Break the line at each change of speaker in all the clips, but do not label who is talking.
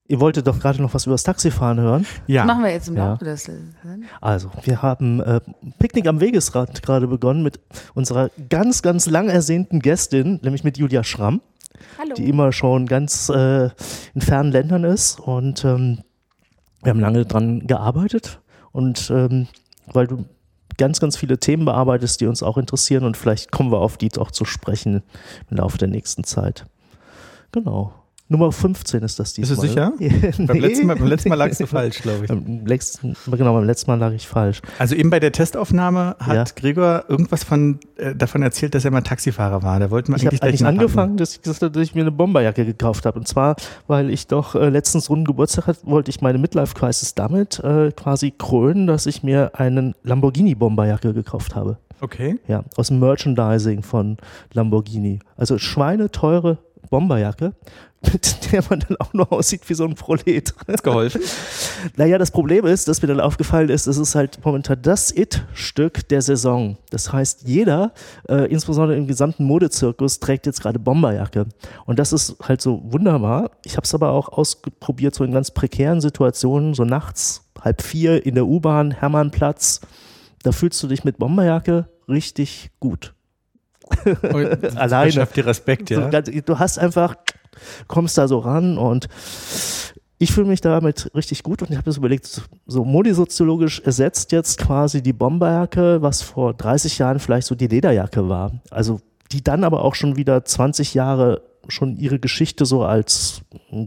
Ihr wolltet doch gerade noch was über das Taxifahren hören.
Ja.
Das machen wir jetzt im Laufe des.
Also, wir haben Picknick am Wegesrand gerade begonnen mit unserer ganz, ganz lang ersehnten Gästin, nämlich mit Julia Schramm.
Hallo.
Die immer schon ganz in fernen Ländern ist. Und wir haben lange dran gearbeitet. Und weil du ganz, ganz viele Themen bearbeitest, die uns auch interessieren. Und vielleicht kommen wir auf die auch zu sprechen im Laufe der nächsten Zeit. Genau. Nummer 15 ist das diesmal.
Bist du sicher?
Nee.
Beim letzten Mal lagst du falsch, glaube ich.
Beim letzten Mal lag ich falsch.
Also eben bei der Testaufnahme hat Gregor irgendwas davon erzählt, dass er mal Taxifahrer war. Da wollten wir
Ich habe
gleich
eigentlich angefangen, dass ich gesagt habe, dass ich mir eine Bomberjacke gekauft habe. Und zwar, weil ich doch letztens runden Geburtstag hatte, wollte ich meine Midlife-Crisis damit quasi krönen, dass ich mir einen Lamborghini-Bomberjacke gekauft habe.
Okay.
Ja, aus dem Merchandising von Lamborghini. Also schweineteure Bomberjacke, mit der man dann auch noch aussieht wie so ein Prolet.
Hat's geholfen?
Naja, das Problem ist, dass mir dann aufgefallen ist, es ist halt momentan das It-Stück der Saison. Das heißt, jeder, insbesondere im gesamten Modezirkus, trägt jetzt gerade Bomberjacke. Und das ist halt so wunderbar. Ich habe es aber auch ausprobiert, so in ganz prekären Situationen, so nachts, 3:30 in der U-Bahn, Hermannplatz. Da fühlst du dich mit Bomberjacke richtig gut. Alleine.
Schafft dir Respekt, ja.
Du hast einfach, kommst da so ran und ich fühle mich damit richtig gut und ich habe mir so überlegt, so modisoziologisch ersetzt jetzt quasi die Bomberjacke, was vor 30 Jahren vielleicht so die Lederjacke war. Also die dann aber auch schon wieder 20 Jahre schon ihre Geschichte so als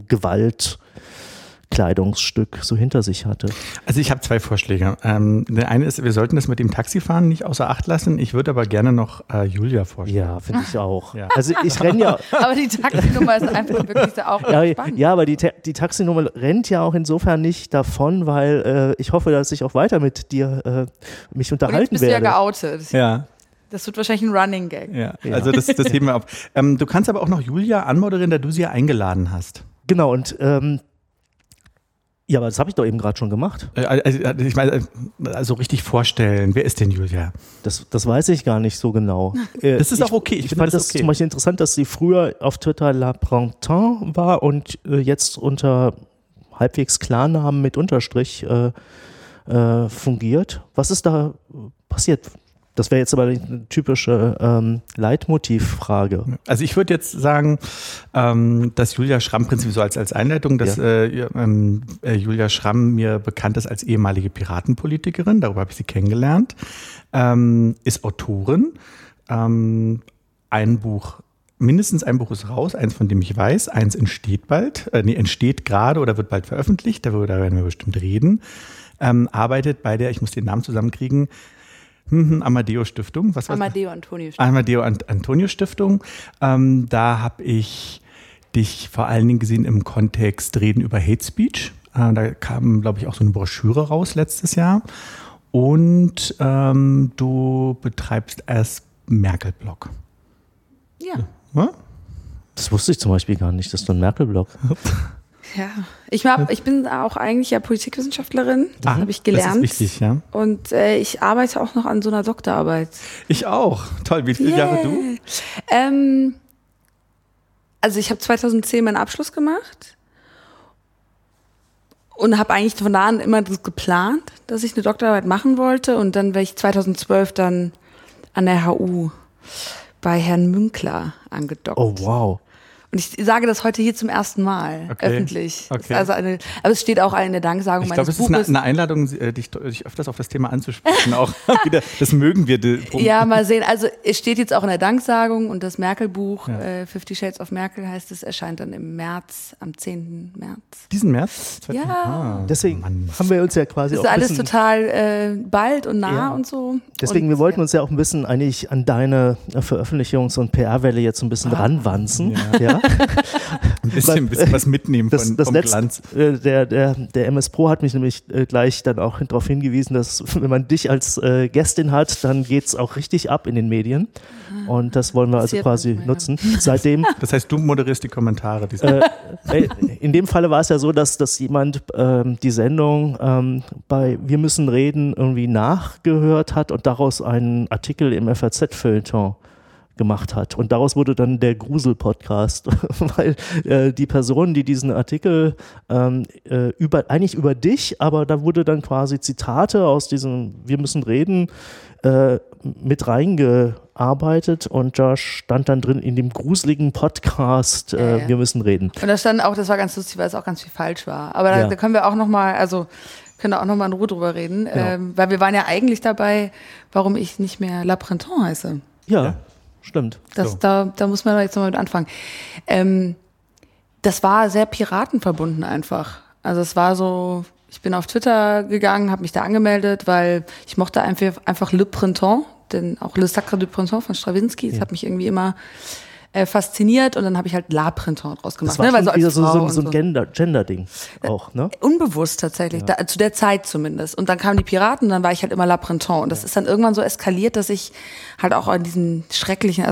Gewaltkleidungsstück so hinter sich hatte.
Also ich habe 2 Vorschläge. Der eine ist, wir sollten das mit dem Taxifahren nicht außer Acht lassen. Ich würde aber gerne noch Julia vorstellen.
Ja, finde ich auch.
Ja.
Also ich renne ja...
Aber die Taxinummer ist einfach wirklich so auch spannend.
Ja, aber die Taxinummer rennt ja auch insofern nicht davon, weil ich hoffe, dass ich auch weiter mit dir mich unterhalten werde.
Und jetzt bist du ja geoutet.
Ja.
Das wird wahrscheinlich ein Running Gag.
Ja. Also das heben wir auf. Du kannst aber auch noch Julia anmoderieren, da du sie ja eingeladen hast.
Genau, und ja, aber das habe ich doch eben gerade schon gemacht.
Also ich meine, also richtig vorstellen, wer ist denn Julia?
Das weiß ich gar nicht so genau.
Das ist auch okay.
Ich fand das zum Beispiel interessant, dass sie früher auf Twitter La Printemps war und jetzt unter halbwegs Klarnamen mit Unterstrich fungiert. Was ist da passiert? Das wäre jetzt aber eine typische Leitmotivfrage.
Also ich würde jetzt sagen, dass Julia Schramm prinzipiell so als Einleitung, dass Julia Schramm mir bekannt ist als ehemalige Piratenpolitikerin, darüber habe ich sie kennengelernt, ist Autorin, mindestens ein Buch ist raus, eins von dem ich weiß, eins entsteht entsteht gerade oder wird bald veröffentlicht, da werden wir bestimmt reden, arbeitet bei der, ich muss den Namen zusammenkriegen, Amadeo Stiftung.
Amadeo Antonio Stiftung.
Amadeo Antonio Stiftung. Da habe ich dich vor allen Dingen gesehen im Kontext Reden über Hate Speech. Da kam, glaube ich, auch so eine Broschüre raus letztes Jahr. Und du betreibst erst Merkel-Blog.
Ja.
Das wusste ich zum Beispiel gar nicht, dass du einen Merkel-Blog hast.
Ja, ich bin auch eigentlich ja Politikwissenschaftlerin, das habe ich gelernt.
Das ist wichtig, ja.
Und ich arbeite auch noch an so einer Doktorarbeit.
Ich auch. Toll, wie viele Jahre du?
Also ich habe 2010 meinen Abschluss gemacht und habe eigentlich von da an immer das geplant, dass ich eine Doktorarbeit machen wollte und dann wäre ich 2012 dann an der HU bei Herrn Münkler angedockt.
Oh, wow.
Und ich sage das heute hier zum ersten Mal, öffentlich. Okay. Also aber es steht auch in der Danksagung meines Buches. Ich glaube, es ist eine
Einladung, dich öfters auf das Thema anzusprechen. Auch wieder, das mögen wir.
Ja, mal sehen. Also es steht jetzt auch in der Danksagung und das Merkel-Buch, 50 Shades of Merkel heißt es, erscheint dann im März, am 10. März.
Diesen März?
Ja.
Deswegen haben wir uns ja quasi
auch alles total bald und nah und so.
Deswegen, wir wollten uns ja auch ein bisschen eigentlich an deine Veröffentlichungs- und PR-Welle jetzt ein bisschen ranwanzen. Ja.
Ein bisschen was mitnehmen vom Glanz.
Der MS Pro hat mich nämlich gleich dann auch darauf hingewiesen, dass wenn man dich als Gästin hat, dann geht es auch richtig ab in den Medien. Und das wollen wir also quasi nutzen. Seitdem.
Das heißt, du moderierst die Kommentare.
In dem Falle war es ja so, dass jemand die Sendung bei Wir müssen reden irgendwie nachgehört hat und daraus einen Artikel im FAZ-Feuilleton gemacht hat. Und daraus wurde dann der Grusel-Podcast, weil die Person, die diesen Artikel eigentlich über dich, aber da wurde dann quasi Zitate aus diesem Wir müssen reden mit reingearbeitet und da stand dann drin in dem gruseligen Podcast Wir müssen reden.
Und da stand auch, das war ganz lustig, weil es auch ganz viel falsch war. Aber da können wir auch nochmal, können da auch nochmal in Ruhe drüber reden, weil wir waren ja eigentlich dabei, warum ich nicht mehr La Printemps heiße.
Ja. Stimmt.
Da muss man jetzt nochmal mit anfangen. Das war sehr piratenverbunden einfach. Also es war so, ich bin auf Twitter gegangen, habe mich da angemeldet, weil ich mochte einfach Le Printemps, denn auch Le Sacre du Printemps von Stravinsky, das hat mich irgendwie immer fasziniert und dann habe ich halt La Printemps draus gemacht.
Das war
weil
schon wieder
Frau
so ein Gender-Ding auch, ne?
Unbewusst tatsächlich, zu der Zeit zumindest. Und dann kamen die Piraten und dann war ich halt immer La Printemps. Und das ist dann irgendwann so eskaliert, dass ich halt auch an diesen schrecklichen,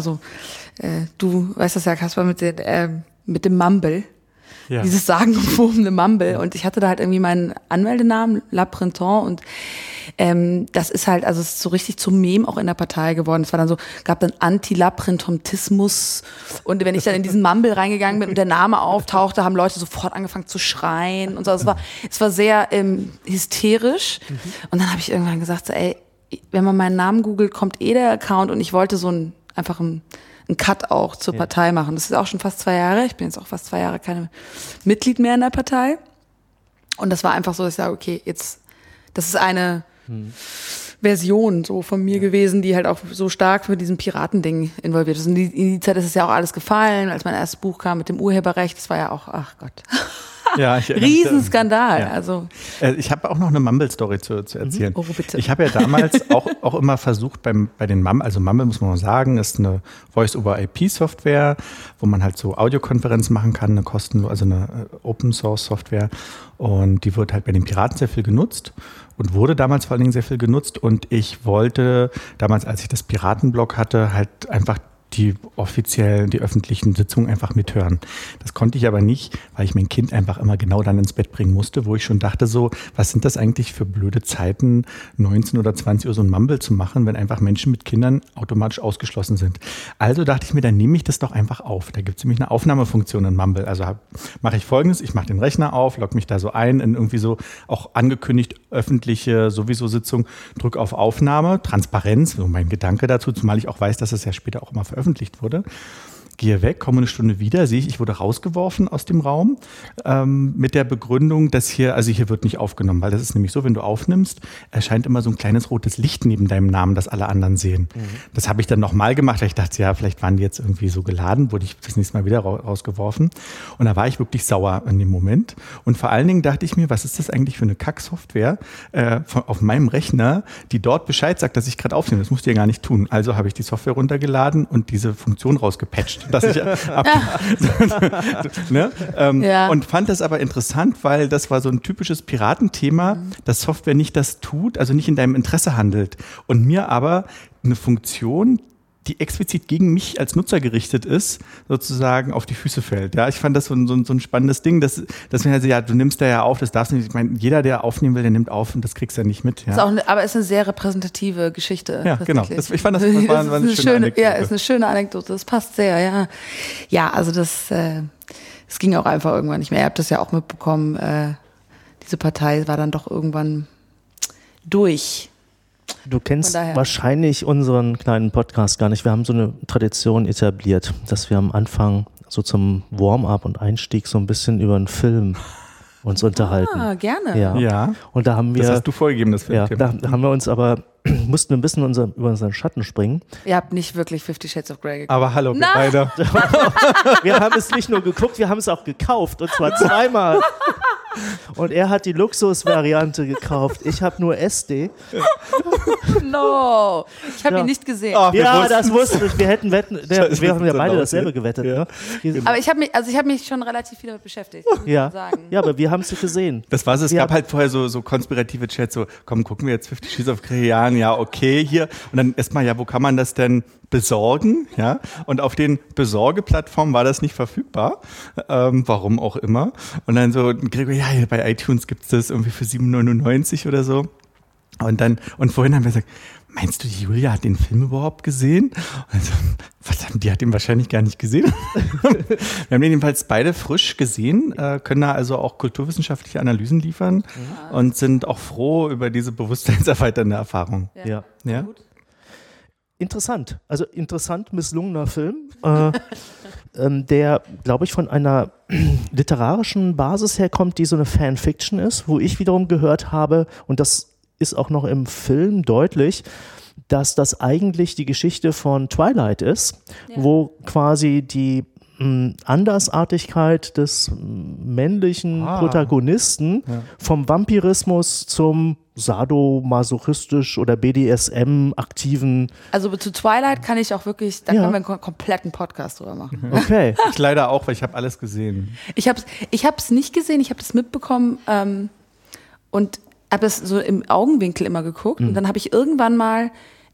du weißt das ja, Kaspar, mit dem Mumble, dieses sagenumwobene Mumble. Und ich hatte da halt irgendwie meinen Anmeldenamen, La Printemps, und das ist halt, also es ist so richtig zum Meme auch in der Partei geworden. Es war dann so, gab dann Anti-Laprententismus und wenn ich dann in diesen Mumble reingegangen bin und der Name auftauchte, haben Leute sofort angefangen zu schreien und so. Es war sehr hysterisch und dann habe ich irgendwann gesagt, so, ey, wenn man meinen Namen googelt, kommt der Account und ich wollte einfach einen Cut auch zur Partei machen. Das ist auch schon fast 2 Jahre. Ich bin jetzt auch fast 2 Jahre keine Mitglied mehr in der Partei und das war einfach so, dass ich sage, okay, jetzt, das ist eine Version so von mir gewesen, die halt auch so stark mit diesem Piratending involviert ist. Und in die Zeit ist es ja auch alles gefallen, als mein erstes Buch kam mit dem Urheberrecht, das war ja auch, ach Gott.
Ja,
Riesenskandal.
Ja.
Also.
Ich habe auch noch eine Mumble-Story zu erzählen.
Oh, bitte.
Ich habe ja damals auch immer versucht, bei den Mumble, also Mumble muss man mal sagen, ist eine Voice-over-IP-Software, wo man halt so Audiokonferenzen machen kann, eine Open-Source-Software. Und die wird halt bei den Piraten sehr viel genutzt und wurde damals vor allen Dingen sehr viel genutzt. Und ich wollte damals, als ich das Piratenblog hatte, halt einfach die öffentlichen Sitzungen einfach mithören. Das konnte ich aber nicht, weil ich mein Kind einfach immer genau dann ins Bett bringen musste, wo ich schon dachte so, was sind das eigentlich für blöde Zeiten, 19 oder 20 Uhr so ein Mumble zu machen, wenn einfach Menschen mit Kindern automatisch ausgeschlossen sind. Also dachte ich mir, dann nehme ich das doch einfach auf. Da gibt es nämlich eine Aufnahmefunktion in Mumble. Also mache ich Folgendes, ich mache den Rechner auf, logge mich da so ein in irgendwie so auch angekündigt öffentliche sowieso Sitzung, drücke auf Aufnahme, Transparenz, so mein Gedanke dazu, zumal ich auch weiß, dass es ja später auch immer veröffentlicht wurde. Gehe weg, komme eine Stunde wieder, sehe ich wurde rausgeworfen aus dem Raum mit der Begründung, dass hier wird nicht aufgenommen, weil das ist nämlich so, wenn du aufnimmst, erscheint immer so ein kleines rotes Licht neben deinem Namen, das alle anderen sehen. Das habe ich dann nochmal gemacht, weil ich dachte, ja, vielleicht waren die jetzt irgendwie so geladen, wurde ich das nächste Mal wieder rausgeworfen. Und da war ich wirklich sauer in dem Moment. Und vor allen Dingen dachte ich mir, was ist das eigentlich für eine Kack-Software auf meinem Rechner, die dort Bescheid sagt, dass ich gerade aufnehme. Das musst du ja gar nicht tun. Also habe ich die Software runtergeladen und diese Funktion rausgepatcht. Dass ich und fand das aber interessant, weil das war so ein typisches Piratenthema, dass Software nicht das tut, also nicht in deinem Interesse handelt und mir aber eine Funktion, die explizit gegen mich als Nutzer gerichtet ist, sozusagen auf die Füße fällt. Ja, ich fand das so ein spannendes Ding, dass wir also, ja, du nimmst da ja auf, das darfst du nicht. Ich meine, jeder, der aufnehmen will, der nimmt auf und das kriegst du ja nicht mit. Ja.
Aber es ist eine sehr repräsentative Geschichte.
Ja, genau. Ich fand das war eine schöne Anekdote.
Ja, ist eine schöne Anekdote. Das passt sehr, ja. Ja, also das ging auch einfach irgendwann nicht mehr. Ihr habt das ja auch mitbekommen. Diese Partei war dann doch irgendwann durch.
Du kennst wahrscheinlich unseren kleinen Podcast gar nicht. Wir haben so eine Tradition etabliert, dass wir am Anfang so zum Warm-up und Einstieg so ein bisschen über einen Film uns unterhalten.
Ah, gerne.
Ja.
Und da haben wir.
Das hast du vorgegeben, das Filmthema.
Ja, da haben wir uns aber, mussten wir ein bisschen über unseren Schatten springen.
Ihr habt nicht wirklich 50 Shades of Grey geguckt.
Aber hallo, wir beide.
Wir haben es nicht nur geguckt, wir haben es auch gekauft. Und zwar 2-mal. Und er hat die Luxusvariante gekauft. Ich habe nur SD.
No, ich habe ihn nicht gesehen.
Oh,
das wusste ich. Wir haben ja beide dasselbe gewettet.
Ja.
Ne?
Aber ich habe mich schon relativ viel damit beschäftigt. Muss man sagen.
Ja, aber wir haben es gesehen.
Das war es. Gab halt vorher so konspirative Chats, so, komm, gucken wir jetzt 50 Shades of Grey an, ja, okay, hier. Und dann erstmal, ja, wo kann man das denn besorgen? Ja, und auf den Besorgeplattformen war das nicht verfügbar. Warum auch immer. Und dann so, Gregor, ja, bei iTunes gibt es das irgendwie für 7,99 oder so. Und vorhin haben wir gesagt, meinst du, die Julia hat den Film überhaupt gesehen? Also, verdammt, die hat ihn wahrscheinlich gar nicht gesehen. Wir haben den jedenfalls beide frisch gesehen, können da also auch kulturwissenschaftliche Analysen liefern und sind auch froh über diese bewusstseinserweiternde Erfahrung.
Ja.
Ja?
Interessant. Also interessant misslungener Film, der, glaube ich, von einer literarischen Basis herkommt, die so eine Fanfiction ist, wo ich wiederum gehört habe, und das ist auch noch im Film deutlich, dass das eigentlich die Geschichte von Twilight ist, wo quasi die Andersartigkeit des männlichen Protagonisten vom Vampirismus zum sadomasochistisch oder BDSM-aktiven.
Also zu Twilight kann ich auch wirklich, da können wir einen kompletten Podcast drüber machen.
Okay.
Ich leider auch, weil ich habe alles gesehen.
Ich hab's nicht gesehen, ich habe das mitbekommen und habe das so im Augenwinkel immer geguckt. Und dann habe ich irgendwann mal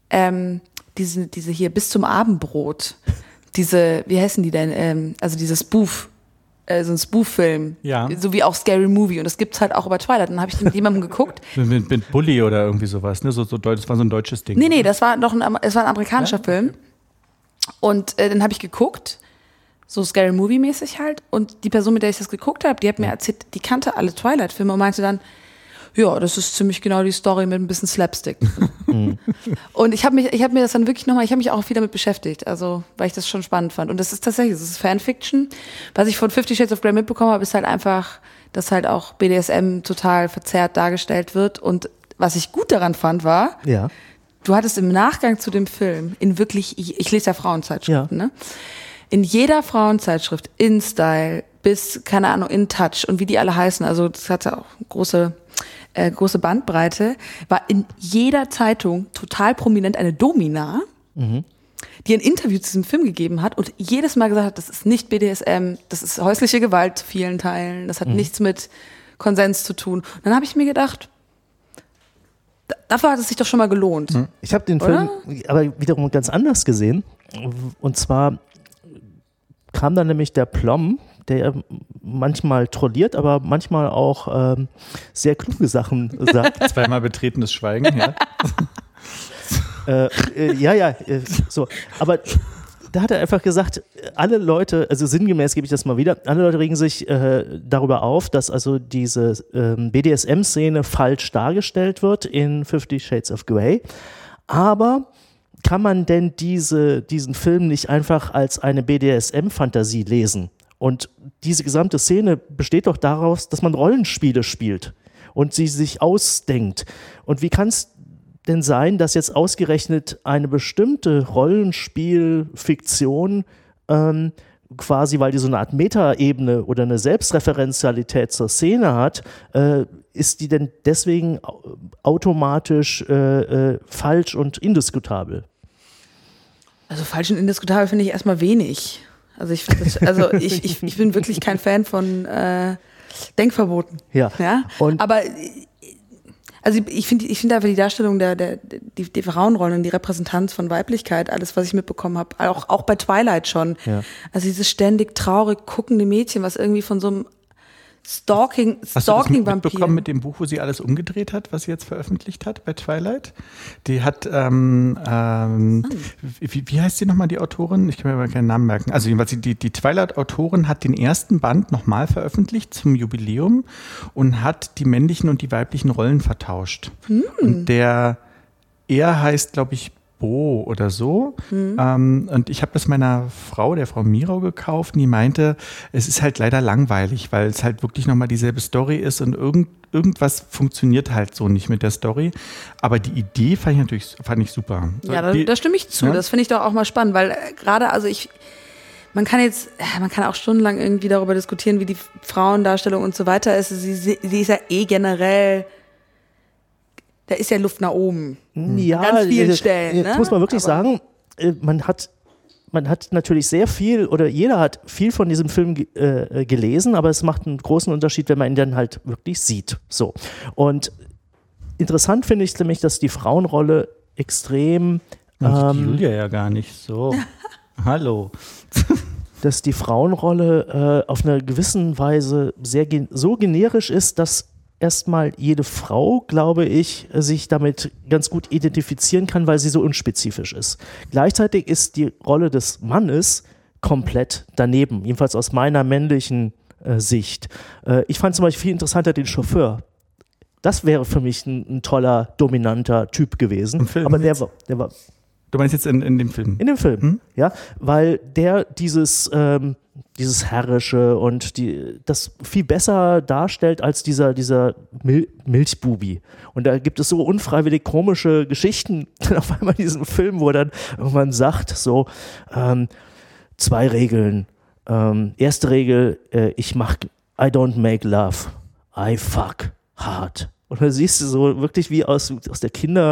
diese hier bis zum Abendbrot, wie heißen die denn? Also dieses Spoof, so ein Spoof-Film, so wie auch Scary Movie. Und das gibt's halt auch über Twilight. Dann habe ich mit jemandem geguckt.
mit Bully oder irgendwie sowas, ne? Das war so ein deutsches Ding.
Nee, das war ein amerikanischer Film. Und dann habe ich geguckt, so Scary Movie-mäßig halt. Und die Person, mit der ich das geguckt habe, die hat mir erzählt, die kannte alle Twilight-Filme und meinte dann, ja, das ist ziemlich genau die Story mit ein bisschen Slapstick. Und ich habe mir das dann wirklich nochmal, ich habe mich auch viel damit beschäftigt, also weil ich das schon spannend fand. Und das ist tatsächlich, das ist Fanfiction. Was ich von 50 Shades of Grey mitbekommen habe, ist halt einfach, dass halt auch BDSM total verzerrt dargestellt wird. Und was ich gut daran fand, war, du hattest im Nachgang zu dem Film in wirklich, ich lese ja Frauenzeitschriften, ne? In jeder Frauenzeitschrift, InStyle bis, keine Ahnung, InTouch und wie die alle heißen, also das hatte auch große Bandbreite, war in jeder Zeitung total prominent eine Domina, die ein Interview zu diesem Film gegeben hat und jedes Mal gesagt hat, das ist nicht BDSM, das ist häusliche Gewalt zu vielen Teilen, das hat nichts mit Konsens zu tun. Und dann habe ich mir gedacht, dafür hat es sich doch schon mal gelohnt.
Ich habe den Film aber wiederum ganz anders gesehen. Und zwar kam dann nämlich der Plom, der manchmal trolliert, aber manchmal auch sehr kluge Sachen sagt.
Zweimal betretenes Schweigen,
so. Aber da hat er einfach gesagt, alle Leute, also sinngemäß gebe ich das mal wieder, alle Leute regen sich darüber auf, dass also diese BDSM-Szene falsch dargestellt wird in 50 Shades of Grey. Aber kann man denn diesen Film nicht einfach als eine BDSM-Fantasie lesen? Und diese gesamte Szene besteht doch daraus, dass man Rollenspiele spielt und sie sich ausdenkt. Und wie kann es denn sein, dass jetzt ausgerechnet eine bestimmte Rollenspielfiktion quasi, weil die so eine Art Metaebene oder eine Selbstreferenzialität zur Szene hat, ist die denn deswegen automatisch falsch und indiskutabel?
Also falsch und indiskutabel finde ich erstmal wenig. Also ich bin wirklich kein Fan von Denkverboten. Ja. Aber also ich finde einfach die Darstellung die Frauenrollen und die Repräsentanz von Weiblichkeit, alles, was ich mitbekommen habe, auch bei Twilight schon. Ja. Also dieses ständig traurig guckende Mädchen, was irgendwie von so einem Stalking-Vampir.
Hast du das mitbekommen mit dem Buch, wo sie alles umgedreht hat, was sie jetzt veröffentlicht hat bei Twilight? Die hat, wie heißt sie nochmal, die Autorin? Ich kann mir aber keinen Namen merken. Also jedenfalls die Twilight-Autorin hat den ersten Band nochmal veröffentlicht zum Jubiläum und hat die männlichen und die weiblichen Rollen vertauscht. Und er heißt, glaube ich, Bo oder so. Und ich habe das meiner Frau, der Frau Mirau, gekauft und die meinte, es ist halt leider langweilig, weil es halt wirklich nochmal dieselbe Story ist und irgendwas funktioniert halt so nicht mit der Story. Aber die Idee fand ich super.
Ja, da stimme ich zu. Ja? Das finde ich doch auch mal spannend, weil gerade, also man kann auch stundenlang irgendwie darüber diskutieren, wie die Frauendarstellung und so weiter ist. Sie ist ja generell, da ist ja Luft nach oben.
Ja,
an ganz vielen Stellen.
Jetzt muss man wirklich sagen, man hat natürlich sehr viel, oder jeder hat viel von diesem Film gelesen, aber es macht einen großen Unterschied, wenn man ihn dann halt wirklich sieht. So. Und interessant finde ich nämlich, dass die Frauenrolle extrem
die Julia ja gar nicht so. Hallo.
Dass die Frauenrolle auf einer gewissen Weise so generisch ist, dass erstmal jede Frau, glaube ich, sich damit ganz gut identifizieren kann, weil sie so unspezifisch ist. Gleichzeitig ist die Rolle des Mannes komplett daneben, jedenfalls aus meiner männlichen Sicht. Ich fand zum Beispiel viel interessanter den Chauffeur. Das wäre für mich ein toller, dominanter Typ gewesen.
Im Film
aber der war.
Du meinst jetzt in dem Film?
In dem Film, ja, weil der dieses Herrische und das viel besser darstellt als dieser Milchbubi. Und da gibt es so unfreiwillig komische Geschichten auf einmal in diesem Film, wo er dann irgendwann sagt, so 2 Regeln. Erste Regel, I don't make love, I fuck hard. Und da siehst du so wirklich wie aus der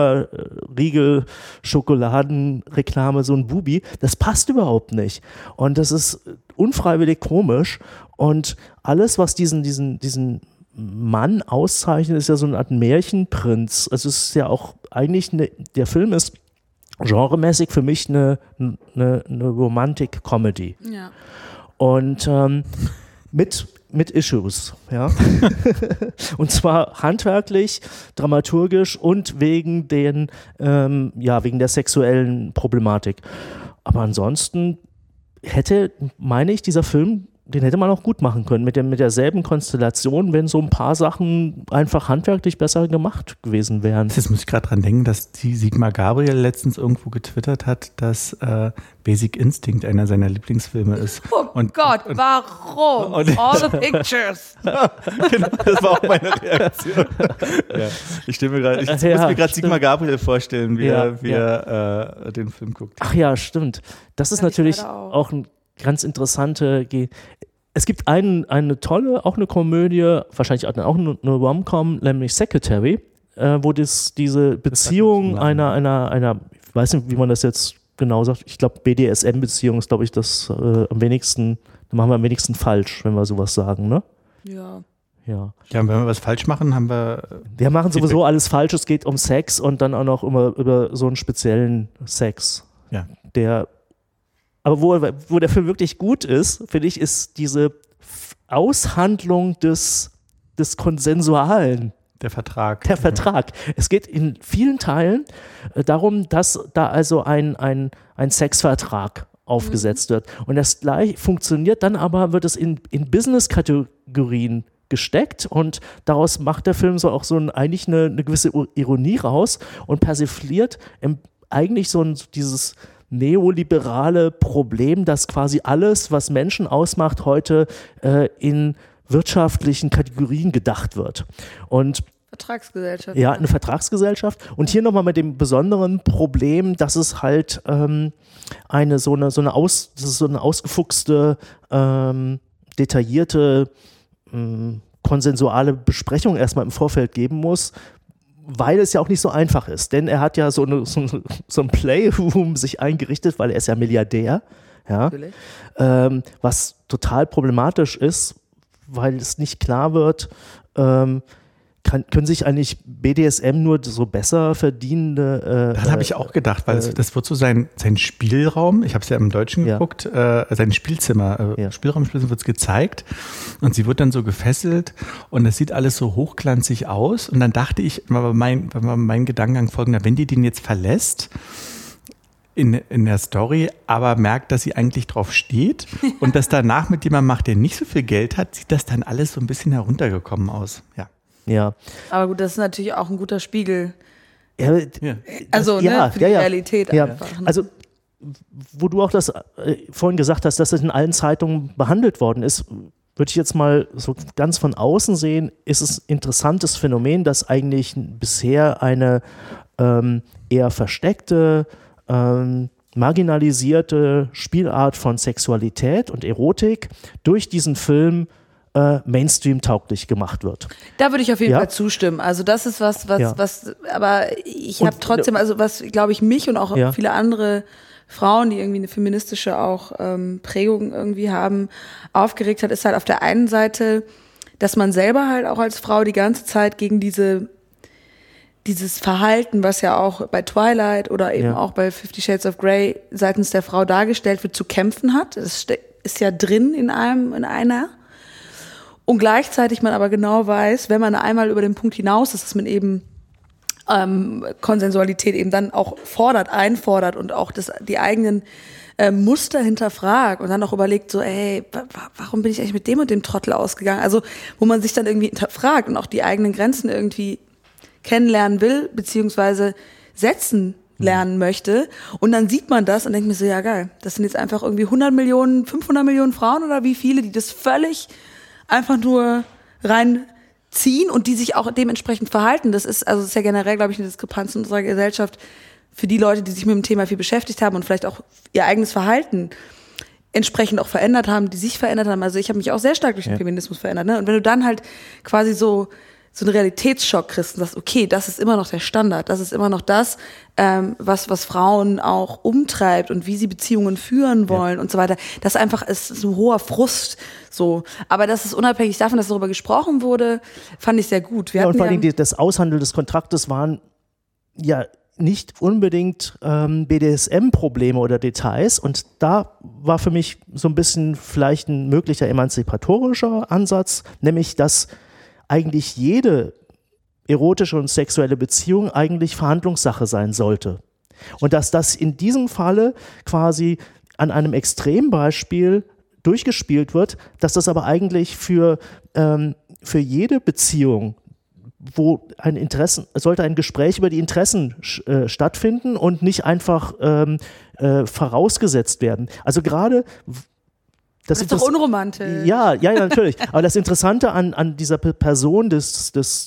Kinderriegel-Schokoladenreklame so ein Bubi. Das passt überhaupt nicht. Und das ist unfreiwillig komisch. Und alles, was diesen Mann auszeichnet, ist ja so eine Art Märchenprinz. Also es ist ja auch eigentlich, der Film ist genremäßig für mich eine Romantic-Comedy.
Ja.
Und mit Issues, ja. Und zwar handwerklich, dramaturgisch und wegen der sexuellen Problematik. Aber ansonsten meine ich, dieser Film, den hätte man auch gut machen können, mit derselben Konstellation, wenn so ein paar Sachen einfach handwerklich besser gemacht gewesen wären.
Jetzt muss ich gerade dran denken, dass die Sigmar Gabriel letztens irgendwo getwittert hat, dass Basic Instinct einer seiner Lieblingsfilme ist.
Oh Gott, warum? All the pictures.
Genau, das war auch meine Reaktion. Ja. Ich muss mir gerade Sigmar Gabriel vorstellen, wie er den Film guckt.
Ach ja, stimmt. Das ist natürlich auch ein ganz interessante. Es gibt eine tolle, auch eine Komödie, wahrscheinlich auch eine Rom-Com, nämlich Secretary, wo diese Beziehung einer, ich weiß nicht, wie man das jetzt genau sagt, ich glaube BDSM-Beziehung ist, glaube ich, das da machen wir am wenigsten falsch, wenn wir sowas sagen, ne?
Ja.
Ja, wenn wir was falsch machen, haben wir...
Wir machen sowieso alles falsch, es geht um Sex und dann auch noch immer über so einen speziellen Sex, aber wo der Film wirklich gut ist, finde ich, ist diese Aushandlung des Konsensualen.
Der Vertrag.
Der Vertrag. Es geht in vielen Teilen darum, dass da also ein Sexvertrag aufgesetzt wird. Und das gleich funktioniert dann aber, wird es in Business-Kategorien gesteckt und daraus macht der Film eigentlich eine gewisse Ironie raus und persifliert eigentlich dieses neoliberale Problem, dass quasi alles, was Menschen ausmacht, heute in wirtschaftlichen Kategorien gedacht wird. Und
Vertragsgesellschaft.
Ja, eine Vertragsgesellschaft. Und hier nochmal mit dem besonderen Problem, dass es halt eine ausgefuchste, detaillierte, konsensuale Besprechung erstmal im Vorfeld geben muss, weil es ja auch nicht so einfach ist. Denn er hat ja so ein Playroom sich eingerichtet, weil er ist ja Milliardär. Ja, was total problematisch ist, weil es nicht klar wird, können sich eigentlich BDSM nur so besser verdienende...
das habe ich auch gedacht, weil das wird so sein Spielraum, ich habe es ja im Deutschen geguckt, sein Spielzimmer, Spielraum wird es gezeigt und sie wird dann so gefesselt und das sieht alles so hochglanzig aus und dann dachte ich, war mein Gedankengang folgender, wenn die den jetzt verlässt, in der Story, aber merkt, dass sie eigentlich drauf steht und das danach mit jemandem macht, der nicht so viel Geld hat, sieht das dann alles so ein bisschen heruntergekommen aus,
Ja.
Aber gut, das ist natürlich auch ein guter Spiegel.
Ja.
Also für die Realität einfach. Ne?
Also, wo du auch das vorhin gesagt hast, dass das in allen Zeitungen behandelt worden ist, würde ich jetzt mal so ganz von außen sehen, ist es ein interessantes Phänomen, dass eigentlich bisher eine eher versteckte, marginalisierte Spielart von Sexualität und Erotik durch diesen Film Mainstream-tauglich gemacht wird.
Da würde ich auf jeden Fall zustimmen. Also das ist was, aber ich habe trotzdem, also was, glaube ich, mich und auch viele andere Frauen, die irgendwie eine feministische auch Prägung irgendwie haben, aufgeregt hat, ist halt auf der einen Seite, dass man selber halt auch als Frau die ganze Zeit gegen dieses Verhalten, was ja auch bei Twilight oder eben auch bei 50 Shades of Grey seitens der Frau dargestellt wird, zu kämpfen hat. Das ist ja drin in einer. Und gleichzeitig man aber genau weiß, wenn man einmal über den Punkt hinaus ist, dass man eben Konsensualität eben dann auch einfordert und auch die eigenen Muster hinterfragt und dann auch überlegt, so, ey, warum bin ich eigentlich mit dem und dem Trottel ausgegangen? Also, wo man sich dann irgendwie hinterfragt und auch die eigenen Grenzen irgendwie kennenlernen will, beziehungsweise setzen lernen möchte. Und dann sieht man das und denkt mir so, ja geil, das sind jetzt einfach irgendwie 100 Millionen, 500 Millionen Frauen oder wie viele, die das völlig einfach nur reinziehen und die sich auch dementsprechend verhalten. Das ist ja generell, glaube ich, eine Diskrepanz in unserer Gesellschaft für die Leute, die sich mit dem Thema viel beschäftigt haben und vielleicht auch ihr eigenes Verhalten entsprechend auch verändert haben, die sich verändert haben. Also ich habe mich auch sehr stark durch den Feminismus verändert. Ne? Und wenn du dann halt quasi so einen Realitätsschock kriegst und sagst, okay, das ist immer noch der Standard, das ist immer noch das, was Frauen auch umtreibt und wie sie Beziehungen führen wollen und so weiter. Das einfach ist so hoher Frust. So. Aber das ist unabhängig davon, dass darüber gesprochen wurde, fand ich sehr gut.
Und vor allem das Aushandeln des Kontraktes waren ja nicht unbedingt BDSM-Probleme oder Details, und da war für mich so ein bisschen vielleicht ein möglicher emanzipatorischer Ansatz, nämlich dass eigentlich jede erotische und sexuelle Beziehung eigentlich Verhandlungssache sein sollte. Und dass das in diesem Falle quasi an einem Extrembeispiel durchgespielt wird, dass das aber eigentlich für jede Beziehung, wo sollte ein Gespräch über die Interessen stattfinden und nicht einfach vorausgesetzt werden. Also gerade
das ist doch unromantisch.
Ja, natürlich. Aber das Interessante an dieser Person des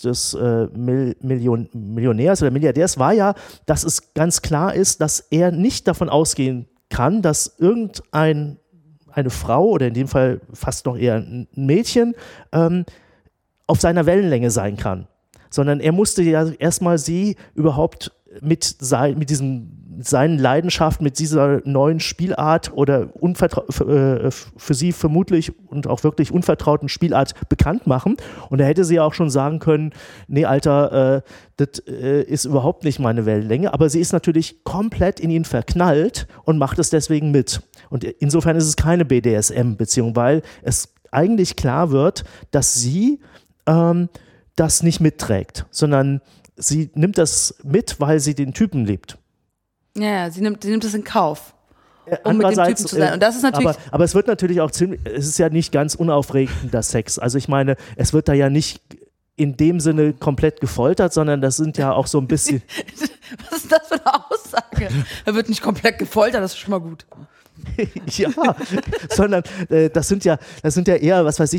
Millionärs oder Milliardärs war ja, dass es ganz klar ist, dass er nicht davon ausgehen kann, dass eine Frau oder in dem Fall fast noch eher ein Mädchen auf seiner Wellenlänge sein kann. Sondern er musste ja erstmal sie überhaupt mit seinen Leidenschaften, mit dieser neuen Spielart oder für sie vermutlich und auch wirklich unvertrauten Spielart bekannt machen. Und da hätte sie ja auch schon sagen können, nee, Alter, das ist überhaupt nicht meine Wellenlänge. Aber sie ist natürlich komplett in ihn verknallt und macht es deswegen mit. Und insofern ist es keine BDSM-Beziehung, weil es eigentlich klar wird, dass sie das nicht mitträgt, sondern sie nimmt das mit, weil sie den Typen liebt.
Ja, sie nimmt das in Kauf, um mit dem Typen zu sein. Und das ist natürlich.
Aber es wird natürlich auch es ist ja nicht ganz unaufregender Sex. Also ich meine, es wird da ja nicht in dem Sinne komplett gefoltert, sondern das sind ja auch so ein bisschen.
Was ist das für eine Aussage? Er wird nicht komplett gefoltert, das ist schon mal gut.
Ja, sondern das sind ja eher, was weiß ich,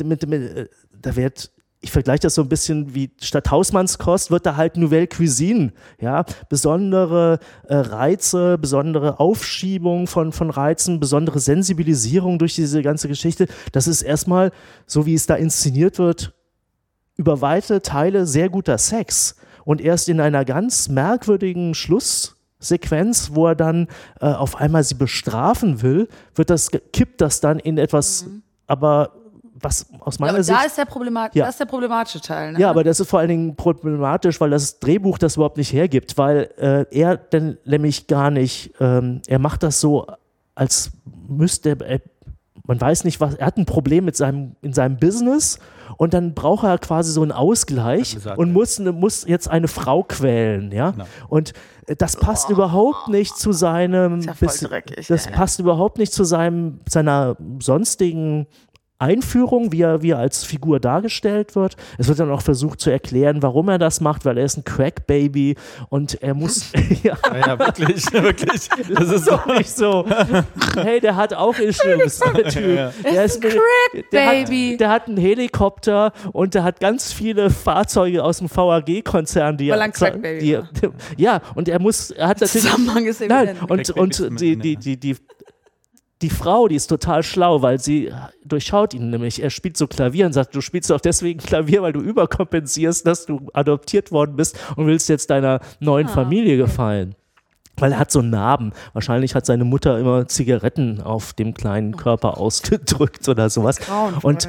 ich vergleiche das so ein bisschen wie statt Hausmannskost wird da halt Nouvelle Cuisine, ja, besondere Reize, besondere Aufschiebung von Reizen, besondere Sensibilisierung durch diese ganze Geschichte. Das ist erstmal, so wie es da inszeniert wird, über weite Teile sehr guter Sex. Und erst in einer ganz merkwürdigen Schlusssequenz, wo er dann auf einmal sie bestrafen will, kippt das dann in etwas, aber was aus meiner Sicht...
Da ist der problematische Teil. Ne?
Ja, aber das ist vor allen Dingen problematisch, weil das Drehbuch das überhaupt nicht hergibt, weil er dann nämlich gar nicht, er macht das so, als müsste man weiß nicht was, er hat ein Problem in seinem Business und dann braucht er quasi so einen Ausgleich und muss jetzt eine Frau quälen, ja. Genau. Und das passt überhaupt nicht zu seinem, passt überhaupt nicht zu seiner sonstigen Einführung, wie er als Figur dargestellt wird. Es wird dann auch versucht zu erklären, warum er das macht, weil er ist ein Crack-Baby und er muss...
ja, wirklich.
Das ist doch nicht so. Hey, der hat auch Issues, der Typ.
Ja. Der ist ein Crack-Baby.
Der hat einen Helikopter und der hat ganz viele Fahrzeuge aus dem VAG-Konzern, und er hat natürlich...
Zusammenhang ist evident.
Und die Frau, die ist total schlau, weil sie durchschaut ihn nämlich. Er spielt so Klavier und sagt, du spielst doch deswegen Klavier, weil du überkompensierst, dass du adoptiert worden bist und willst jetzt deiner neuen Familie gefallen. Weil er hat so Narben. Wahrscheinlich hat seine Mutter immer Zigaretten auf dem kleinen Körper ausgedrückt oder sowas.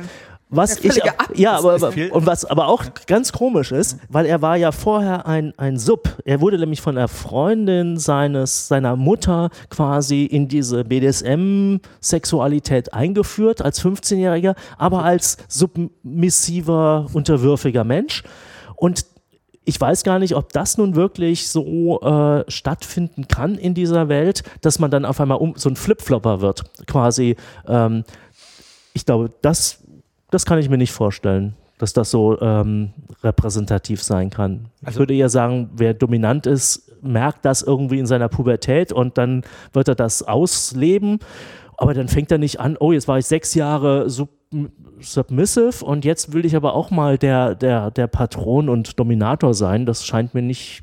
Was aber auch ganz komisch ist, weil er war ja vorher ein Sub. Er wurde nämlich von der Freundin seiner Mutter quasi in diese BDSM-Sexualität eingeführt, als 15-Jähriger, aber als submissiver, unterwürfiger Mensch. Und ich weiß gar nicht, ob das nun wirklich so stattfinden kann in dieser Welt, dass man dann auf einmal so ein Flipflopper wird, quasi. Ich glaube, das kann ich mir nicht vorstellen, dass das so repräsentativ sein kann. Also, ich würde eher sagen, wer dominant ist, merkt das irgendwie in seiner Pubertät und dann wird er das ausleben, aber dann fängt er nicht an, oh, jetzt war ich 6 Jahre submissive und jetzt will ich aber auch mal der Patron und Dominator sein. Das scheint mir nicht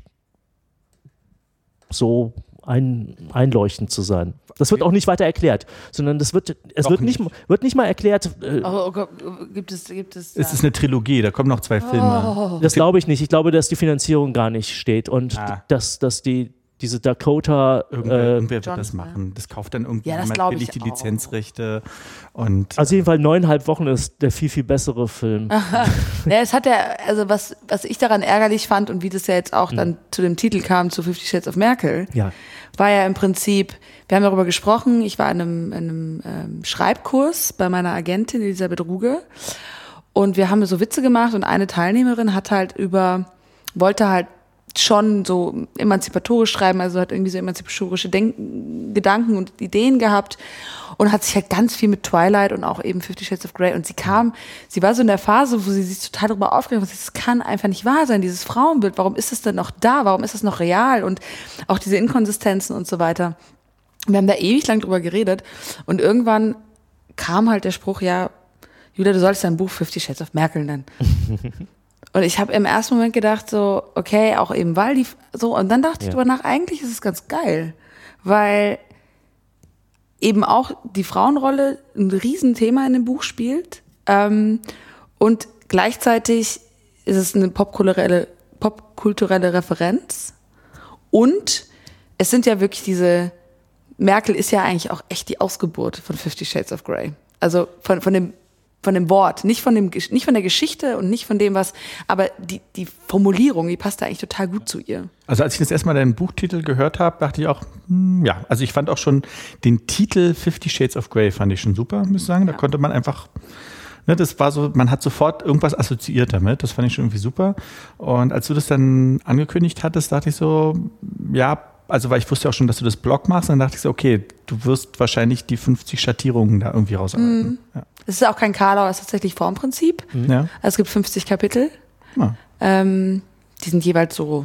so einleuchtend zu sein. Das wird auch nicht weiter erklärt, sondern es wird nicht mal erklärt.
Gibt es
es ist eine Trilogie, da kommen noch 2 Filme.
Das glaube ich nicht. Ich glaube, dass die Finanzierung gar nicht steht und dass diese Dakota
irgendwer wird das machen. Das kauft dann irgendjemand billig die Lizenzrechte. Und,
also jedenfalls 9,5 Wochen ist der viel, viel bessere Film.
Es hat also was ich daran ärgerlich fand und wie das ja jetzt auch dann zu dem Titel kam, zu 50 Shades of Merkel, war ja im Prinzip, wir haben darüber gesprochen, ich war in einem Schreibkurs bei meiner Agentin Elisabeth Ruge und wir haben so Witze gemacht und eine Teilnehmerin wollte halt schon so emanzipatorisch schreiben, also hat irgendwie so emanzipatorische Gedanken und Ideen gehabt und hat sich halt ganz viel mit Twilight und auch eben 50 Shades of Grey und sie war so in der Phase, wo sie sich total darüber aufgeregt hat, das kann einfach nicht wahr sein, dieses Frauenbild, warum ist es denn noch da, warum ist es noch real und auch diese Inkonsistenzen und so weiter. Wir haben da ewig lang drüber geredet und irgendwann kam halt der Spruch, ja, Julia, du solltest dein Buch 50 Shades of Merkel nennen. Und ich habe im ersten Moment gedacht so, okay, auch eben weil die so, und dann dachte ich drüber nach, eigentlich ist es ganz geil, weil eben auch die Frauenrolle ein Riesenthema in dem Buch spielt und gleichzeitig ist es eine popkulturelle Referenz und es sind ja wirklich Merkel ist ja eigentlich auch echt die Ausgeburt von 50 Shades of Grey. Also von dem Wort, nicht von der Geschichte und nicht von dem, aber die Formulierung, die passt da eigentlich total gut zu ihr.
Also als ich das erstmal deinen Buchtitel gehört habe, dachte ich auch, also ich fand auch schon den Titel 50 Shades of Grey fand ich schon super, muss ich sagen. Da konnte man einfach, das war so, man hat sofort irgendwas assoziiert damit, das fand ich schon irgendwie super. Und als du das dann angekündigt hattest, dachte ich so, also weil ich wusste auch schon, dass du das Blog machst, dann dachte ich so, okay, du wirst wahrscheinlich die 50 Schattierungen da irgendwie rausarbeiten. Ja.
Es ist auch kein Karlauer, es ist tatsächlich Formprinzip. Ja. Also es gibt 50 Kapitel. Ja. Die sind jeweils so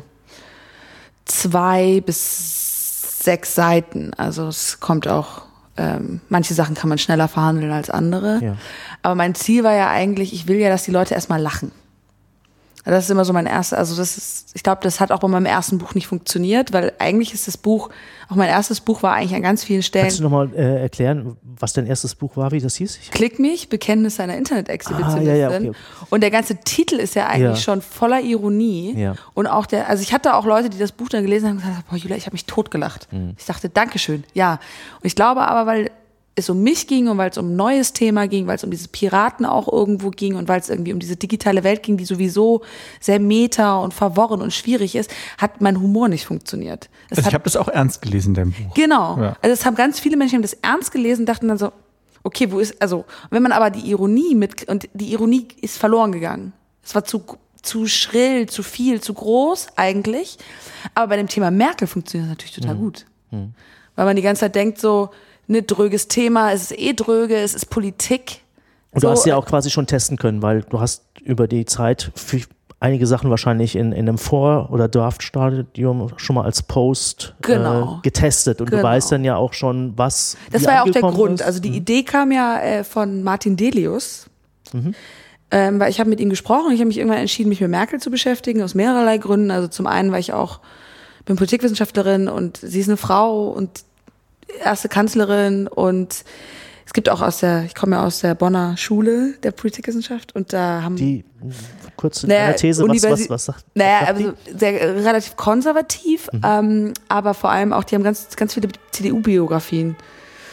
2 bis 6 Seiten. Also es kommt auch, manche Sachen kann man schneller verhandeln als andere. Ja. Aber mein Ziel war ja eigentlich, ich will ja, dass die Leute erstmal lachen. Das ist immer so mein ich glaube, das hat auch bei meinem ersten Buch nicht funktioniert, weil eigentlich ist das Buch, auch mein erstes Buch war eigentlich an ganz vielen Stellen.
Kannst du nochmal erklären, was dein erstes Buch war, wie das hieß?
Klick mich, Bekenntnis einer Internet-Exhibitionistin. Okay. Und der ganze Titel ist ja eigentlich schon voller Ironie. Ja. Und auch also ich hatte auch Leute, die das Buch dann gelesen haben und gesagt, boah, Julia, ich habe mich totgelacht. Ich dachte, Dankeschön, ja. Und ich glaube aber, weil es um mich ging und weil es um ein neues Thema ging, weil es um diese Piraten auch irgendwo ging und weil es irgendwie um diese digitale Welt ging, die sowieso sehr meta und verworren und schwierig ist, hat mein Humor nicht funktioniert.
Ich habe das auch ernst gelesen, dein Buch.
Genau. Ja. Also es haben ganz viele Menschen das ernst gelesen, dachten dann so, okay, wenn man aber die Ironie und die Ironie ist verloren gegangen. Es war zu schrill, zu viel, zu groß eigentlich. Aber bei dem Thema Merkel funktioniert das natürlich total gut. Weil man die ganze Zeit denkt so, ne, dröges Thema, es ist dröge, es ist Politik.
Und du hast ja auch quasi schon testen können, weil du hast über die Zeit einige Sachen wahrscheinlich in einem Vor- oder Draft-Stadium schon mal als Post getestet. Und du weißt dann ja auch schon, was
das war ja auch der Grund. Also die Idee kam ja von Martin Delius, weil ich habe mit ihm gesprochen. Ich habe mich irgendwann entschieden, mich mit Merkel zu beschäftigen, aus mehrerlei Gründen. Also zum einen, weil ich auch bin Politikwissenschaftlerin und sie ist eine Frau und erste Kanzlerin und es gibt auch ich komme ja aus der Bonner Schule der Politikwissenschaft und da haben
die kurz eine These, was sagt?
Also relativ konservativ, aber vor allem auch, die haben ganz, ganz viele CDU-Biografien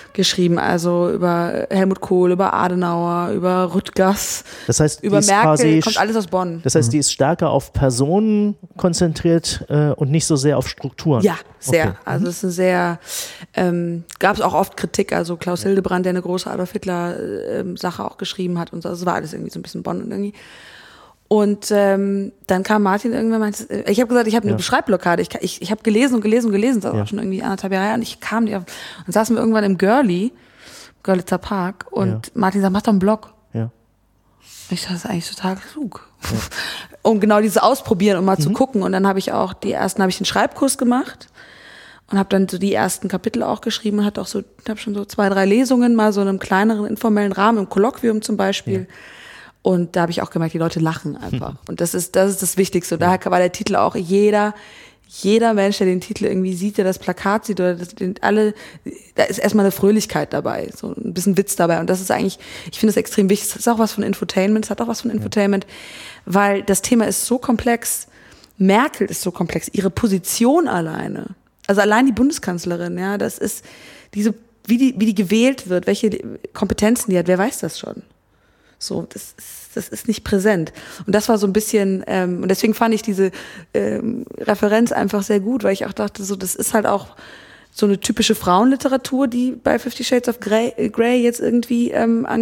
geschrieben, also über Helmut Kohl, über Adenauer, über Rüttgers,
das heißt,
über Merkel,
quasi,
kommt alles aus Bonn.
Das heißt, die ist stärker auf Personen konzentriert und nicht so sehr auf Strukturen.
Ja, sehr.
Okay.
Also es ist ein sehr, gab es auch oft Kritik, also Klaus Hildebrand, der eine große Adolf Hitler Sache auch geschrieben hat und so, also es war alles irgendwie so ein bisschen Bonn und irgendwie. Und dann kam Martin irgendwann und meinte, ich habe gesagt, ich habe eine Schreibblockade. Ich habe gelesen und gelesen und gelesen, das war auch schon irgendwie 1,5 Jahre her. Und ich kam und saßen wir irgendwann im Görlitzer Park und Martin sagt, mach doch einen Blog.
Ja.
Und ich dachte, das ist eigentlich total klug. Ja. Um genau dieses Ausprobieren, um mal zu gucken. Und dann habe ich auch einen Schreibkurs gemacht und habe dann so die ersten Kapitel auch geschrieben und habe schon so 2, 3 Lesungen, mal so in einem kleineren informellen Rahmen, im Kolloquium zum Beispiel. Ja. Und da habe ich auch gemerkt, die Leute lachen einfach. Und das ist das Wichtigste. Und daher war der Titel auch, jeder Mensch, der den Titel irgendwie sieht, der das Plakat sieht, oder da ist erstmal eine Fröhlichkeit dabei, so ein bisschen Witz dabei. Und das ist eigentlich, ich finde das extrem wichtig. Es ist auch was von Infotainment, weil das Thema ist so komplex. Merkel ist so komplex, ihre Position alleine. Also allein die Bundeskanzlerin, ja, das ist wie die gewählt wird, welche Kompetenzen die hat, wer weiß das schon? So, das ist nicht präsent. Und das war so ein bisschen, und deswegen fand ich diese Referenz einfach sehr gut, weil ich auch dachte, so, das ist halt auch so eine typische Frauenliteratur, die bei 50 Shades of Grey jetzt irgendwie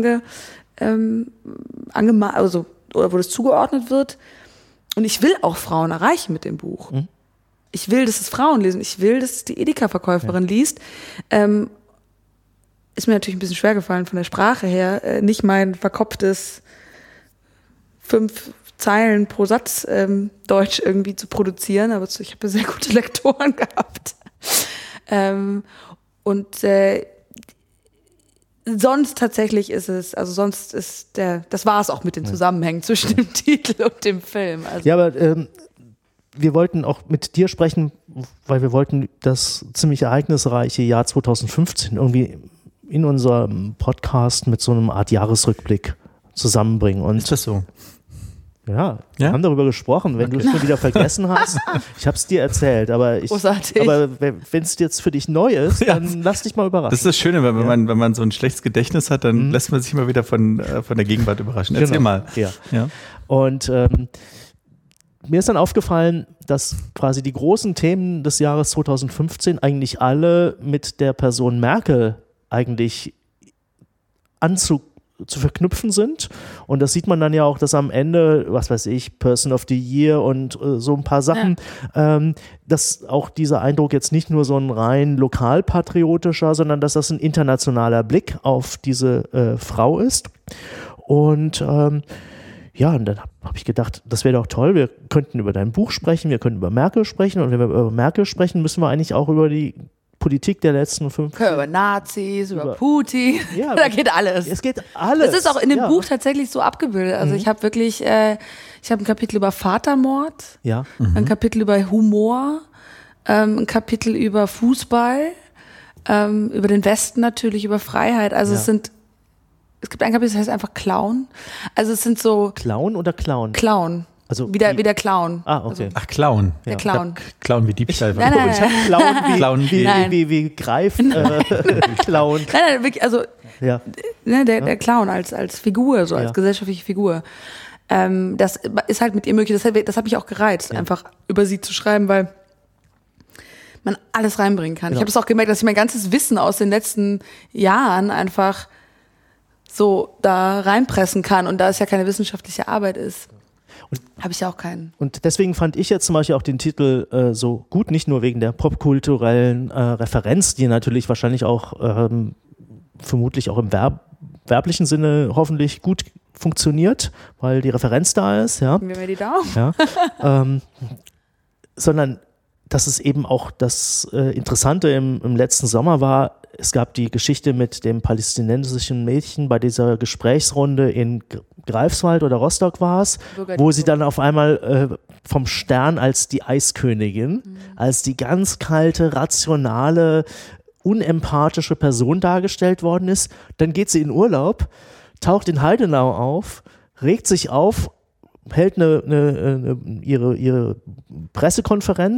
also, oder wo das zugeordnet wird. Und ich will auch Frauen erreichen mit dem Buch. Mhm. Ich will, dass es Frauen lesen. Ich will, dass es die Edeka-Verkäuferin liest. Ist mir natürlich ein bisschen schwer gefallen von der Sprache her, nicht mein verkopftes 5 Zeilen pro Satz Deutsch irgendwie zu produzieren, aber ich habe sehr gute Lektoren gehabt. Sonst tatsächlich ist es, also sonst ist das war es auch mit den Zusammenhängen zwischen dem Titel und dem Film. Also.
Ja, aber wir wollten auch mit dir sprechen, weil wir wollten das ziemlich ereignisreiche Jahr 2015 irgendwie in unserem Podcast mit so einer Art Jahresrückblick zusammenbringen. Und
ist das so?
Ja, wir haben darüber gesprochen. Wenn du es schon wieder vergessen hast, ich habe es dir erzählt, aber wenn es jetzt für dich neu ist, dann lass dich mal überraschen.
Das ist das Schöne, wenn man so ein schlechtes Gedächtnis hat, dann lässt man sich immer wieder von der Gegenwart überraschen. Erzähl mal.
Ja. Und mir ist dann aufgefallen, dass quasi die großen Themen des Jahres 2015 eigentlich alle mit der Person Merkel eigentlich zu verknüpfen sind. Und das sieht man dann ja auch, dass am Ende, was weiß ich, Person of the Year und so ein paar Sachen, dass auch dieser Eindruck jetzt nicht nur so ein rein lokalpatriotischer, sondern dass das ein internationaler Blick auf diese Frau ist. Und und dann habe ich gedacht, das wäre doch toll, wir könnten über dein Buch sprechen, wir könnten über Merkel sprechen und wenn wir über Merkel sprechen, müssen wir eigentlich auch über die Politik der letzten 5 Jahre.
Über Nazis, über Putin, da geht alles.
Es geht alles.
Das ist auch in dem Buch tatsächlich so abgebildet. Also ich habe wirklich, ich habe ein Kapitel über Vatermord, ein Kapitel über Humor, ein Kapitel über Fußball, über den Westen natürlich, über Freiheit. Also es gibt ein Kapitel, das heißt einfach Clown. Also es sind so...
Clown oder Clown?
Clown.
Also
wie der Clown.
Ah, okay.
Also,
ach, Clown.
Der Clown.
Clown wie Diebstahl.
Nein.
Ich habe Clown wie Greif. Clown.
Nein, wirklich, also der Clown als Figur, so als gesellschaftliche Figur. Das ist halt mit ihr möglich. Das hat mich auch gereizt, einfach über sie zu schreiben, weil man alles reinbringen kann. Ich habe es auch gemerkt, dass ich mein ganzes Wissen aus den letzten Jahren einfach so da reinpressen kann und da es ja keine wissenschaftliche Arbeit ist. Habe ich ja auch keinen.
Und deswegen fand ich jetzt zum Beispiel auch den Titel so gut, nicht nur wegen der popkulturellen Referenz, die natürlich wahrscheinlich auch vermutlich auch im werblichen Sinne hoffentlich gut funktioniert, weil die Referenz da ist. Ja.
Geben wir mir die Daumen.
Ja. Sondern dass es eben auch das Interessante im letzten Sommer war, es gab die Geschichte mit dem palästinensischen Mädchen bei dieser Gesprächsrunde in Greifswald oder Rostock war es, wo sie dann auf einmal vom Stern als die Eiskönigin, als die ganz kalte, rationale, unempathische Person dargestellt worden ist. Dann geht sie in Urlaub, taucht in Heidenau auf, regt sich auf, hält ihre Pressekonferenz,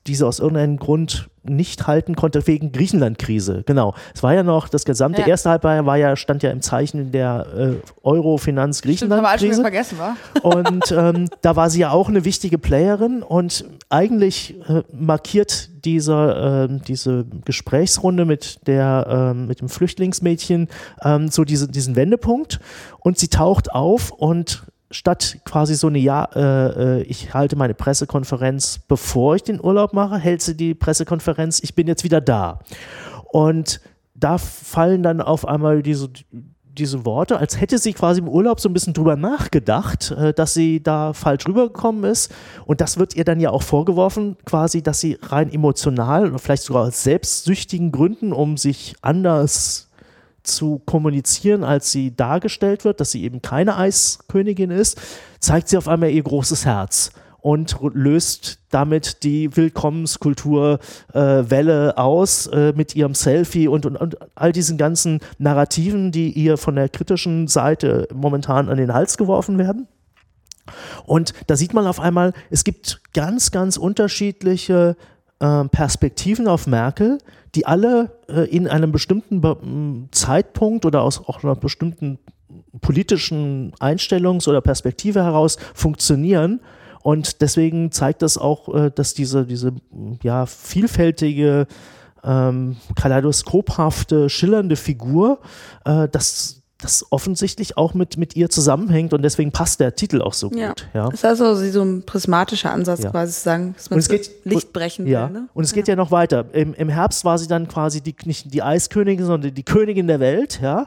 diese aus irgendeinem Grund nicht halten konnte wegen Griechenland-Krise. Genau. Es war ja noch, das gesamte erste Halbjahr stand ja im Zeichen der Euro-Finanz-Griechenland-Krise.
Vergessen, wa?
Und da war sie ja auch eine wichtige Playerin und eigentlich markiert diese Gesprächsrunde mit dem Flüchtlingsmädchen so diesen Wendepunkt und sie taucht auf und statt quasi so ich halte meine Pressekonferenz, bevor ich den Urlaub mache, hält sie die Pressekonferenz, ich bin jetzt wieder da. Und da fallen dann auf einmal diese Worte, als hätte sie quasi im Urlaub so ein bisschen drüber nachgedacht, dass sie da falsch rübergekommen ist. Und das wird ihr dann ja auch vorgeworfen, quasi, dass sie rein emotional oder vielleicht sogar aus selbstsüchtigen Gründen, um sich anders zu kommunizieren, als sie dargestellt wird, dass sie eben keine Eiskönigin ist, zeigt sie auf einmal ihr großes Herz und löst damit die Willkommenskultur-Welle aus mit ihrem Selfie und all diesen ganzen Narrativen, die ihr von der kritischen Seite momentan an den Hals geworfen werden. Und da sieht man auf einmal, es gibt ganz, ganz unterschiedliche Perspektiven auf Merkel, die alle in einem bestimmten Zeitpunkt oder aus auch einer bestimmten politischen Einstellungs- oder Perspektive heraus funktionieren. Und deswegen zeigt das auch, dass diese vielfältige, kaleidoskophafte, schillernde Figur, das offensichtlich auch mit ihr zusammenhängt und deswegen passt der Titel auch so gut. Ja.
Das ist also so ein prismatischer Ansatz quasi zu sagen, dass man Licht brechen will.
Ja. Ne? Und es geht ja noch weiter. Im Herbst war sie dann quasi nicht die Eiskönigin, sondern die Königin der Welt. Ja.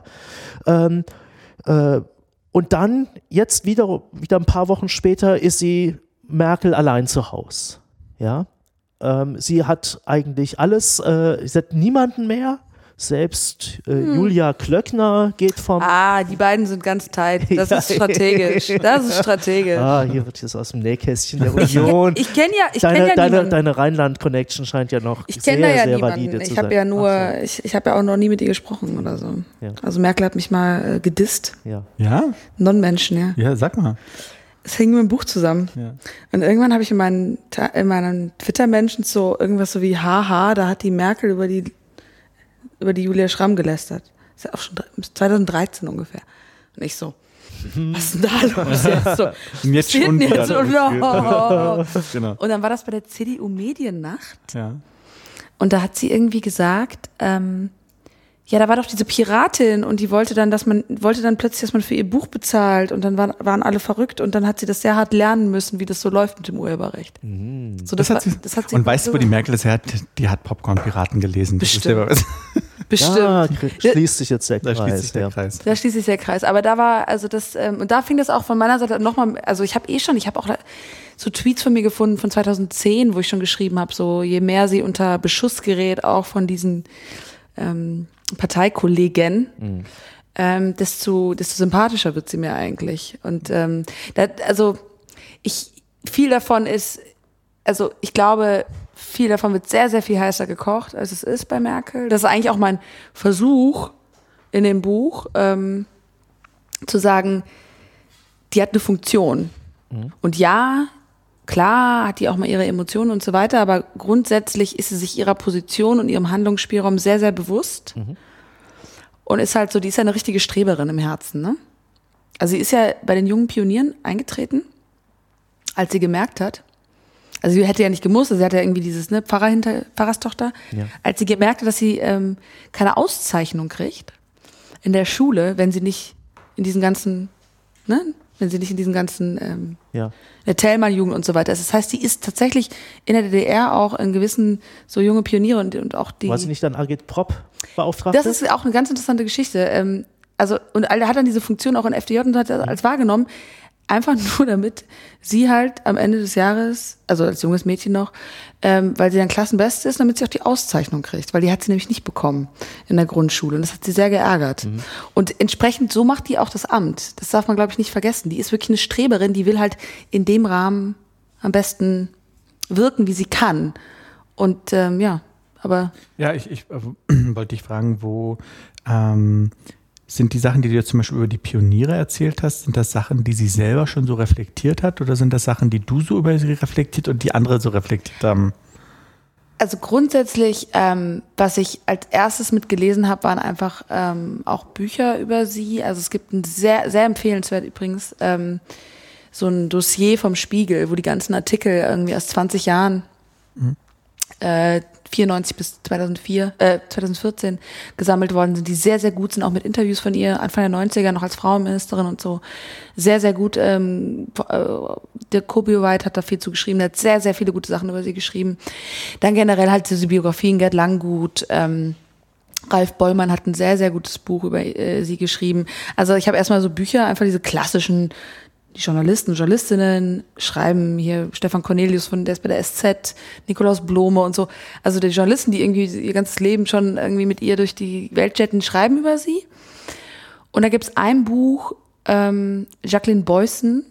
Und dann, jetzt wieder ein paar Wochen später, ist sie Merkel allein zu Hause. Ja. Sie hat eigentlich alles, sie hat niemanden mehr. Selbst Julia Klöckner geht vom...
die beiden sind ganz tight. Das ist strategisch. Das ist strategisch.
Hier wird jetzt aus dem Nähkästchen der Union.
Ich kenne ja
deine Rheinland-Connection scheint ja noch sehr valide zu sein.
Ich habe ja auch noch nie mit ihr gesprochen oder so. Ja. Also Merkel hat mich mal gedisst.
Ja?
Non-Menschen, ja.
Ja, sag mal.
Es hing mit dem Buch zusammen. Ja. Und irgendwann habe ich in meinen Twitter-Menschen so irgendwas so wie haha, da hat die Merkel über die Julia Schramm gelästert. Das ist ja auch schon 2013 ungefähr. Und ich so, was ist denn da los jetzt? So,
und jetzt schon wieder.
Genau. Und dann war das bei der CDU-Mediennacht.
Ja.
Und da hat sie irgendwie gesagt, da war doch diese Piratin und die wollte dann plötzlich, dass man für ihr Buch bezahlt und dann waren alle verrückt und dann hat sie das sehr hart lernen müssen, wie das so läuft mit dem Urheberrecht. So, das hat sie
und weißt du, wo die Merkel das her hat? Die hat Popcorn-Piraten gelesen.
Bestimmt.
Da schließt sich jetzt der Kreis.
Da schließt sich der Kreis. Aber da war, also das, und da fing das auch von meiner Seite nochmal, also ich habe auch so Tweets von mir gefunden von 2010, wo ich schon geschrieben habe, so je mehr sie unter Beschuss gerät, auch von diesen Parteikollegen, desto sympathischer wird sie mir eigentlich. Und viel davon wird sehr, sehr viel heißer gekocht, als es ist bei Merkel. Das ist eigentlich auch mein Versuch in dem Buch, zu sagen, die hat eine Funktion. Und ja, klar hat die auch mal ihre Emotionen und so weiter, aber grundsätzlich ist sie sich ihrer Position und ihrem Handlungsspielraum sehr, sehr bewusst. Und ist halt so, die ist ja eine richtige Streberin im Herzen, ne? Also sie ist ja bei den jungen Pionieren eingetreten, als sie gemerkt hat, also sie hätte ja nicht gemusst, sie hatte ja irgendwie dieses Pfarrerstochter, als sie gemerkt hat, dass sie keine Auszeichnung kriegt in der Schule, wenn sie nicht in diesen ganzen, der Thälmann-Jugend und so weiter. Das heißt, sie ist tatsächlich in der DDR auch in gewissen so junge Pioniere und auch die...
War sie nicht dann Agit Prop beauftragt?
Das ist auch eine ganz interessante Geschichte. Und er hat dann diese Funktion auch in FDJ und hat das als wahrgenommen, einfach nur damit sie halt am Ende des Jahres, also als junges Mädchen noch, weil sie dann Klassenbeste ist, damit sie auch die Auszeichnung kriegt, weil die hat sie nämlich nicht bekommen in der Grundschule und das hat sie sehr geärgert. Und entsprechend, so macht die auch das Amt. Das darf man, glaube ich, nicht vergessen. Die ist wirklich eine Streberin, die will halt in dem Rahmen am besten wirken, wie sie kann. Und aber...
Ja, ich wollte dich fragen, wo... sind die Sachen, die du dir zum Beispiel über die Pioniere erzählt hast, sind das Sachen, die sie selber schon so reflektiert hat oder sind das Sachen, die du so über sie reflektiert und die andere so reflektiert haben?
Also grundsätzlich, was ich als erstes mitgelesen habe, waren einfach auch Bücher über sie. Also es gibt ein sehr, sehr empfehlenswert übrigens, so ein Dossier vom Spiegel, wo die ganzen Artikel irgendwie aus 20 Jahren, 94 bis 2014 gesammelt worden sind, die sehr, sehr gut sind, auch mit Interviews von ihr, Anfang der 90er noch als Frauenministerin und so. Sehr, sehr gut. Der Kobe White hat da viel zu geschrieben, der hat sehr, sehr viele gute Sachen über sie geschrieben. Dann generell halt diese Biografien, Gerd Langgut, Ralf Bollmann hat ein sehr, sehr gutes Buch über sie geschrieben. Also ich habe erstmal so Bücher, einfach diese klassischen, die Journalisten, Journalistinnen schreiben hier, Stefan Cornelius der ist bei der SZ, Nikolaus Blome und so. Also die Journalisten, die irgendwie ihr ganzes Leben schon irgendwie mit ihr durch die Welt jetten, schreiben über sie. Und da gibt's ein Buch, Jacqueline Boyson,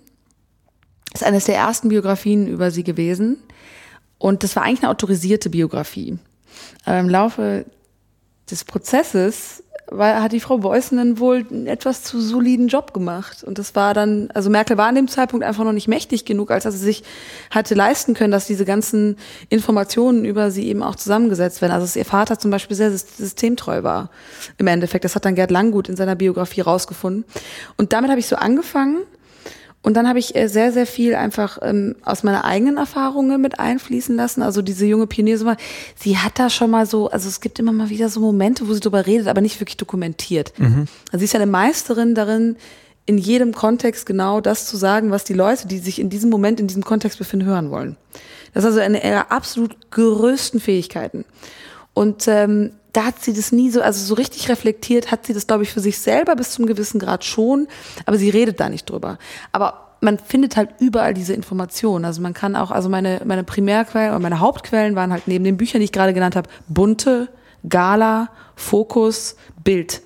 ist eines der ersten Biografien über sie gewesen. Und das war eigentlich eine autorisierte Biografie. Aber im Laufe des Prozesses hat die Frau Boyson wohl einen etwas zu soliden Job gemacht. Und das war dann, also Merkel war an dem Zeitpunkt einfach noch nicht mächtig genug, als dass sie sich hatte leisten können, dass diese ganzen Informationen über sie eben auch zusammengesetzt werden. Also dass ihr Vater zum Beispiel sehr systemtreu war im Endeffekt. Das hat dann Gerd Langgut in seiner Biografie rausgefunden. Und damit habe ich so angefangen. Und dann habe ich sehr, sehr viel einfach aus meiner eigenen Erfahrungen mit einfließen lassen. Also diese junge Pionierin, sie hat da schon mal so, also es gibt immer mal wieder so Momente, wo sie drüber redet, aber nicht wirklich dokumentiert. Also sie ist ja eine Meisterin darin, in jedem Kontext genau das zu sagen, was die Leute, die sich in diesem Moment, in diesem Kontext befinden, hören wollen. Das ist also eine ihrer absolut größten Fähigkeiten. Und da hat sie das nie so, also so richtig reflektiert hat sie das, glaube ich, für sich selber bis zum gewissen Grad schon, aber sie redet da nicht drüber. Aber man findet halt überall diese Informationen. Also man kann auch, also meine Primärquellen oder meine Hauptquellen waren halt neben den Büchern, die ich gerade genannt habe, Bunte, Gala, Fokus, Bild.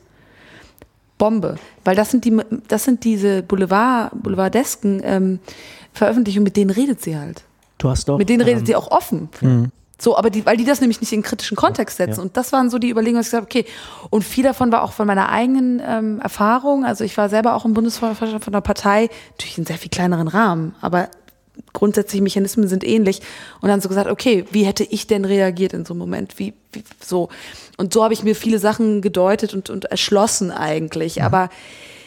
Bombe. Weil das sind diese boulevardesken Veröffentlichungen, mit denen redet sie halt.
Du hast doch,
mit denen redet sie auch offen. So, aber weil die das nämlich nicht in kritischen Kontext setzen. Ja. Und das waren so die Überlegungen, dass ich gesagt habe, okay. Und viel davon war auch von meiner eigenen Erfahrung. Also ich war selber auch im Bundesvorstand von einer Partei, natürlich in sehr viel kleineren Rahmen, aber grundsätzlich Mechanismen sind ähnlich. Und dann so gesagt, okay, wie hätte ich denn reagiert in so einem Moment? Wie so. Und so habe ich mir viele Sachen gedeutet und erschlossen eigentlich. Ja. Aber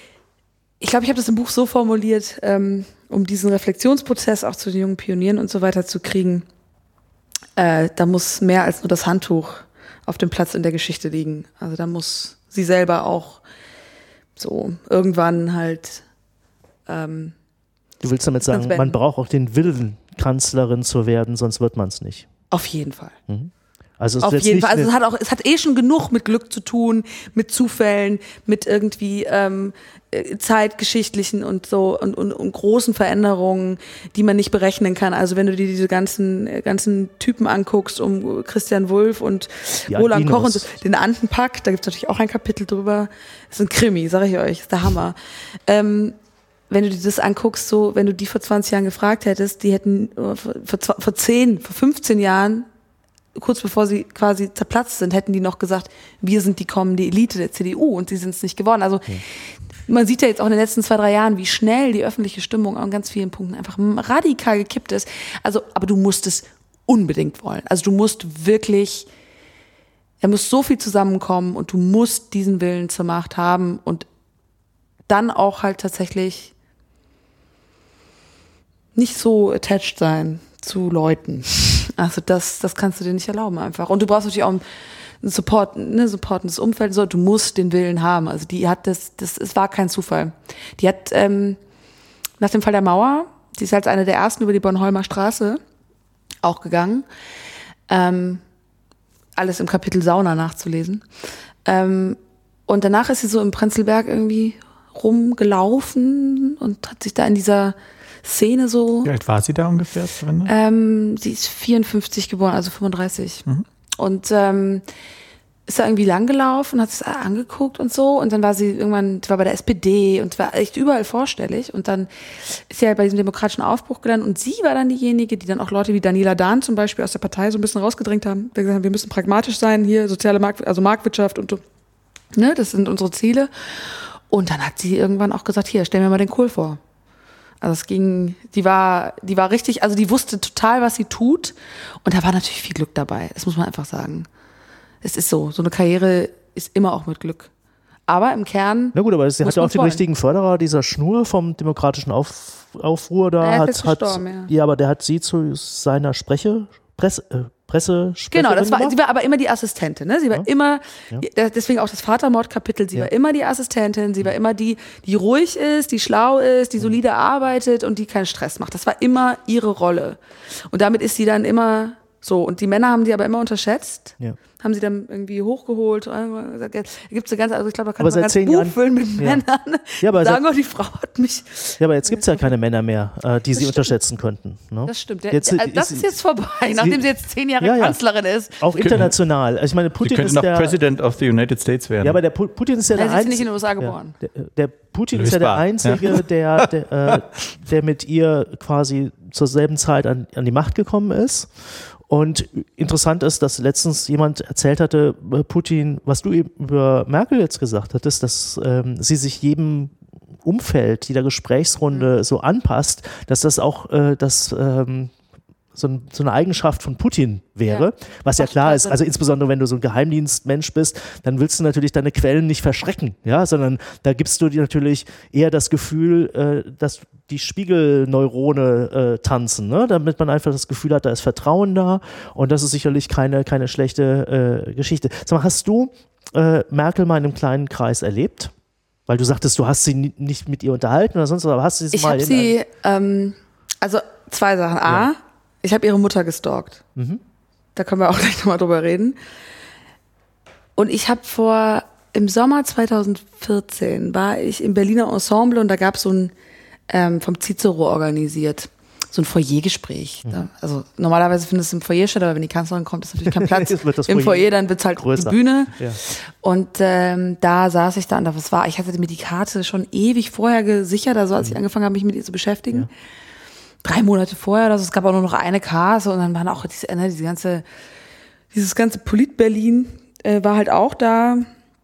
ich glaube, ich habe das im Buch so formuliert, um diesen Reflexionsprozess auch zu den jungen Pionieren und so weiter zu kriegen. Da muss mehr als nur das Handtuch auf dem Platz in der Geschichte liegen. Also da muss sie selber auch so irgendwann halt
Du willst damit sagen, man braucht auch den Willen, Kanzlerin zu werden, sonst wird man es nicht.
Auf jeden Fall.
Also
auf jeden Fall. Also es hat schon genug mit Glück zu tun, mit Zufällen, mit irgendwie zeitgeschichtlichen und so und großen Veränderungen, die man nicht berechnen kann. Also wenn du dir diese ganzen Typen anguckst, um Christian Wulff und Roland Koch und so, den Andenpack, da gibt es natürlich auch ein Kapitel drüber. Das ist ein Krimi, sage ich euch, ist der Hammer. Wenn du dir das anguckst, so, wenn du die vor 20 Jahren gefragt hättest, die hätten vor 15 Jahren, kurz bevor sie quasi zerplatzt sind, hätten die noch gesagt, wir sind die kommende Elite der CDU und sie sind es nicht geworden. Also man sieht ja jetzt auch in den letzten 2-3 Jahren, wie schnell die öffentliche Stimmung an ganz vielen Punkten einfach radikal gekippt ist. Also, aber du musst es unbedingt wollen. Also du musst wirklich, da muss so viel zusammenkommen und du musst diesen Willen zur Macht haben und dann auch halt tatsächlich nicht so attached sein zu Leuten. Also das kannst du dir nicht erlauben einfach. Und du brauchst natürlich auch ein supportendes Umfeld. So, du musst den Willen haben. Also die hat es war kein Zufall. Die hat nach dem Fall der Mauer, die ist als eine der ersten über die Bornholmer Straße auch gegangen. Alles im Kapitel Sauna nachzulesen. Und danach ist sie so im Prenzlberg irgendwie rumgelaufen und hat sich da in dieser Szene so. Wie
alt war sie da ungefähr?
Sie ist 54 geboren, also 35. Und ist da irgendwie langgelaufen, hat sich angeguckt und so. Und dann war sie war bei der SPD und war echt überall vorstellig. Und dann ist sie halt bei diesem demokratischen Aufbruch gelandet. Und sie war dann diejenige, die dann auch Leute wie Daniela Dahn zum Beispiel aus der Partei so ein bisschen rausgedrängt haben. Wir gesagt haben, wir müssen pragmatisch sein, hier soziale Marktwirtschaft und so. Ne, das sind unsere Ziele. Und dann hat sie irgendwann auch gesagt, hier, stell mir mal den Kohl vor. Also die war richtig, also die wusste total, was sie tut. Und da war natürlich viel Glück dabei. Das muss man einfach sagen. Es ist so eine Karriere ist immer auch mit Glück. Aber im Kern.
Na gut, aber sie hat ja auch den richtigen Förderer, dieser Schnur vom demokratischen Aufruhr da.
Er ist gestorben,
ja, aber der hat sie zu seiner Pressesprecherin
Genau,
gemacht.
sie war aber immer die Assistentin. Ne? Sie war immer, deswegen auch das Vatermordkapitel, sie war immer die Assistentin, sie war immer die ruhig ist, die schlau ist, die solide arbeitet und die keinen Stress macht. Das war immer ihre Rolle. Und damit ist sie dann immer so. Und die Männer haben die aber immer unterschätzt. Ja. Haben sie dann irgendwie hochgeholt. Da gibt's eine ganze, also ich glaube, da kann man ein ganzes Buch füllen mit Männern. Ja, aber sagen, die Frau hat mich.
Ja, aber jetzt gibt's ja keine Männer mehr, die sie unterschätzen könnten. Ne?
Das stimmt. Das ist jetzt vorbei, nachdem sie jetzt 10 Jahre Kanzlerin ist.
Auch international. Also ich meine, Putin ist der
President of the United States werden.
Ja, aber der Putin ist ja der
Einzige. Er ist nicht in den USA geboren.
Der Putin ist ja der Einzige, der mit ihr quasi zur selben Zeit an die Macht gekommen ist. Und interessant ist, dass letztens jemand erzählt hatte, Putin, was du eben über Merkel jetzt gesagt hattest, dass sie sich jedem Umfeld, jeder Gesprächsrunde so anpasst, dass das auch so eine Eigenschaft von Putin wäre, was ja klar ist, also insbesondere wenn du so ein Geheimdienstmensch bist, dann willst du natürlich deine Quellen nicht verschrecken, ja, sondern da gibst du dir natürlich eher das Gefühl, dass die Spiegelneurone tanzen, ne? Damit man einfach das Gefühl hat, da ist Vertrauen da und das ist sicherlich keine schlechte Geschichte. Sag mal, hast du Merkel mal in einem kleinen Kreis erlebt? Weil du sagtest, du hast sie nicht mit ihr unterhalten oder sonst was, aber hast du sie mal...
Ich habe sie, also 2 Sachen. A, ich habe ihre Mutter gestalkt. Mhm. Da können wir auch gleich nochmal drüber reden. Und ich habe im Sommer 2014 war ich im Berliner Ensemble und da gab es so ein, vom Cicero organisiert, so ein Foyergespräch. Mhm. Also normalerweise findet es im Foyer statt, aber wenn die Kanzlerin kommt, ist natürlich kein Platz im Foyer, dann wird es halt größer. Die Bühne. Ja. Und da saß ich da und ich hatte mir die Karte schon ewig vorher gesichert, also als ich angefangen habe, mich mit ihr zu beschäftigen. Ja. 3 Monate vorher, also es gab auch nur noch eine Karte und dann waren auch dieses ganze Polit-Berlin war halt auch da,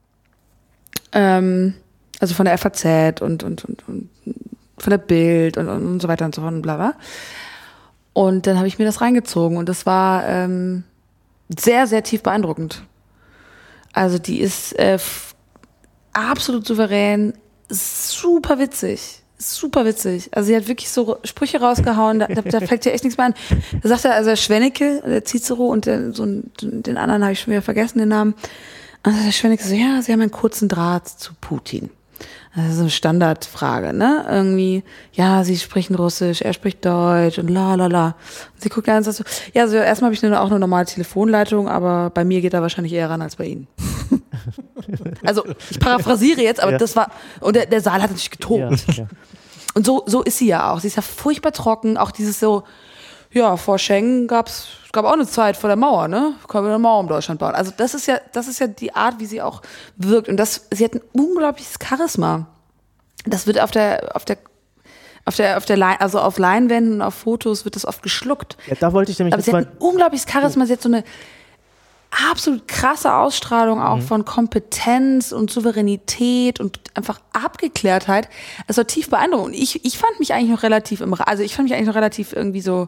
also von der FAZ und von der Bild und so weiter und so fort und bla bla. Und dann habe ich mir das reingezogen und das war sehr, sehr tief beeindruckend. Also die ist absolut souverän, super witzig. Super witzig. Also sie hat wirklich so Sprüche rausgehauen, da fällt dir echt nichts mehr an. Da sagt er, also der Schwennecke, der Cicero und den anderen habe ich schon wieder vergessen, den Namen. Also der Schwennecke so, ja, sie haben einen kurzen Draht zu Putin. Das ist so eine Standardfrage, ne? Irgendwie, ja, sie sprechen Russisch, er spricht Deutsch und la la la. Und sie guckt an und sagt so, ja, also erstmal habe ich auch eine normale Telefonleitung, aber bei mir geht er wahrscheinlich eher ran als bei Ihnen. Also ich paraphrasiere jetzt, aber das war, und der Saal hat natürlich getobt. Ja. Und so ist sie ja auch. Sie ist ja furchtbar trocken, auch dieses so, ja, vor Schengen gab auch eine Zeit vor der Mauer, ne? Können wir eine Mauer um Deutschland bauen. Also das ist ja die Art, wie sie auch wirkt. Und sie hat ein unglaubliches Charisma. Das wird auf Leinwänden und auf Fotos wird das oft geschluckt.
Ja, da wollte ich nämlich.
Aber sie hat ein unglaubliches Charisma. Sie hat so eine absolut krasse Ausstrahlung auch von Kompetenz und Souveränität und einfach Abgeklärtheit. Es war tief beeindruckend. Und ich fand mich eigentlich noch relativ irgendwie so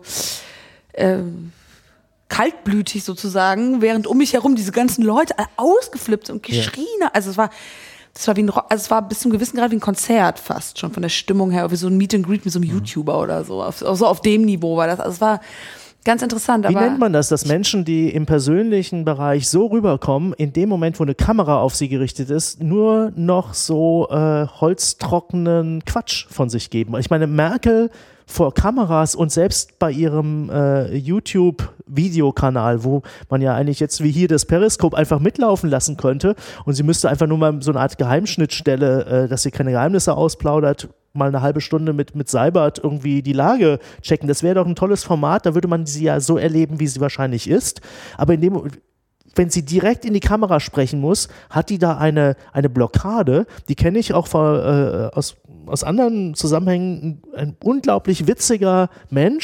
kaltblütig sozusagen, während um mich herum diese ganzen Leute alle ausgeflippt und geschrien. Ja. Also es war bis zum gewissen Grad wie ein Konzert fast schon von der Stimmung her, wie so ein Meet and Greet mit so einem YouTuber oder so. Auf dem Niveau war das. Also es war ganz interessant.
Wie nennt man das, dass Menschen, die im persönlichen Bereich so rüberkommen, in dem Moment, wo eine Kamera auf sie gerichtet ist, nur noch so holztrockenen Quatsch von sich geben? Ich meine, Merkel vor Kameras und selbst bei ihrem YouTube-Videokanal, wo man ja eigentlich jetzt wie hier das Periskop einfach mitlaufen lassen könnte und sie müsste einfach nur mal so eine Art Geheimschnittstelle, dass sie keine Geheimnisse ausplaudert, mal eine halbe Stunde mit Seibert irgendwie die Lage checken. Das wäre doch ein tolles Format, da würde man sie ja so erleben, wie sie wahrscheinlich ist. Aber wenn sie direkt in die Kamera sprechen muss, hat die da eine Blockade, die kenne ich auch aus anderen Zusammenhängen, ein unglaublich witziger Mensch,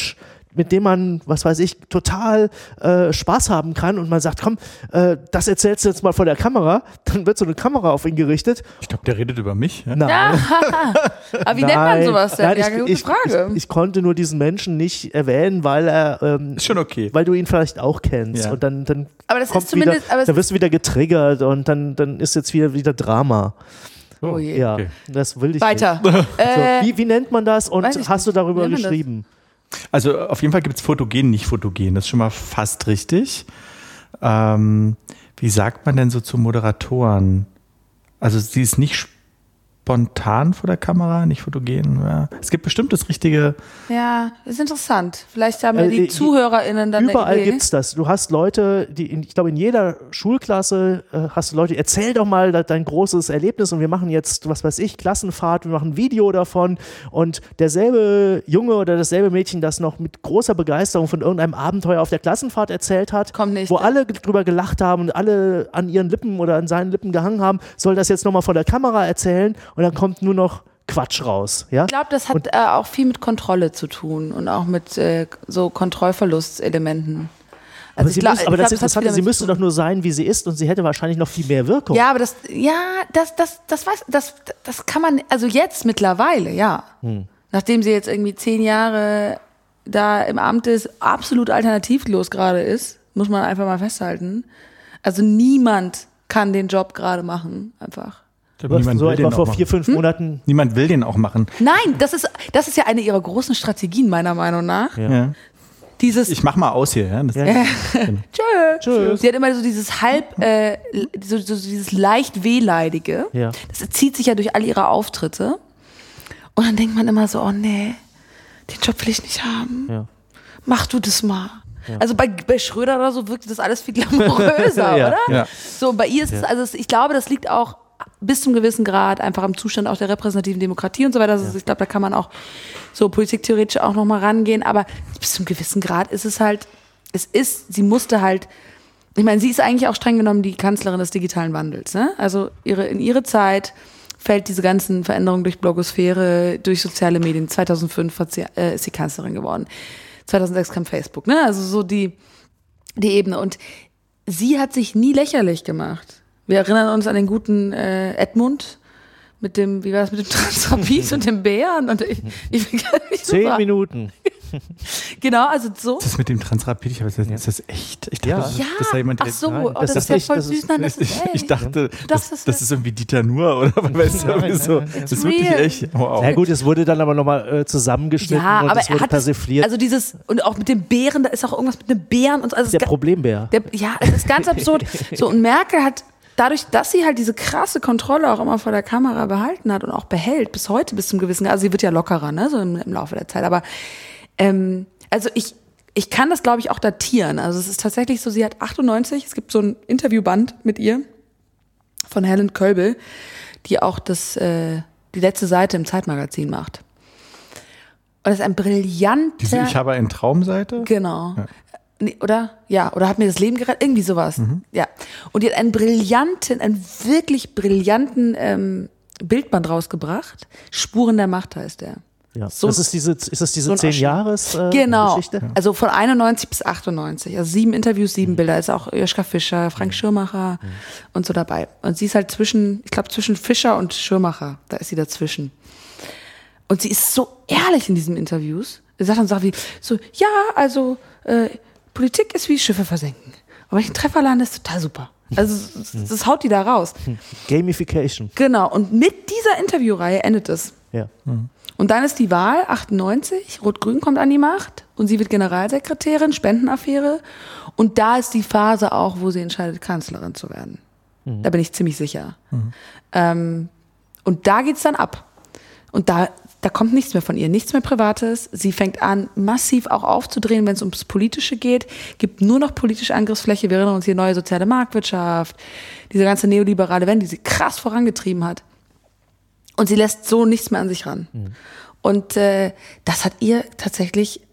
mit dem man, was weiß ich, total Spaß haben kann und man sagt, komm, das erzählst du jetzt mal vor der Kamera, dann wird so eine Kamera auf ihn gerichtet.
Ich glaube, der redet über mich. Ja?
Nein.
Aber wie nennt man sowas denn?
Nein,
Ja, gute Frage.
Ich konnte nur diesen Menschen nicht erwähnen, weil er
ist schon okay.
weil du ihn vielleicht auch kennst.
Ja.
Und dann
Aber das
kommt
ist zumindest.
wieder, dann wirst du wieder getriggert und dann ist jetzt wieder Drama.
Oh je.
Ja,
Okay.
das will ich
Weiter.
nicht. So, wie nennt man das und
weiß ich
hast du
nicht.
darüber
Wie nennt man das?
geschrieben?
Also auf jeden Fall gibt es fotogen, nicht fotogen. Das ist schon mal fast richtig. Wie sagt man denn so zu Moderatoren? Also sie ist nicht spontan vor der Kamera, nicht fotogen. Ja. Es gibt bestimmt das richtige.
Ja, ist interessant. Vielleicht haben ja die ZuhörerInnen dann
Überall
eine Idee.
gibt's das. Du hast Leute, ich glaube in jeder Schulklasse hast du Leute, erzähl doch mal dein großes Erlebnis und wir machen jetzt, was weiß ich, Klassenfahrt, wir machen ein Video davon und derselbe Junge oder dasselbe Mädchen, das noch mit großer Begeisterung von irgendeinem Abenteuer auf der Klassenfahrt erzählt hat,
Kommt nicht.
wo alle drüber gelacht haben und alle an ihren Lippen oder an seinen Lippen gehangen haben, soll das jetzt nochmal vor der Kamera erzählen und dann kommt nur noch Quatsch raus. Ja?
Ich glaube, das hat auch viel mit Kontrolle zu tun und auch mit so Kontrollverlustelementen.
Aber,
Also ich glaub,
aber das
hat
Interessante,
viel
sie
damit
müsste
zu tun.
doch nur sein, wie sie ist und sie hätte wahrscheinlich noch viel mehr Wirkung.
Ja, aber das kann man, also jetzt mittlerweile, ja. Nachdem sie jetzt irgendwie 10 Jahre da im Amt ist, absolut alternativlos gerade ist, muss man einfach mal festhalten. Also niemand kann den Job gerade machen, einfach.
Niemand
so
will
etwa
den
vor
auch
4, 5 Monaten.
Niemand will den auch machen.
Nein, das ist ja eine ihrer großen Strategien, meiner Meinung nach.
Ja.
Dieses
Ich mach mal aus hier. Ja? Das
Tschö. Sie hat immer so dieses so dieses leicht wehleidige.
Ja.
Das zieht sich ja durch all ihre Auftritte. Und dann denkt man immer so, oh nee, den Job will ich nicht haben.
Ja.
Mach du das mal. Ja. Also bei Schröder oder so wirkt das alles viel glamouröser,
Ja.
oder?
Ja.
So, bei ihr ist es, also ich glaube, das liegt auch bis zum gewissen Grad einfach am Zustand auch der repräsentativen Demokratie und so weiter. Also ich glaube, da kann man auch so politiktheoretisch auch nochmal rangehen, aber bis zum gewissen Grad ist es halt, sie musste halt, ich meine, sie ist eigentlich auch streng genommen die Kanzlerin des digitalen Wandels, ne? Also in ihre Zeit fällt diese ganzen Veränderungen durch Blogosphäre, durch soziale Medien. 2005 ist sie Kanzlerin geworden. 2006 kam Facebook, ne? Also so die Ebene. Und sie hat sich nie lächerlich gemacht. Wir erinnern uns an den guten Edmund mit dem, wie war das mit dem Transrapid und dem Bären? Und ich bin gar nicht so
10 Minuten.
Genau, also so.
Das mit dem Transrapid, ist das echt? Ich dachte,
Ja.
das ist ja jemand,
Ach
der.
so,
Nein,
oh, das ist ja
nicht,
voll
das ist-
süß. Nein, das ist echt.
Ich dachte,
Das
das
ist-
ist irgendwie Dieter Nuhr oder was ist irgendwie so. Das ist wirklich
real.
echt. Wow.
Na gut, es wurde dann aber nochmal zusammengeschnitten
Ja,
und
aber
es
er
wurde
hat
persifliert.
also dieses, und auch mit dem Bären, da ist auch irgendwas mit dem Bären und so. Also es
der
ist
Problembär.
ja, es ist ganz absurd. So, und Merkel hat dadurch, dass sie halt diese krasse Kontrolle auch immer vor der Kamera behalten hat und auch behält, bis heute, bis zum gewissen, also sie wird ja lockerer, ne, so im Laufe der Zeit, aber also ich kann das, glaube ich, auch datieren. Also es ist tatsächlich so, sie hat 98, es gibt so ein Interviewband mit ihr von Helen Kölbel, die auch die letzte Seite im Zeitmagazin macht. Und das ist ein brillanter...
Diese Ich habe eine Traumseite?
Genau. Ja. Nee, oder? Ja, oder hat mir das Leben gerettet? Irgendwie sowas. Ja. Und die hat einen wirklich brillanten Bildband rausgebracht. Spuren der Macht heißt der.
Ja.
So-
ist das diese
so ein
10
Abschied.
Jahres
Genau.
Geschichte?
Also von 91 bis 98. Also 7 Interviews, 7 Bilder. Ist auch Joschka Fischer, Frank Schirmacher und so dabei. Und sie ist halt zwischen Fischer und Schirmacher. Da ist sie dazwischen. Und sie ist so ehrlich in diesen Interviews. Sie sagt dann Sachen wie so, ja, also Politik ist wie Schiffe versenken. Aber wenn ich einen Treffer lande, ist total super. Also das haut die da raus.
Gamification.
Genau. Und mit dieser Interviewreihe endet es.
Ja.
Und dann ist die Wahl, 98, Rot-Grün kommt an die Macht und sie wird Generalsekretärin, Spendenaffäre. Und da ist die Phase auch, wo sie entscheidet, Kanzlerin zu werden. Da bin ich ziemlich sicher. Und da geht's dann ab. Und da kommt nichts mehr von ihr, nichts mehr Privates. Sie fängt an, massiv auch aufzudrehen, wenn es ums Politische geht. Gibt nur noch politische Angriffsfläche. Wir erinnern uns hier neue soziale Marktwirtschaft, diese ganze neoliberale Wende, die sie krass vorangetrieben hat. Und sie lässt so nichts mehr an sich ran. Und das hat ihr tatsächlich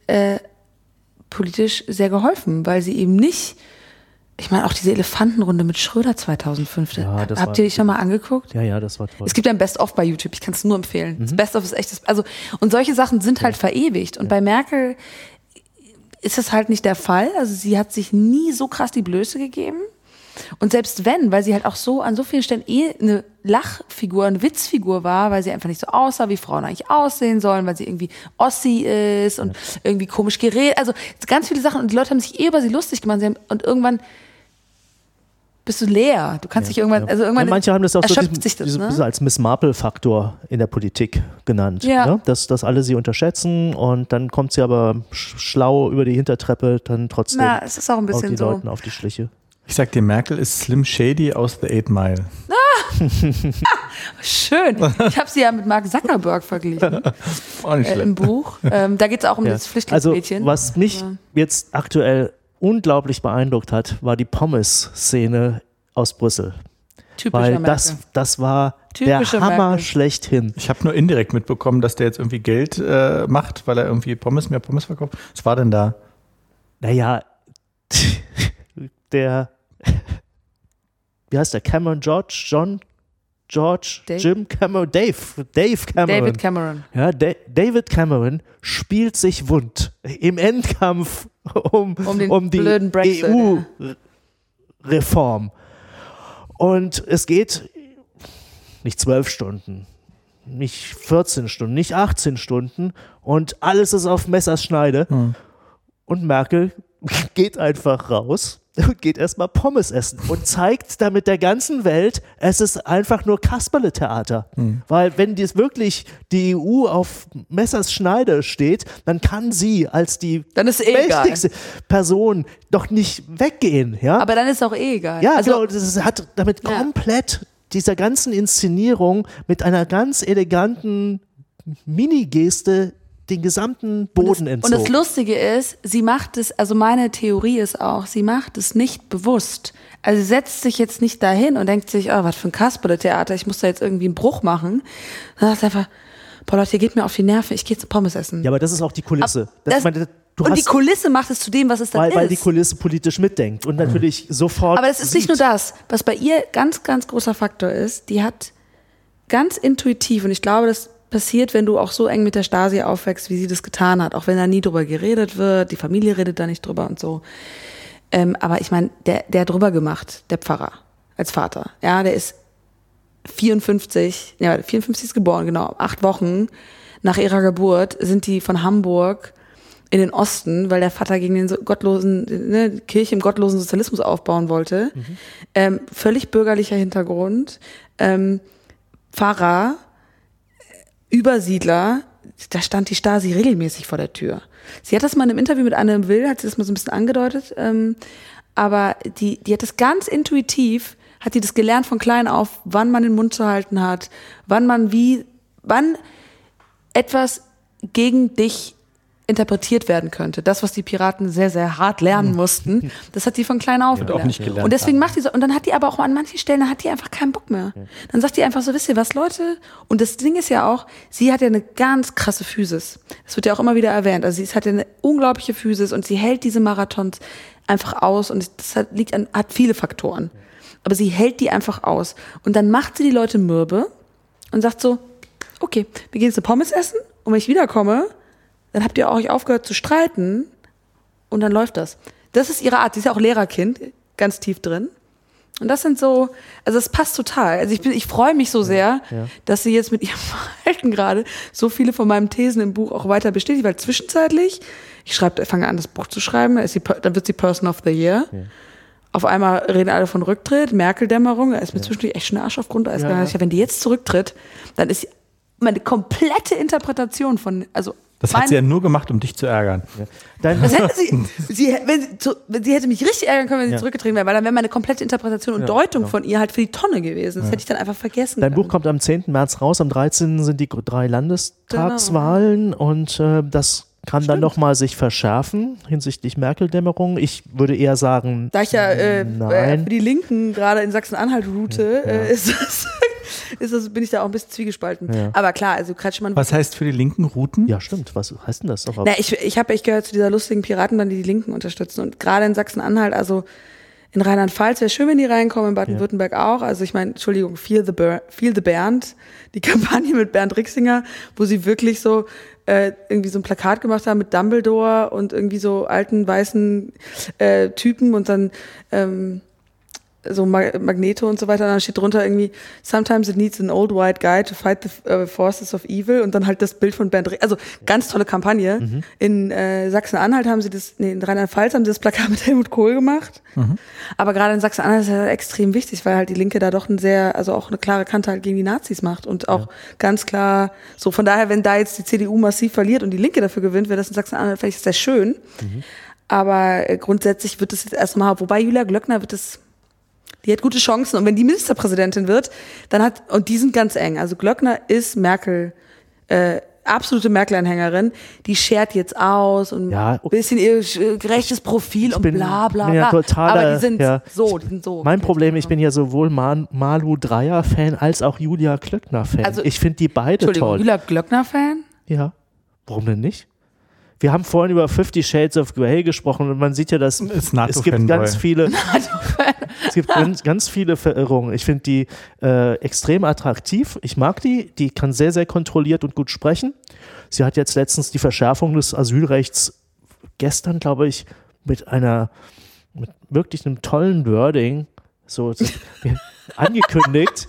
politisch sehr geholfen, weil sie eben nicht, ich meine auch diese Elefantenrunde mit Schröder 2005,
Ja, das
habt ihr die schon mal angeguckt?
Ja, das war toll.
Es gibt ja ein Best-of bei YouTube, ich kann es nur empfehlen. Das Best-of ist echt, und solche Sachen sind halt verewigt. Und bei Merkel ist das halt nicht der Fall. Also sie hat sich nie so krass die Blöße gegeben. Und selbst wenn, weil sie halt auch so an so vielen Stellen eine Lachfigur, eine Witzfigur war, weil sie einfach nicht so aussah, wie Frauen eigentlich aussehen sollen, weil sie irgendwie Ossi ist und irgendwie komisch geredet. Also ganz viele Sachen. Und die Leute haben sich über sie lustig gemacht. Und irgendwann bist du leer. Du kannst dich irgendwann, also irgendwann
manche haben das auch so
bisschen
als Miss Marple-Faktor in der Politik genannt.
Ja.
Ne? Dass alle sie unterschätzen und dann kommt sie aber schlau über die Hintertreppe dann trotzdem
es ist auch ein bisschen
die
so.
Leuten auf die Schliche.
Ich sag dir, Merkel ist Slim Shady aus The 8 Mile.
Schön. Ich habe sie ja mit Mark Zuckerberg verglichen.
Auch nicht schlecht.
Im Buch. Da geht es auch um das Flüchtlingsmädchen.
Also, was mich jetzt aktuell unglaublich beeindruckt hat, war die Pommes-Szene aus Brüssel.
Typischer
Weil das war
Typische
der Hammer
Merkel.
schlechthin.
Ich habe nur indirekt mitbekommen, dass der jetzt irgendwie Geld macht, weil er irgendwie mehr Pommes verkauft. Was war denn da?
Naja, wie heißt der? Cameron Dave Cameron.
David Cameron.
Ja, David Cameron spielt sich wund im Endkampf um die
blöden Brexit,
EU-Reform. Und es geht nicht 12 Stunden, nicht 14 Stunden, nicht 18 Stunden und alles ist auf Messerschneide. Und Merkel geht einfach raus und geht erstmal Pommes essen und zeigt damit der ganzen Welt, es ist einfach nur Kasperle-Theater. Weil wenn dies wirklich die EU auf Messers Schneide steht, dann kann sie als die
Dann ist
mächtigste Person doch nicht weggehen. Ja?
Aber dann ist auch egal.
Ja,
also,
genau, das hat damit komplett dieser ganzen Inszenierung mit einer ganz eleganten Mini-Geste den gesamten Boden entzogen.
Und das Lustige ist, sie macht es, also meine Theorie ist auch, sie macht es nicht bewusst. Also sie setzt sich jetzt nicht dahin und denkt sich, oh, was für ein Kasperle-Theater, ich muss da jetzt irgendwie einen Bruch machen. Dann sagt sie einfach, boah Leute, ihr geht mir auf die Nerven, ich gehe jetzt Pommes essen.
Ja, aber das ist auch die Kulisse.
Die Kulisse macht es zu dem, was es dann ist.
Weil die Kulisse politisch mitdenkt und natürlich sofort.
Aber das ist nicht nur das. Was bei ihr ganz, ganz großer Faktor ist, die hat ganz intuitiv, und ich glaube, das passiert, wenn du auch so eng mit der Stasi aufwächst, wie sie das getan hat, auch wenn da nie drüber geredet wird, die Familie redet da nicht drüber und so. Aber ich meine, der hat drüber gemacht, der Pfarrer, als Vater. Ja, der ist 54 ist geboren, genau. 8 Wochen nach ihrer Geburt sind die von Hamburg in den Osten, weil der Vater gegen den gottlosen, Kirche im gottlosen Sozialismus aufbauen wollte. Völlig bürgerlicher Hintergrund. Pfarrer, Übersiedler, da stand die Stasi regelmäßig vor der Tür. Sie hat das mal in einem Interview mit Anne Will, hat sie das mal so ein bisschen angedeutet, aber die hat das ganz intuitiv, hat die das gelernt von klein auf, wann man den Mund zu halten hat, wann etwas gegen dich interpretiert werden könnte. Das, was die Piraten sehr, sehr hart lernen mussten, das hat die von klein auf gelernt.
Auch nicht gelernt.
Und deswegen macht die so, und dann hat die aber auch an manchen Stellen, da hat die einfach keinen Bock mehr. Dann sagt die einfach so, wisst ihr was, Leute? Und das Ding ist ja auch, sie hat ja eine ganz krasse Physis. Das wird ja auch immer wieder erwähnt. Also sie hat ja eine unglaubliche Physis und sie hält diese Marathons einfach aus und das hat viele Faktoren. Aber sie hält die einfach aus. Und dann macht sie die Leute mürbe und sagt so, okay, wir gehen jetzt eine Pommes essen und wenn ich wiederkomme, dann habt ihr euch aufgehört zu streiten und dann läuft das. Das ist ihre Art. Sie ist ja auch Lehrerkind, ganz tief drin. Und das sind so, also es passt total. Also ich freue mich so sehr, dass sie jetzt mit ihrem Verhalten gerade so viele von meinen Thesen im Buch auch weiter bestätigt, weil zwischenzeitlich, ich fange an, das Buch zu schreiben, dann wird sie Person of the Year. Ja. Auf einmal reden alle von Rücktritt, Merkel-Dämmerung, da ist mir zwischendurch echt schon der Arsch auf Grundeis gegangen. Wenn die jetzt zurücktritt, dann ist meine komplette Interpretation von, also
das hat sie ja nur gemacht, um dich zu ärgern.
Ja.
Das hätte sie hätte mich richtig ärgern können, wenn sie zurückgetreten wäre, weil dann wäre meine komplette Interpretation und Deutung von ihr halt für die Tonne gewesen. Das hätte ich dann einfach vergessen.
Dein Buch kommt am 10. März raus, am 13. sind die 3 Landestagswahlen und das kann dann nochmal sich verschärfen hinsichtlich Merkel-Dämmerung. Ich würde eher sagen,
da ich ja
nein.
für die Linken gerade in Sachsen-Anhalt route, bin ich da auch ein bisschen zwiegespalten. Ja. Aber klar, also Kretschmann.
Was heißt für die Linken routen?
Ja, stimmt. Was heißt denn das?
Ich gehöre zu dieser lustigen Piraten, die Linken unterstützen. Und gerade in Sachsen-Anhalt, also In Rheinland-Pfalz wäre schön, wenn die reinkommen, in Baden-Württemberg auch. Also ich meine, Entschuldigung, Feel the Bernd, die Kampagne mit Bernd Rixinger, wo sie wirklich so irgendwie so ein Plakat gemacht haben mit Dumbledore und irgendwie so alten weißen Typen und dann so Magneto und so weiter, und dann steht drunter irgendwie sometimes it needs an old white guy to fight the forces of evil, und dann halt das Bild von Bernd also ganz tolle Kampagne. In Sachsen-Anhalt haben sie das, in Rheinland-Pfalz haben sie das Plakat mit Helmut Kohl gemacht, aber gerade in Sachsen-Anhalt ist das extrem wichtig, weil halt die Linke da doch auch eine klare Kante halt gegen die Nazis macht und auch ganz klar so, von daher, wenn da jetzt die CDU massiv verliert und die Linke dafür gewinnt, wäre das in Sachsen-Anhalt vielleicht sehr schön, aber grundsätzlich wird es jetzt erstmal, wobei Julia Glöckner die hat gute Chancen, und wenn die Ministerpräsidentin wird, und die sind ganz eng. Also Glöckner ist absolute Merkel-Anhängerin, die schert jetzt aus und ein bisschen ihr gerechtes Profil und bla bla bla. Aber die sind so.
Mein Problem, ich bin ja sowohl Malu Dreyer-Fan als auch Julia Glöckner-Fan. Also, ich finde die beide toll.
Julia Glöckner-Fan?
Ja. Warum denn nicht? Wir haben vorhin über 50 Shades of Grey gesprochen und man sieht ja, dass es gibt ganz viele ganz viele Verirrungen. Ich finde die extrem attraktiv. Ich mag die kann sehr, sehr kontrolliert und gut sprechen. Sie hat jetzt letztens die Verschärfung des Asylrechts gestern, glaube ich, mit wirklich einem tollen Wording angekündigt.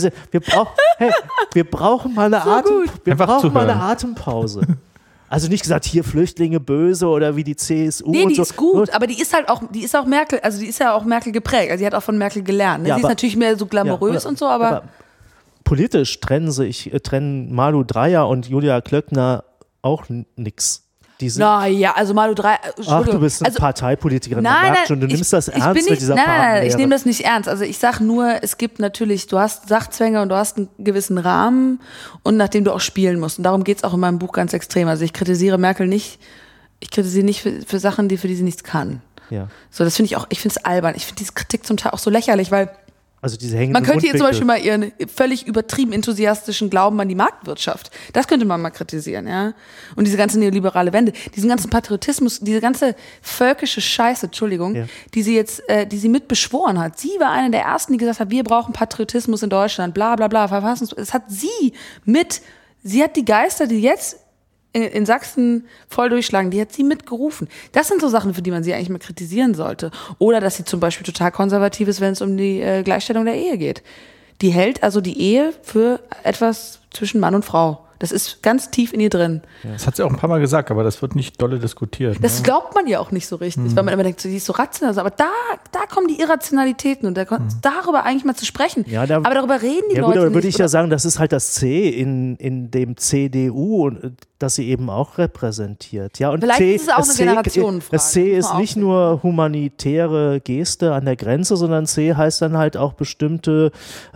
Wir brauchen mal eine Atempause. Also nicht gesagt, hier Flüchtlinge böse oder wie die CSU
nee,
und so.
Die ist gut, aber die ist auch Merkel, also die ist ja auch Merkel geprägt, also die hat auch von Merkel gelernt. Ne? Ja, sie ist natürlich mehr so glamourös und so, aber
politisch trennen Malu Dreyer und Julia Glöckner auch nix.
Also Malu Dreyer.
Ach, du bist eine Parteipolitikerin. Du nimmst das ernst mit dieser Partnerin.
Nein, ich nehme das nicht ernst. Also ich sag nur, es gibt natürlich, du hast Sachzwänge und du hast einen gewissen Rahmen, und nach dem du auch spielen musst. Und darum geht's auch in meinem Buch ganz extrem. Also ich kritisiere Merkel nicht, für Sachen, für die sie nichts kann.
Ja.
So, das finde ich finde es albern. Ich finde diese Kritik zum Teil auch so lächerlich, weil man könnte hier zum Beispiel mal ihren völlig übertrieben enthusiastischen Glauben an die Marktwirtschaft, das könnte man mal kritisieren, ja. Und diese ganze neoliberale Wende, diesen ganzen Patriotismus, diese ganze völkische Scheiße, die sie mit beschworen hat. Sie war eine der ersten, die gesagt hat, wir brauchen Patriotismus in Deutschland, bla bla bla, das hat sie hat die Geister, die jetzt in Sachsen voll durchschlagen, die hat sie mitgerufen. Das sind so Sachen, für die man sie eigentlich mal kritisieren sollte. Oder dass sie zum Beispiel total konservativ ist, wenn es um die Gleichstellung der Ehe geht. Die hält also die Ehe für etwas zwischen Mann und Frau. Das ist ganz tief in ihr drin.
Ja. Das hat sie auch ein paar Mal gesagt, aber das wird nicht dolle diskutiert.
Das glaubt man ja auch nicht so richtig, weil man immer denkt, sie ist so rational. Aber da kommen die Irrationalitäten, und darüber eigentlich mal zu sprechen. Ja, aber darüber reden die Leute
nicht.
Aber
würde ich ja sagen, das ist halt das C in dem CDU, das sie eben auch repräsentiert. Ja, und
vielleicht ist es auch eine Generationenfrage.
Das C ist nicht nur humanitäre Geste an der Grenze, sondern C heißt dann halt auch bestimmte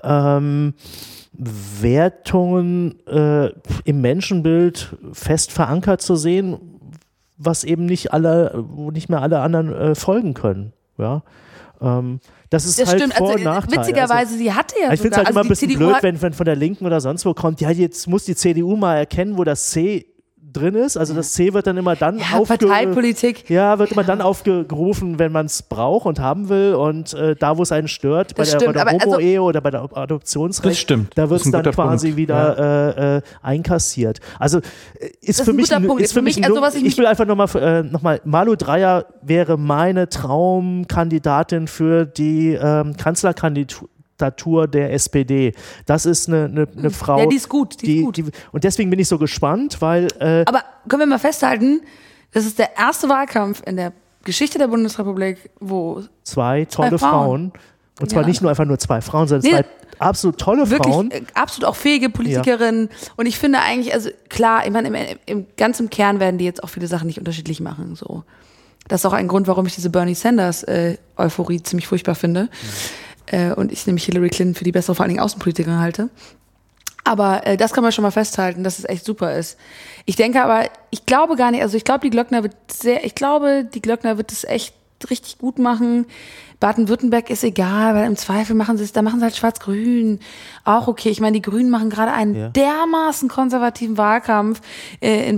Wertungen im Menschenbild fest verankert zu sehen, wo nicht mehr alle anderen folgen können. Ja. Das ist halt
stimmt.
Vor- und Nachteil.
Witzigerweise, sie hatte ja
ich finde es halt immer ein bisschen blöd, wenn von der Linken oder sonst wo kommt, ja, jetzt muss die CDU mal erkennen, wo das C drin ist. Also das C wird dann immer dann
Parteipolitik.
Ja, wird immer dann aufgerufen, wenn man es braucht und haben will, und da, wo es einen stört, bei der Homo-Ehe oder bei der Adoptionsrecht, da wird es dann quasi wieder einkassiert. Also ist für mich ich will einfach nochmal, Malu Dreyer wäre meine Traumkandidatin für die Kanzlerkandidatur der SPD. Das ist eine Frau.
Ja, die ist gut.
Und deswegen bin ich so gespannt, weil.
Aber können wir mal festhalten, das ist der erste Wahlkampf in der Geschichte der Bundesrepublik, wo
zwei tolle Frauen, und zwar nicht nur einfach nur zwei Frauen, sondern zwei absolut tolle Frauen.
Absolut auch fähige Politikerinnen. Ja. Und ich finde eigentlich, also klar, ich meine, ganz im Kern werden die jetzt auch viele Sachen nicht unterschiedlich machen. So. Das ist auch ein Grund, warum ich diese Bernie Sanders Euphorie ziemlich furchtbar finde. Und ich nämlich Hillary Clinton für die bessere, vor allen Dingen Außenpolitikerin halte. Aber das kann man schon mal festhalten, dass es echt super ist. Ich denke aber, ich glaube gar nicht, also ich glaube, die Glöckner wird es echt richtig gut machen. Baden-Württemberg ist egal, weil im Zweifel machen sie halt schwarz-grün. Auch okay. Ich meine, die Grünen machen gerade einen dermaßen konservativen Wahlkampf in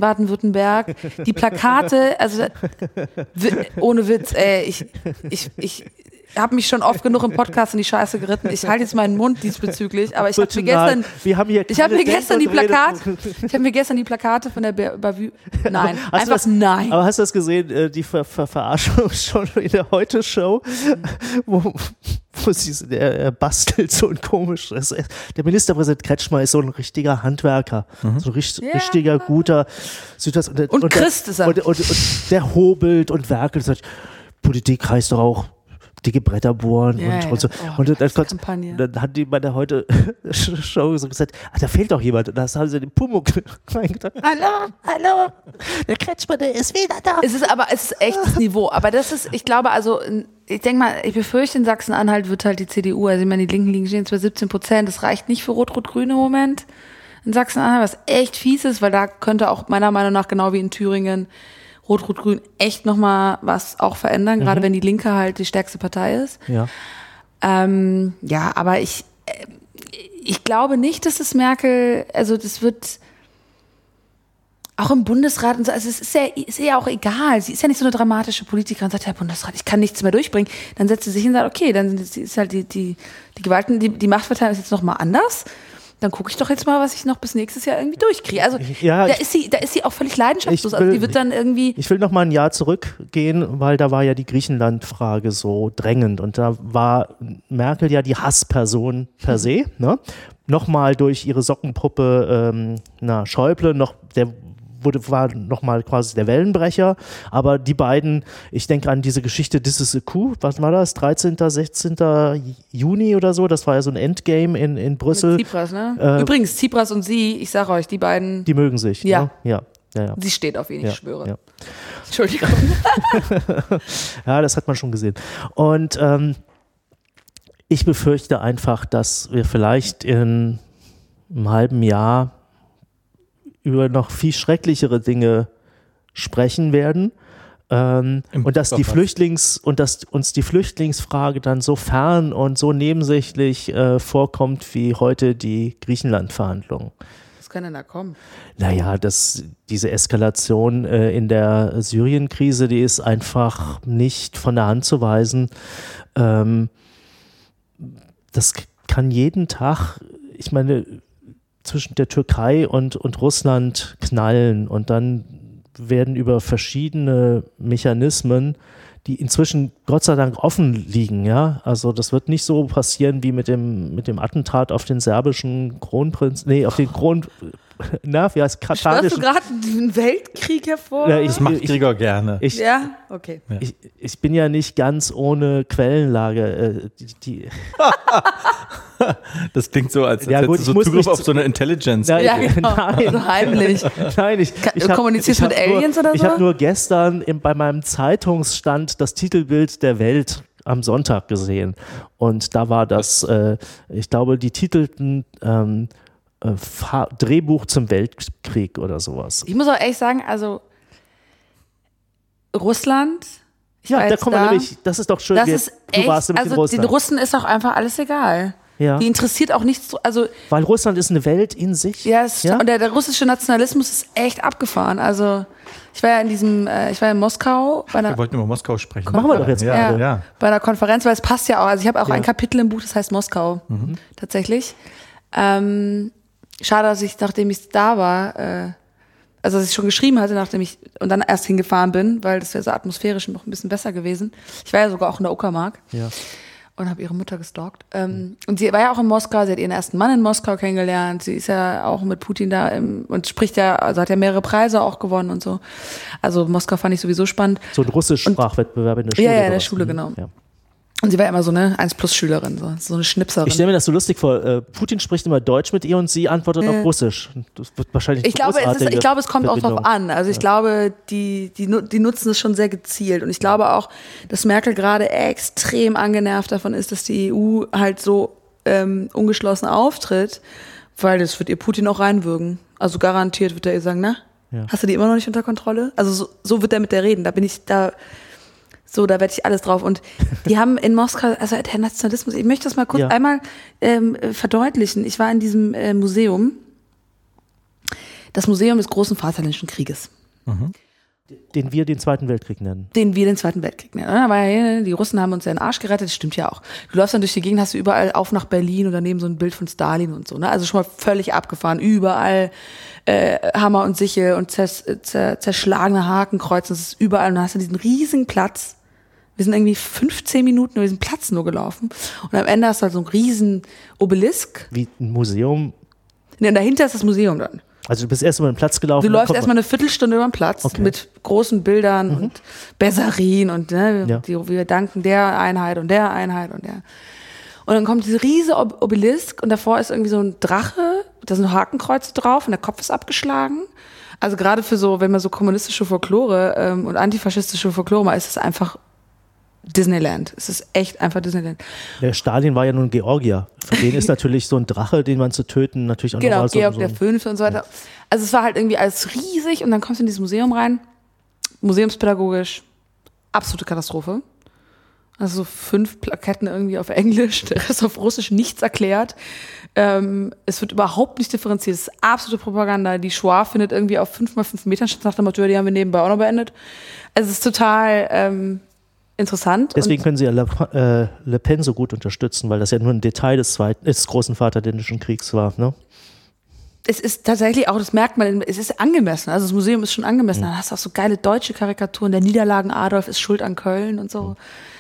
Baden-Württemberg. Die Plakate, also ohne Witz, habe mich schon oft genug im Podcast in die Scheiße geritten. Ich halte jetzt meinen Mund diesbezüglich, aber ich habe mir gestern die Plakate von der Bavü. Nein, nein.
Aber hast du das gesehen, die Verarschung schon in der Heute-Show, wo er bastelt so ein komisches. Der Ministerpräsident Kretschmer ist so ein richtiger Handwerker, so ein richtiger guter Südwest.
Und Christ ist er.
Und der hobelt und werkelt. Und sagt, Politik heißt doch auch dicke Bretter bohren und so. Und dann hat die bei der Heute-Show so gesagt, da fehlt doch jemand. Und da haben sie den Pumuck reingetan. Hallo, der Kretschmer, der ist wieder da.
Es ist echt das Niveau. Aber das ist, ich glaube, also, ich denke mal, ich befürchte, in Sachsen-Anhalt wird halt die CDU, also ich meine, die Linken liegen stehen zwar 17%, das reicht nicht für Rot-Rot-Grün im Moment in Sachsen-Anhalt, was echt fies ist, weil da könnte auch meiner Meinung nach, genau wie in Thüringen, Rot-Rot-Grün echt nochmal was auch verändern, gerade wenn die Linke halt die stärkste Partei ist.
Ja.
Aber ich glaube nicht, dass das Merkel, also das wird auch im Bundesrat und so, also es ist ja auch egal. Sie ist ja nicht so eine dramatische Politikerin und sagt, Herr Bundesrat, ich kann nichts mehr durchbringen. Dann setzt sie sich hin und sagt, okay, dann ist halt die Gewalten, die Machtverteilung ist jetzt nochmal anders. Dann gucke ich doch jetzt mal, was ich noch bis nächstes Jahr irgendwie durchkriege. Also da ist sie auch völlig leidenschaftslos. Also die wird dann irgendwie.
Ich will noch mal ein Jahr zurückgehen, weil da war ja die Griechenland-Frage so drängend und da war Merkel ja die Hassperson per se. Ne? Nochmal durch ihre Sockenpuppe Schäuble, war nochmal quasi der Wellenbrecher, aber die beiden, ich denke an diese Geschichte This is a Coup, was war das, 13., 16. Juni oder so, das war ja so ein Endgame in Brüssel.
Mit Tsipras, ne? Übrigens, Tsipras und sie, ich sage euch, die beiden.
Die mögen sich.
Ja.
Ne? Ja.
Sie steht auf ihn, ich schwöre.
Ja.
Entschuldigung.
Ja, das hat man schon gesehen. Und ich befürchte einfach, dass wir vielleicht in einem halben Jahr über noch viel schrecklichere Dinge sprechen werden und dass uns die Flüchtlingsfrage dann so fern und so nebensächlich vorkommt wie heute die Griechenland-Verhandlungen.
Was kann denn da kommen?
Naja, diese Eskalation in der Syrien-Krise, die ist einfach nicht von der Hand zu weisen. Das kann jeden Tag, ich meine, zwischen der Türkei und Russland knallen und dann werden über verschiedene Mechanismen, die inzwischen Gott sei Dank offen liegen, ja, also das wird nicht so passieren wie mit dem Attentat auf den serbischen Kronprinz, wie heißt
katanischen. Schwörst du gerade einen Weltkrieg hervor?
Ja,
das macht Gregor gerne.
Okay.
Ich bin ja nicht ganz ohne Quellenlage.
Das klingt so, als hättest du so Zugriff auf so eine Intelligence.
Genau. Nein. So heimlich.
Nein, ich
kommunizierst mit Aliens oder so?
Ich habe nur gestern bei meinem Zeitungsstand das Titelbild der Welt am Sonntag gesehen. Und da war das, ich glaube, die titelten Drehbuch zum Weltkrieg oder sowas.
Ich muss auch ehrlich sagen, also Russland.
Da kommen wir nämlich, das ist doch schön.
Du warst nämlich in Russland. Den Russen ist auch einfach alles egal.
Ja.
Die interessiert auch nichts, also.
Weil Russland ist eine Welt in sich.
Und der russische Nationalismus ist echt abgefahren. Also, ich war ja in Moskau.
Wir wollten über Moskau sprechen.
Machen wir doch jetzt gerade.
Ja. Bei einer Konferenz, weil es passt ja auch. Also, ich habe auch ein Kapitel im Buch, das heißt Moskau. Tatsächlich. Schade, dass ich, nachdem ich da war, also dass ich schon geschrieben hatte, und dann erst hingefahren bin, weil das wäre so atmosphärisch noch ein bisschen besser gewesen. Ich war ja sogar auch in der Uckermark und habe ihre Mutter gestalkt. Und sie war ja auch in Moskau, sie hat ihren ersten Mann in Moskau kennengelernt, sie ist ja auch mit Putin da und spricht ja, also hat ja mehrere Preise auch gewonnen und so. Also Moskau fand ich sowieso spannend.
So ein Russisch-Sprachwettbewerb in der Schule.
Ja, in der Schule, genau. Ja. Und sie war immer so eine 1+-Schülerin, so eine Schnipserin.
Ich stelle mir das so lustig vor. Putin spricht immer Deutsch mit ihr und sie antwortet auf Russisch. Das wird wahrscheinlich
ich glaube, es kommt auch drauf an. Also ich glaube, die nutzen es schon sehr gezielt. Und ich glaube auch, dass Merkel gerade extrem angenervt davon ist, dass die EU halt so ungeschlossen auftritt, weil das wird ihr Putin auch reinwürgen. Also garantiert wird er ihr sagen, hast du die immer noch nicht unter Kontrolle? Also so wird er mit der reden. Da werde ich alles drauf. Und die haben in Moskau, also der Nationalismus, ich möchte das mal kurz einmal verdeutlichen. Ich war in diesem Museum, das Museum des großen Vaterländischen Krieges.
Den wir den Zweiten Weltkrieg nennen.
Aber die Russen haben uns ja den Arsch gerettet, das stimmt ja auch. Du läufst dann durch die Gegend, hast du überall auf nach Berlin und daneben so ein Bild von Stalin und so. Ne? Also schon mal völlig abgefahren. Überall Hammer und Sichel und zerschlagene Hakenkreuze. Das ist überall. Und dann hast du diesen riesigen Platz. Wir sind irgendwie 15 Minuten über diesen Platz nur gelaufen. Und am Ende hast du halt so einen riesen Obelisk.
Wie ein Museum.
Ne, und dahinter ist das Museum dann.
Also du bist erst über den Platz gelaufen.
Du läufst erstmal eine Viertelstunde über den Platz mit großen Bildern und Besserien und wir danken der Einheit und der Einheit und der. Und dann kommt dieser riesige Obelisk und davor ist irgendwie so ein Drache, da sind Hakenkreuze drauf und der Kopf ist abgeschlagen. Also gerade für so, wenn man so kommunistische Folklore und antifaschistische Folklore mal ist es einfach Disneyland. Es ist echt einfach Disneyland.
Der Stalin war ja nun Georgier. Für den ist natürlich so ein Drache, den man zu töten, natürlich auch nochmal so.
Georg der Fünfte und so weiter. Also es war halt irgendwie alles riesig und dann kommst du in dieses Museum rein. Museumspädagogisch. Absolute Katastrophe. Also so 5 Plaketten irgendwie auf Englisch, der Rest auf Russisch, nichts erklärt. Es wird überhaupt nicht differenziert. Es ist absolute Propaganda. Die Shoah findet irgendwie auf 5x5 Metern statt, nach dem Motto, die haben wir nebenbei auch noch beendet. Also es ist total interessant.
Deswegen können sie ja Le Pen so gut unterstützen, weil das ja nur ein Detail des großen Vaterländischen Kriegs war. Ne?
Es ist tatsächlich auch, das merkt man, es ist angemessen. Also das Museum ist schon angemessen. Da hast du auch so geile deutsche Karikaturen. Der Niederlagen Adolf ist schuld an Köln und so.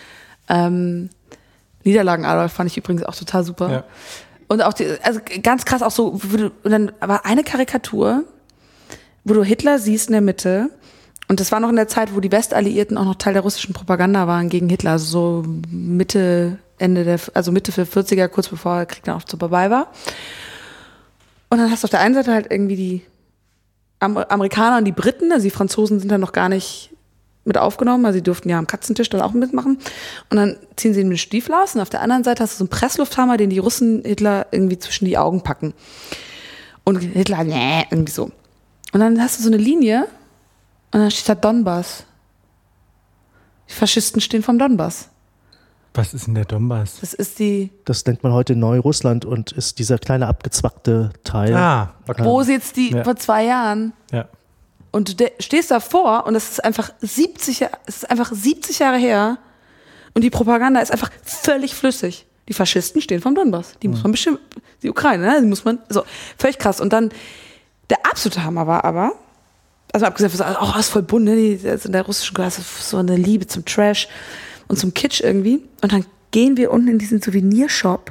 Niederlagen Adolf fand ich übrigens auch total super. Ja. Und auch also ganz krass auch so, und dann war eine Karikatur, wo du Hitler siehst in der Mitte. Und das war noch in der Zeit, wo die Westalliierten auch noch Teil der russischen Propaganda waren gegen Hitler, also so Mitte der 40er, kurz bevor der Krieg dann auch vorbei war. Und dann hast du auf der einen Seite halt irgendwie die Amerikaner und die Briten, also die Franzosen sind dann noch gar nicht mit aufgenommen, also sie durften ja am Katzentisch dann auch mitmachen. Und dann ziehen sie den Stiefel aus und auf der anderen Seite hast du so einen Presslufthammer, den die Russen Hitler irgendwie zwischen die Augen packen. Und Hitler, irgendwie so. Und dann hast du so eine Linie. Und dann steht da Donbass. Die Faschisten stehen vom Donbass.
Was ist denn der Donbass?
Das nennt man heute Neurussland und ist dieser kleine abgezwackte Teil.
Okay. Wo sitzt die vor 2 Jahren? Ja. Und du stehst davor und es ist einfach 70 Jahre her und die Propaganda ist einfach völlig flüssig. Die Faschisten stehen vom Donbass. Die muss man bestimmt, die Ukraine, ne? Die muss man, so, völlig krass. Und dann, der absolute Hammer war aber, also abgesehen von, das ist voll bunt, ne? In der russischen Klasse so eine Liebe zum Trash und zum Kitsch irgendwie. Und dann gehen wir unten in diesen Souvenirshop.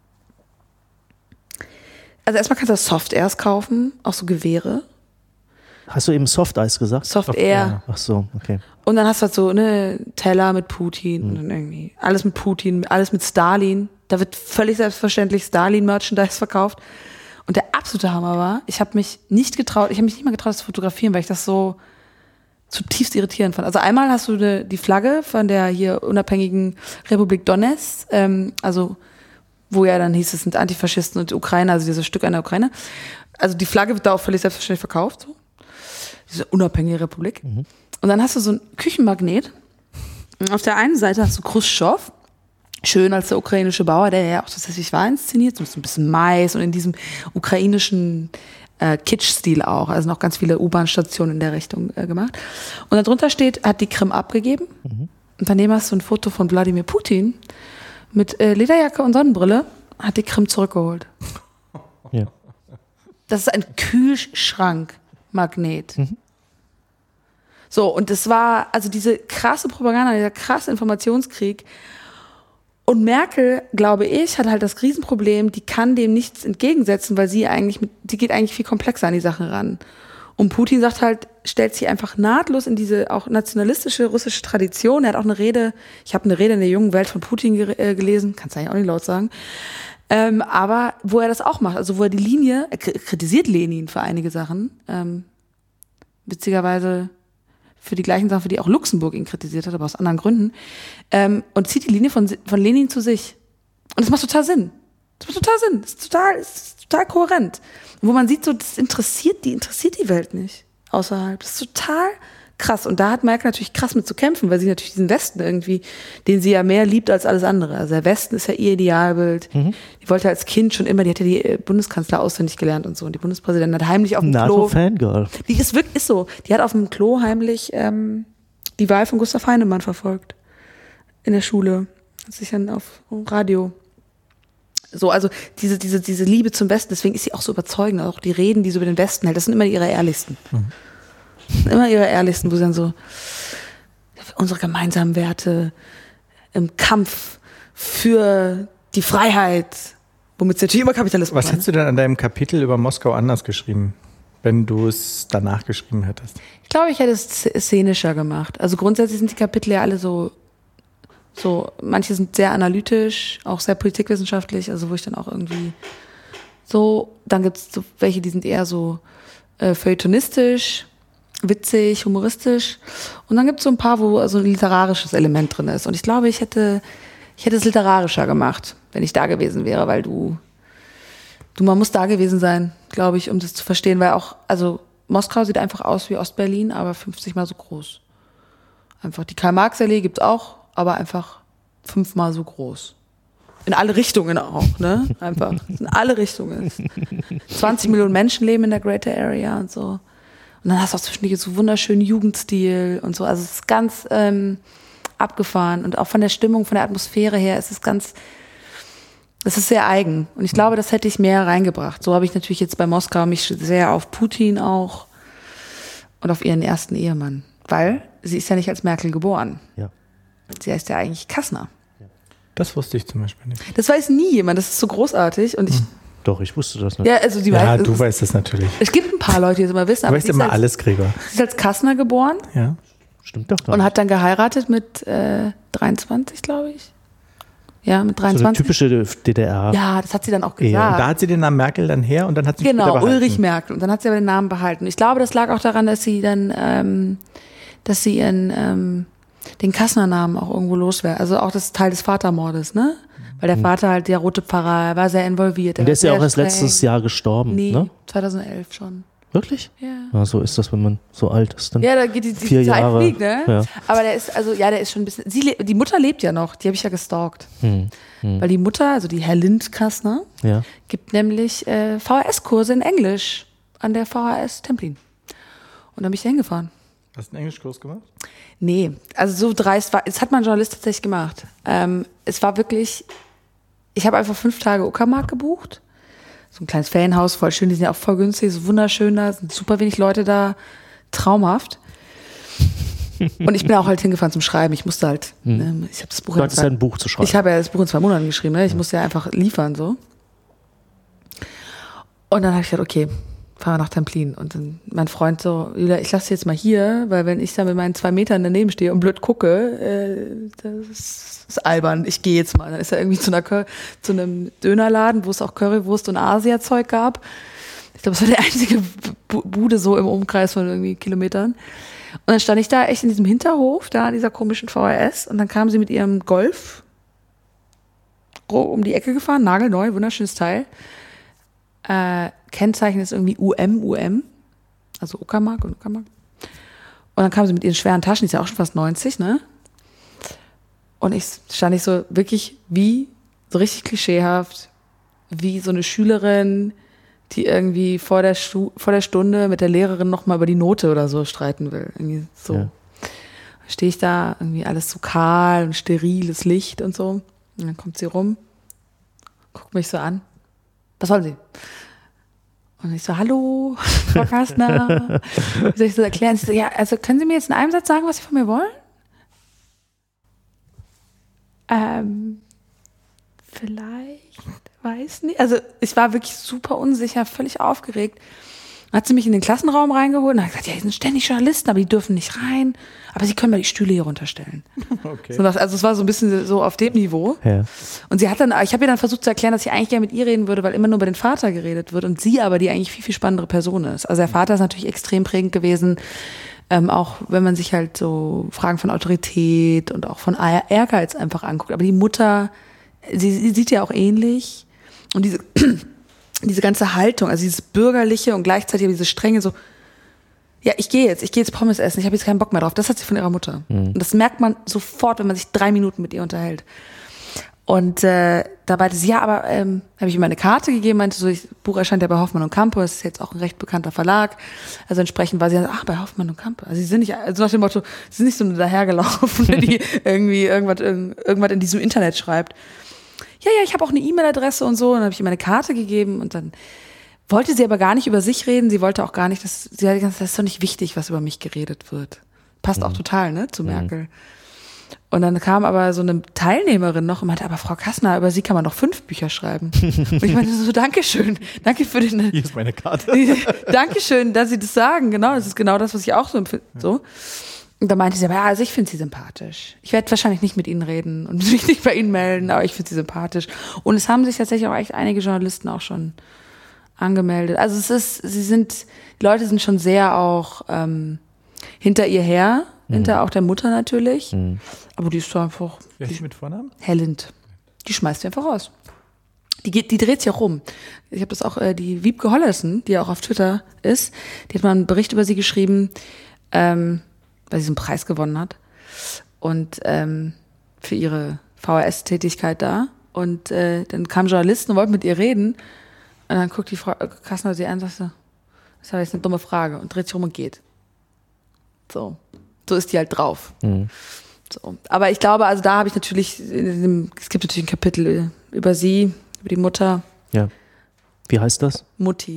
Also erstmal kannst du Soft-Airs kaufen, auch so Gewehre.
Hast du eben Soft-Eis gesagt?
Soft-Air.
Ach so, okay.
Und dann hast du halt so eine Teller mit Putin und dann irgendwie alles mit Putin, alles mit Stalin. Da wird völlig selbstverständlich Stalin-Merchandise verkauft. Und der absolute Hammer war, ich habe mich nicht mal getraut, das zu fotografieren, weil ich das so zutiefst irritierend fand. Also einmal hast du die Flagge von der hier unabhängigen Republik Donetsk, also wo ja dann hieß, es sind Antifaschisten und Ukrainer, also dieses Stück einer Ukraine. Also die Flagge wird da auch völlig selbstverständlich verkauft, so. Diese unabhängige Republik. Und dann hast du so ein Küchenmagnet. Und auf der einen Seite hast du Khrushchev, schön als der ukrainische Bauer, der ja auch tatsächlich war inszeniert, so ein bisschen Mais und in diesem ukrainischen Kitsch-Stil auch, also noch ganz viele U-Bahn-Stationen in der Richtung gemacht. Und darunter steht, hat die Krim abgegeben. Und daneben hast du ein Foto von Wladimir Putin mit Lederjacke und Sonnenbrille, hat die Krim zurückgeholt. Ja. Das ist ein Kühlschrankmagnet. So, und das war, also diese krasse Propaganda, dieser krasse Informationskrieg. Und Merkel, glaube ich, hat halt das Riesenproblem, die kann dem nichts entgegensetzen, weil die geht eigentlich viel komplexer an die Sachen ran. Und Putin sagt halt, stellt sich einfach nahtlos in diese auch nationalistische russische Tradition. Er hat auch eine Rede, ich habe eine Rede in der jungen Welt von Putin gelesen, kannst du eigentlich auch nicht laut sagen, aber wo er das auch macht, also wo er die Linie, er kritisiert Lenin für einige Sachen, witzigerweise für die gleichen Sachen, für die auch Luxemburg ihn kritisiert hat, aber aus anderen Gründen, und zieht die Linie von Lenin zu sich. Und das macht total Sinn. Das ist total kohärent. Und wo man sieht, so, das interessiert die Welt nicht außerhalb. Das ist total krass. Und da hat Merkel natürlich krass mit zu kämpfen, weil sie natürlich diesen Westen irgendwie, den sie ja mehr liebt als alles andere. Also der Westen ist ja ihr Idealbild. Die wollte als Kind schon immer, die hatte die Bundeskanzler auswendig gelernt und so. Und die Bundespräsidentin hat heimlich auf dem Klo.
NATO-Fangirl.
Die ist wirklich, ist so. Die hat auf dem Klo heimlich die Wahl von Gustav Heinemann verfolgt. In der Schule. Hat sich dann auf Radio. So, also diese Liebe zum Westen, deswegen ist sie auch so überzeugend. Auch die Reden, die sie über den Westen hält, das sind immer ihre ehrlichsten. Immer ihre ehrlichsten, wo sie dann so unsere gemeinsamen Werte im Kampf für die Freiheit, womit sie natürlich immer Kapitalismus
Was hättest du denn an deinem Kapitel über Moskau anders geschrieben, wenn du es danach geschrieben hättest?
Ich glaube, ich hätte es szenischer gemacht. Also grundsätzlich sind die Kapitel ja alle so, manche sind sehr analytisch, auch sehr politikwissenschaftlich, also wo ich dann auch irgendwie so, dann gibt es so welche, die sind eher so feuilletonistisch, witzig, humoristisch, und dann gibt es so ein paar, wo so ein literarisches Element drin ist, und ich glaube, ich hätte es literarischer gemacht, wenn ich da gewesen wäre, weil man muss da gewesen sein, glaube ich, um das zu verstehen, weil auch, also Moskau sieht einfach aus wie Ostberlin, aber 50 mal so groß. Einfach die Karl-Marx-Allee gibt's auch, aber einfach 5-mal so groß. In alle Richtungen auch, ne? Einfach. In alle Richtungen. 20 Millionen Menschen leben in der Greater Area und so. Und dann hast du auch zwischendurch so wunderschönen Jugendstil und so. Also es ist ganz abgefahren. Und auch von der Stimmung, von der Atmosphäre her ist es ist sehr eigen. Und ich glaube, das hätte ich mehr reingebracht. So habe ich natürlich jetzt bei Moskau mich sehr auf Putin auch und auf ihren ersten Ehemann. Weil sie ist ja nicht als Merkel geboren.
Ja.
Sie heißt ja eigentlich Kastner.
Das wusste ich zum Beispiel nicht.
Das weiß nie jemand, das ist so großartig. Und
Doch, ich wusste das nicht.
ja, also
Du weißt das natürlich.
Es gibt ein paar Leute, die es immer wissen.
Du weißt immer alles, Gregor.
Sie ist als Kastner geboren
Ja.
Stimmt doch gar
und
nicht.
hat dann geheiratet mit 23, glaube ich. Ja, mit
So eine
23.
typische DDR.
Ja, das hat sie dann auch
Ja.
gesagt.
Und da hat sie den Namen Merkel dann her und dann hat sie ihn
Genau,
später behalten.
Ulrich Merkel. Und dann hat sie aber den Namen behalten. Ich glaube, das lag auch daran, dass sie dann, den Kastner-Namen auch irgendwo loswerden. Also auch das Teil des Vatermordes, ne? Weil der Vater halt der rote Pfarrer, er war sehr involviert.
Und der ist ja
war
auch
sehr
erst letztes
streng.
Jahr gestorben,
Nee,
ne?
2011 schon.
Wirklich?
Ja.
Ja, so ist das, wenn man so alt ist. Dann
Ja, da geht die
4
Zeit
Jahre.
fliegt, ne?
Ja.
Aber der ist schon ein bisschen, die Mutter lebt ja noch, die habe ich ja gestalkt. Weil die Mutter, also die Herr Lind Kastner,
Ja.
gibt nämlich VHS-Kurse in Englisch an der VHS Templin. Und da bin ich da hingefahren.
Hast du einen Englischkurs gemacht?
Nee, also so dreist war, das hat mein Journalist tatsächlich gemacht. Es war wirklich, ich habe einfach 5 Tage Uckermark gebucht. So ein kleines Ferienhaus, voll schön, die sind ja auch voll günstig, so wunderschön da, sind super wenig Leute da, traumhaft. Und ich bin auch halt hingefahren zum Schreiben, ich musste halt, ich habe das Buch
Du hattest ja ein Buch zu schreiben.
Ich habe ja das Buch in 2 Monaten geschrieben, ne? Ich musste ja einfach liefern, so. Und dann habe ich gedacht, okay, fahren wir nach Templin. Und dann mein Freund so, Julia, ich lasse dich jetzt mal hier, weil wenn ich da mit meinen 2 Metern daneben stehe und blöd gucke, das ist albern, ich gehe jetzt mal. Dann ist er irgendwie zu einem Dönerladen, wo es auch Currywurst und Asia-Zeug gab. Ich glaube, es war die einzige Bude so im Umkreis von irgendwie Kilometern. Und dann stand ich da echt in diesem Hinterhof, da an dieser komischen VHS, und dann kam sie mit ihrem Golf um die Ecke gefahren, nagelneu, wunderschönes Teil. Kennzeichen ist irgendwie UM, also Uckermark und Uckermark. Und dann kam sie mit ihren schweren Taschen, die ist ja auch schon fast 90, ne? Und stand so wirklich so richtig klischeehaft, wie so eine Schülerin, die irgendwie vor der Stunde mit der Lehrerin nochmal über die Note oder so streiten will. Irgendwie so.
Ja.
Stehe ich da, irgendwie alles so kahl und steriles Licht und so. Und dann kommt sie rum, guckt mich so an. Was soll sie? Und ich so, hallo, Frau Kastner. Wie soll ich das erklären? Sie so, ja, also können Sie mir jetzt in einem Satz sagen, was Sie von mir wollen? Vielleicht, weiß nicht. Also ich war wirklich super unsicher, völlig aufgeregt. Dann hat sie mich in den Klassenraum reingeholt und hat gesagt, ja, hier sind ständig Journalisten, aber die dürfen nicht rein. Aber sie können mal die Stühle hier runterstellen.
Okay.
So, also es war so ein bisschen so auf dem Niveau.
Ja.
Und ich habe ihr dann versucht zu erklären, dass ich eigentlich gerne mit ihr reden würde, weil immer nur über den Vater geredet wird und sie aber die eigentlich viel, viel spannendere Person ist. Also der Vater ist natürlich extrem prägend gewesen, auch wenn man sich halt so Fragen von Autorität und auch von Ehrgeiz einfach anguckt. Aber die Mutter, sie sieht ja auch ähnlich. Und diese ganze Haltung, also dieses Bürgerliche und gleichzeitig diese Strenge, so, Ja, ich gehe jetzt Pommes essen, ich habe jetzt keinen Bock mehr drauf. Das hat sie von ihrer Mutter. Und das merkt man sofort, wenn man sich 3 Minuten mit ihr unterhält. Und da meinte sie, ja, aber habe ich ihm eine Karte gegeben, meinte so, das Buch erscheint ja bei Hoffmann und Campo, das ist jetzt auch ein recht bekannter Verlag. Also entsprechend war sie dann, bei Hoffmann und Campo. Also sie sind nicht, also nach dem Motto, sie sind nicht so eine dahergelaufene, die irgendwie irgendwas in diesem Internet schreibt. Ja, ich habe auch eine E-Mail-Adresse und so. Und dann habe ich ihm eine Karte gegeben und dann wollte sie aber gar nicht über sich reden. Sie wollte auch gar nicht, sie hat gesagt, das ist doch nicht wichtig, was über mich geredet wird. Passt auch total, ne, zu Merkel. Und dann kam aber so eine Teilnehmerin noch und meinte, aber Frau Kassner, über Sie kann man noch 5 Bücher schreiben. Und ich meinte so, Dankeschön, danke für den...
Hier ist meine Karte.
Dankeschön, dass Sie das sagen, genau, das ist genau das, was ich auch so empfinde. So. Und da meinte sie, aber ja, also ich finde Sie sympathisch. Ich werde wahrscheinlich nicht mit Ihnen reden und mich nicht bei Ihnen melden, aber ich finde Sie sympathisch. Und es haben sich tatsächlich auch echt einige Journalisten auch schon angemeldet. Also die Leute sind schon sehr auch hinter ihr her, hinter auch der Mutter natürlich. Aber die ist so einfach...
Wer ist die mit Vornamen?
Helend. Die schmeißt sie einfach raus. Die dreht sich auch rum. Ich habe das auch, die Wiebke Hollersen, die ja auch auf Twitter ist, die hat mal einen Bericht über sie geschrieben, weil sie so einen Preis gewonnen hat. Und für ihre VHS-Tätigkeit da. Und dann kamen Journalisten und wollten mit ihr reden. Und dann guckt die Frau Kassner sie an und sagt so, das ist jetzt eine dumme Frage. Und dreht sich rum und geht. So ist die halt drauf. So. Aber ich glaube, also da habe ich natürlich, es gibt natürlich ein Kapitel über sie, über die Mutter.
Ja. Wie heißt das?
Mutti.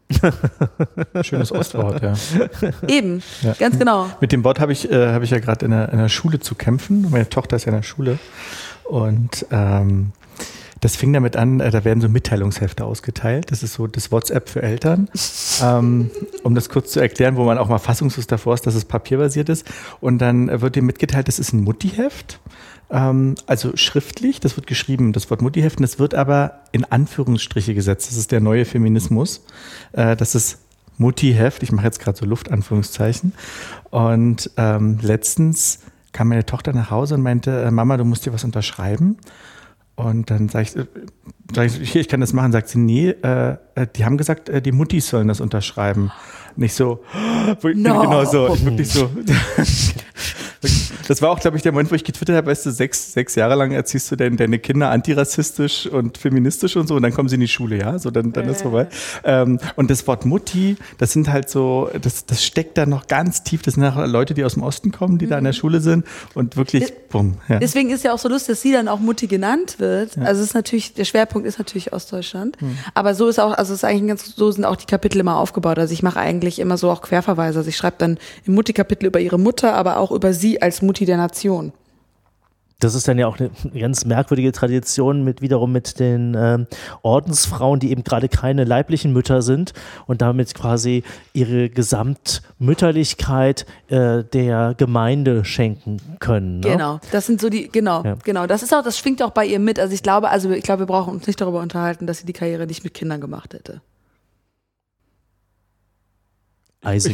Schönes Ostwort, ja.
Eben, ja. Ganz genau.
Mit dem Wort habe ich ja gerade in der Schule zu kämpfen. Meine Tochter ist ja in der Schule. Und das fing damit an, da werden so Mitteilungshefte ausgeteilt. Das ist so das WhatsApp für Eltern. Um das kurz zu erklären, wo man auch mal fassungslos davor ist, dass es papierbasiert ist. Und dann wird dir mitgeteilt, das ist ein Muttiheft. Also schriftlich, das wird geschrieben, das Wort Muttiheft. Und das wird aber in Anführungsstriche gesetzt. Das ist der neue Feminismus. Das ist Muttiheft. Ich mache jetzt gerade so Luftanführungszeichen. Und letztens kam meine Tochter nach Hause und meinte, Mama, du musst dir was unterschreiben. Und dann sag ich, hier, ich kann das machen. Sagt sie, nee, die haben gesagt, die Muttis sollen das unterschreiben. Nicht so, genau so, wirklich so. Das war auch, glaube ich, der Moment, wo ich getwittert habe, weißt du, 6 Jahre lang erziehst du deine Kinder antirassistisch und feministisch und so und dann kommen sie in die Schule, ja, so dann ist vorbei. Und das Wort Mutti, das sind halt so, das steckt da noch ganz tief, das sind auch Leute, die aus dem Osten kommen, die da in der Schule sind und wirklich, bumm. Ja.
Deswegen ist ja auch so lustig, dass sie dann auch Mutti genannt wird. Ja. Also es ist natürlich, der Schwerpunkt ist natürlich Ostdeutschland, aber so ist auch, also es ist eigentlich so sind auch die Kapitel immer aufgebaut. Also ich mache eigentlich immer so auch Querverweise. Also ich schreibe dann im Mutti-Kapitel über ihre Mutter, aber auch über sie als Mutti der Nation.
Das ist dann ja auch eine ganz merkwürdige Tradition mit den Ordensfrauen, die eben gerade keine leiblichen Mütter sind und damit quasi ihre Gesamtmütterlichkeit der Gemeinde schenken können. Ne?
Genau, das sind so genau. Das ist auch, das schwingt auch bei ihr mit. Also ich glaube, wir brauchen uns nicht darüber unterhalten, dass sie die Karriere nicht mit Kindern gemacht hätte.
Ich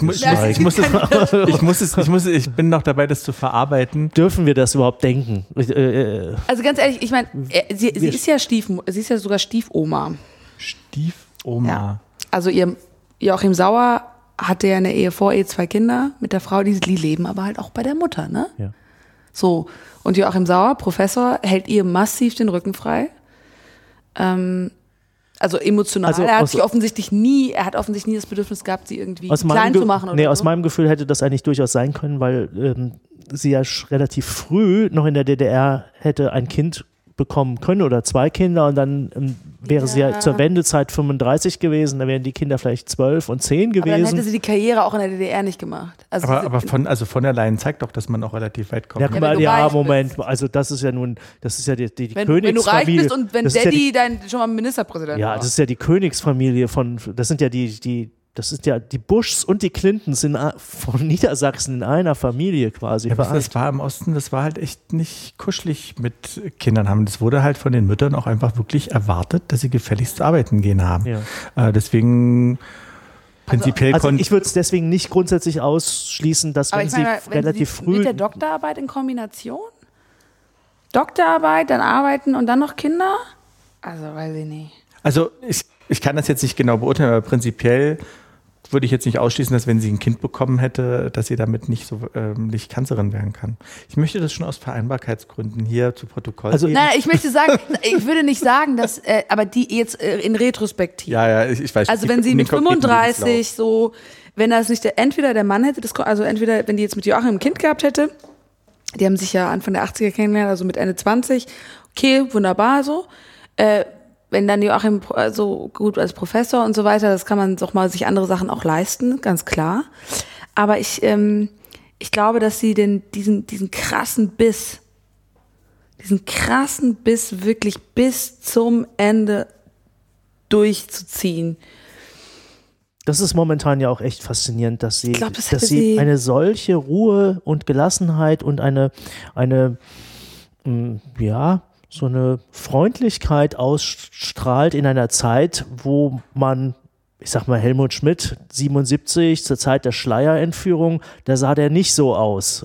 bin noch dabei, das zu verarbeiten.
Dürfen wir das überhaupt denken?
Also ganz ehrlich, ich meine, sie ist ja sogar Stiefoma.
Stiefoma.
Ja. Also ihr Joachim Sauer hatte ja in der Ehe vor Ehe 2 Kinder mit der Frau, die leben aber halt auch bei der Mutter, ne?
Ja.
So. Und Joachim Sauer, Professor, hält ihr massiv den Rücken frei. Also emotional. Er hat offensichtlich nie das Bedürfnis gehabt, sie irgendwie klein zu machen.
Aus meinem Gefühl hätte das eigentlich durchaus sein können, weil sie ja relativ früh noch in der DDR hätte ein Kind bekommen können oder 2 Kinder und dann wäre sie ja zur Wendezeit 35 gewesen, dann wären die Kinder vielleicht 12 und 10 gewesen. Aber
dann hätte sie die Karriere auch in der DDR nicht gemacht. Also
aber von der Leyen zeigt doch, dass man auch relativ weit kommt.
Moment, also das ist ja die
wenn
Königsfamilie.
Wenn du reich bist und wenn Daddy dann schon mal Ministerpräsident war.
Ja, das ist ja die Königsfamilie das sind ja die Bushs und die Clintons von Niedersachsen in einer Familie quasi.
Ja, das war im Osten, das war halt echt nicht kuschelig mit Kindern haben. Das wurde halt von den Müttern auch einfach wirklich erwartet, dass sie gefälligst arbeiten gehen haben. Ja. Deswegen prinzipiell
also ich würde es deswegen nicht grundsätzlich ausschließen, dass wenn sie relativ früh...
Mit der Doktorarbeit in Kombination? Doktorarbeit, dann arbeiten und dann noch Kinder? Also weiß ich nicht.
Also ich kann das jetzt nicht genau beurteilen, aber prinzipiell würde ich jetzt nicht ausschließen, dass wenn sie ein Kind bekommen hätte, dass sie damit nicht Kanzlerin werden kann. Ich möchte das schon aus Vereinbarkeitsgründen hier zu Protokoll geben.
Nein, ich möchte sagen, ich würde nicht sagen, dass, aber die jetzt in Retrospektiv.
Ja, ich weiß.
Also wenn sie mit 35 so, wenn das nicht entweder der Mann hätte, entweder wenn die jetzt mit Joachim ein Kind gehabt hätte, die haben sich ja Anfang der 80er kennengelernt, also mit Ende 20, okay, wunderbar so. Wenn dann Joachim so gut als Professor und so weiter, das kann man doch mal sich andere Sachen auch leisten, ganz klar. Aber ich glaube, dass sie diesen krassen Biss wirklich bis zum Ende durchzuziehen.
Das ist momentan ja auch echt faszinierend, dass sie eine solche Ruhe und Gelassenheit und so eine Freundlichkeit ausstrahlt in einer Zeit, wo man, ich sag mal, Helmut Schmidt, 77, zur Zeit der Schleierentführung, da sah der nicht so aus,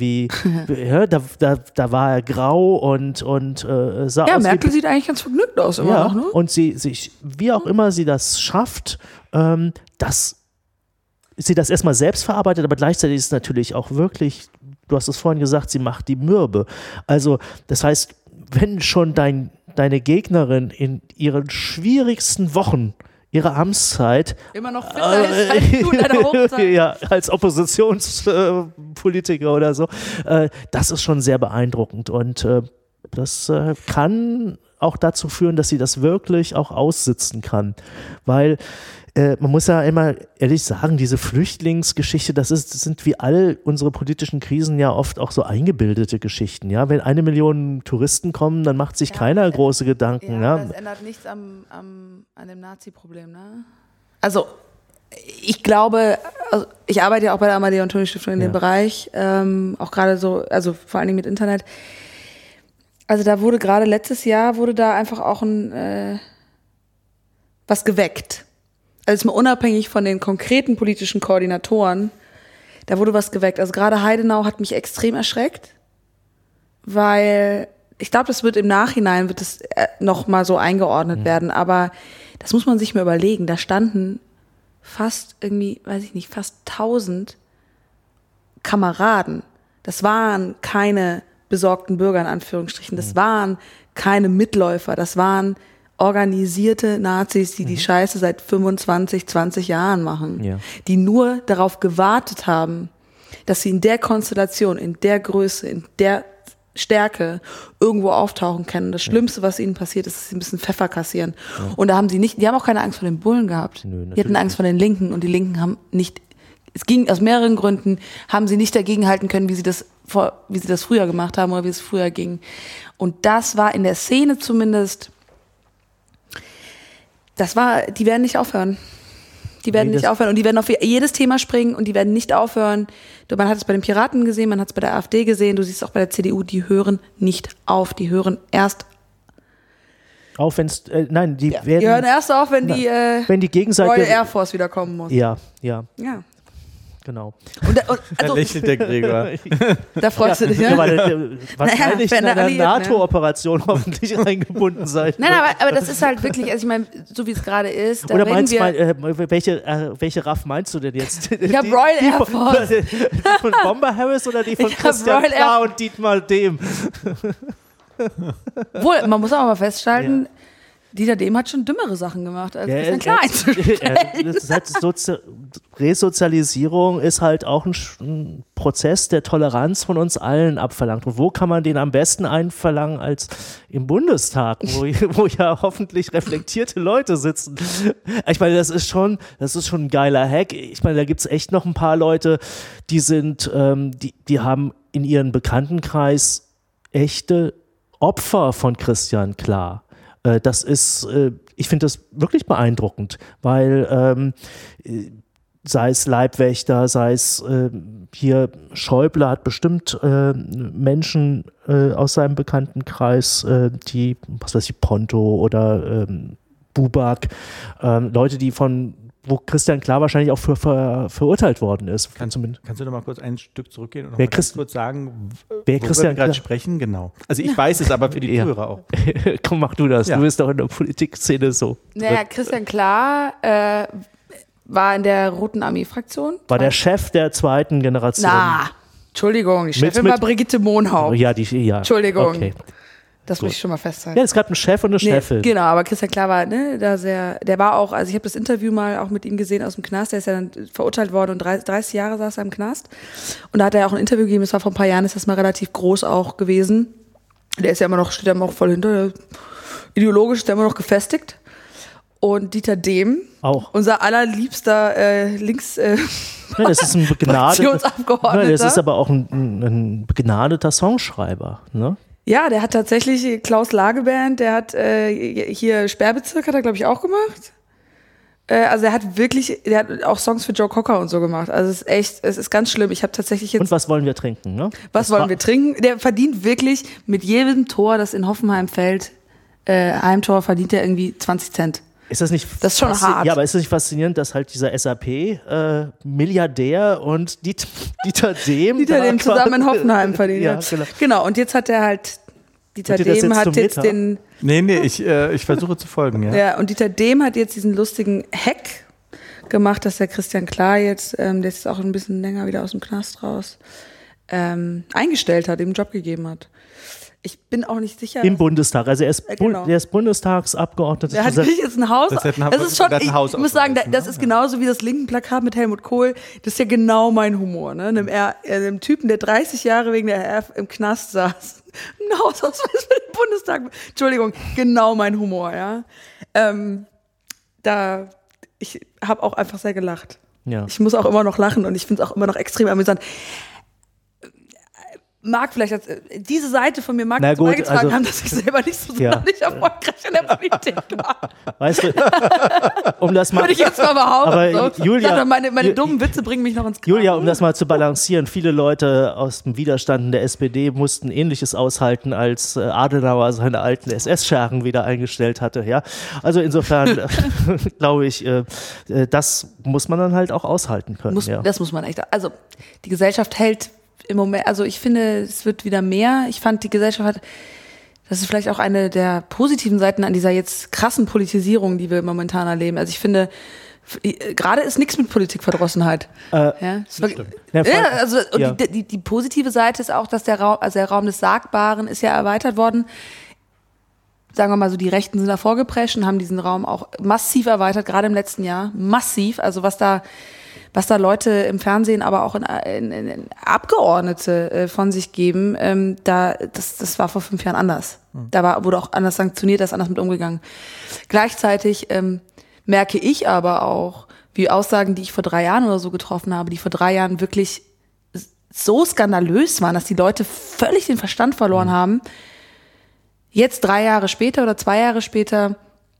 da war er grau und sah aus.
Ja, Merkel sieht eigentlich ganz vergnügt aus immer noch, ne?
Und sie wie auch immer sie das schafft, dass sie das erstmal selbst verarbeitet, aber gleichzeitig ist es natürlich auch wirklich, du hast es vorhin gesagt, sie macht die Mürbe. Also, das heißt, wenn schon deine Gegnerin in ihren schwierigsten Wochen ihrer Amtszeit
immer noch fitter ist als du in deiner Hochzeit.
Ja, als Oppositionspolitiker oder so, das ist schon sehr beeindruckend und das kann auch dazu führen, dass sie das wirklich auch aussitzen kann, weil man muss ja immer ehrlich sagen, diese Flüchtlingsgeschichte, das sind wie all unsere politischen Krisen ja oft auch so eingebildete Geschichten. Ja? Wenn 1 Million Touristen kommen, dann macht sich keiner große Gedanken. Ja,
das ändert nichts an dem Nazi-Problem. Ne? Also ich glaube, ich arbeite ja auch bei der Amadeo-Antonio-Stiftung in dem Bereich, auch gerade so, also vor allen Dingen mit Internet. Also da wurde gerade letztes Jahr, da einfach auch was geweckt. Also mal unabhängig von den konkreten politischen Koordinatoren, da wurde was geweckt. Also gerade Heidenau hat mich extrem erschreckt, weil ich glaube, das wird im Nachhinein noch mal so eingeordnet werden, aber das muss man sich mal überlegen. Da standen fast 1000 Kameraden. Das waren keine besorgten Bürger in Anführungsstrichen, das waren keine Mitläufer, das waren organisierte Nazis, die Scheiße seit 25, 20 Jahren machen, die nur darauf gewartet haben, dass sie in der Konstellation, in der Größe, in der Stärke irgendwo auftauchen können. Das Schlimmste, was ihnen passiert ist, dass sie ein bisschen Pfeffer kassieren. Ja. Und da haben die haben auch keine Angst vor den Bullen gehabt. Die hatten Angst vor den Linken und die Linken haben nicht, es ging aus mehreren Gründen, haben sie nicht dagegenhalten können, wie sie das früher gemacht haben oder wie es früher ging. Und das war in der Szene zumindest, die werden nicht aufhören. Die werden nicht aufhören und die werden auf jedes Thema springen und die werden nicht aufhören. Man hat es bei den Piraten gesehen, man hat es bei der AfD gesehen, du siehst es auch bei der CDU, die hören nicht auf, die hören erst
auf, wenn es, nein, die
hören erst auf, wenn die
Gegenseitige
Royal Air Force wieder kommen muss.
Ja. Genau.
Da lächelt der Gregor.
Da freust du dich, ja?
Wahrscheinlich in einer NATO-Operation hoffentlich eingebunden sein.
Nein, aber das ist halt wirklich, also ich meine, so wie es gerade ist, da
oder meinst du, welche RAF meinst du denn jetzt?
Ich habe Royal Air Force.
Die von Bomber Harris oder die von Christian Klar und Dietmar Dehm?
Wohl, man muss aber mal festhalten, Dieter Dehm hat schon dümmere Sachen gemacht, als Christian Klar einzustellen.
Resozialisierung ist halt auch ein Prozess der Toleranz von uns allen abverlangt. Und wo kann man den am besten einverlangen als im Bundestag, wo ja hoffentlich reflektierte Leute sitzen. Ich meine, das ist schon ein geiler Hack. Ich meine, da gibt es echt noch ein paar Leute, die haben in ihrem Bekanntenkreis echte Opfer von Christian Klar. Das ist, ich finde das wirklich beeindruckend, weil sei es Leibwächter, sei es hier Schäuble hat bestimmt Menschen aus seinem Bekanntenkreis, die, was weiß ich, Ponto oder Buback, Leute, wo Christian Klar wahrscheinlich auch für verurteilt worden ist.
Kannst du noch mal kurz ein Stück zurückgehen und noch mal kurz sagen, worüber wir gerade sprechen? Genau. Also ich weiß es, aber für die Zuhörer auch.
Komm, mach du das. Ja. Du bist doch in der Politikszene so.
Naja, Christian Klar war in der Roten Armee-Fraktion.
War der Chef der zweiten Generation.
Entschuldigung, die Chefin war Brigitte Mohnhaupt.
Ja,
Entschuldigung.
Okay.
Das muss ich schon mal festhalten.
Ja, es gab einen Chef und eine Chefin.
Genau, aber Christian Klar war, der war auch, also ich habe das Interview mal auch mit ihm gesehen aus dem Knast, der ist ja dann verurteilt worden und 30 Jahre saß er im Knast. Und da hat er auch ein Interview gegeben, das war vor ein paar Jahren, ist das mal relativ groß auch gewesen. Der ist ja steht ja immer noch voll hinter, ideologisch ist der immer noch gefestigt. Und Dieter Dehm,
auch
unser allerliebster
das ist ein
Fraktionsabgeordneter.
Das ist aber auch ein begnadeter Songschreiber, ne?
Ja, der hat tatsächlich Klaus Lageband, der hat hier Sperrbezirk hat er, glaube ich, auch gemacht. Also der hat auch Songs für Joe Cocker und so gemacht. Also es ist ganz schlimm. Ich habe tatsächlich jetzt.
Und was wollen wir trinken, ne?
Was wollen wir trinken? Der verdient wirklich mit jedem Tor, das in Hoffenheim fällt, Heimtor verdient er irgendwie 20 Cent.
Ist das nicht
das ist schon hart.
Ja, aber ist es nicht faszinierend, dass halt dieser SAP-Milliardär und Dieter Dehm
zusammen in Hoffenheim verdienen.
Ja,
genau, und jetzt hat er halt Dieter Dehm hat jetzt den...
Nee, ich versuche zu folgen, ja.
Ja, und Dieter Dehm hat jetzt diesen lustigen Hack gemacht, dass der Christian Klar jetzt, der ist jetzt auch ein bisschen länger wieder aus dem Knast raus, eingestellt hat, ihm einen Job gegeben hat. Ich bin auch nicht sicher.
Im Bundestag. Also er ist Bundestagsabgeordneter.
Er hat wirklich jetzt ein Haus. Das ist schon, ich muss sagen, das ist genauso wie das Linken-Plakat mit Helmut Kohl. Das ist ja genau mein Humor. Ne? Einem Typen, der 30 Jahre wegen der RF im Knast saß. Ein Hausausweis für den Bundestag. Entschuldigung, genau mein Humor. Ja. Ich habe auch einfach sehr gelacht.
Ja.
Ich muss auch immer noch lachen und ich finde es auch immer noch extrem amüsant. Diese Seite von mir dazu beigetragen haben, dass ich selber nicht so sonderlich erfolgreich in der Politik war.
Weißt du, um das mal...
Würde ich jetzt mal behaupten.
Aber
so.
Julia,
meine dummen Witze bringen mich noch ins Grab.
Julia, um das mal zu balancieren, viele Leute aus dem Widerstand in der SPD mussten Ähnliches aushalten, als Adenauer seine alten SS-Scharen wieder eingestellt hatte. Ja? Also insofern glaube ich, das muss man dann halt auch aushalten können.
Das muss man echt. Also die Gesellschaft hält im Moment, also ich finde, es wird wieder mehr. Ich fand, die Gesellschaft das ist vielleicht auch eine der positiven Seiten an dieser jetzt krassen Politisierung, die wir momentan erleben. Also ich finde, gerade ist nichts mit Politikverdrossenheit. Die positive Seite ist auch, dass der Raum des Sagbaren ist ja erweitert worden. Sagen wir mal so, die Rechten sind da vorgeprescht und haben diesen Raum auch massiv erweitert, gerade im letzten Jahr. Massiv, also was da Leute im Fernsehen, aber auch in Abgeordnete von sich geben, das war vor 5 Jahren anders. Da wurde auch anders sanktioniert, da ist anders mit umgegangen. Gleichzeitig merke ich aber auch, wie Aussagen, die ich vor 3 Jahren oder so getroffen habe, die vor 3 Jahren wirklich so skandalös waren, dass die Leute völlig den Verstand verloren haben, jetzt 3 Jahre später oder 2 Jahre später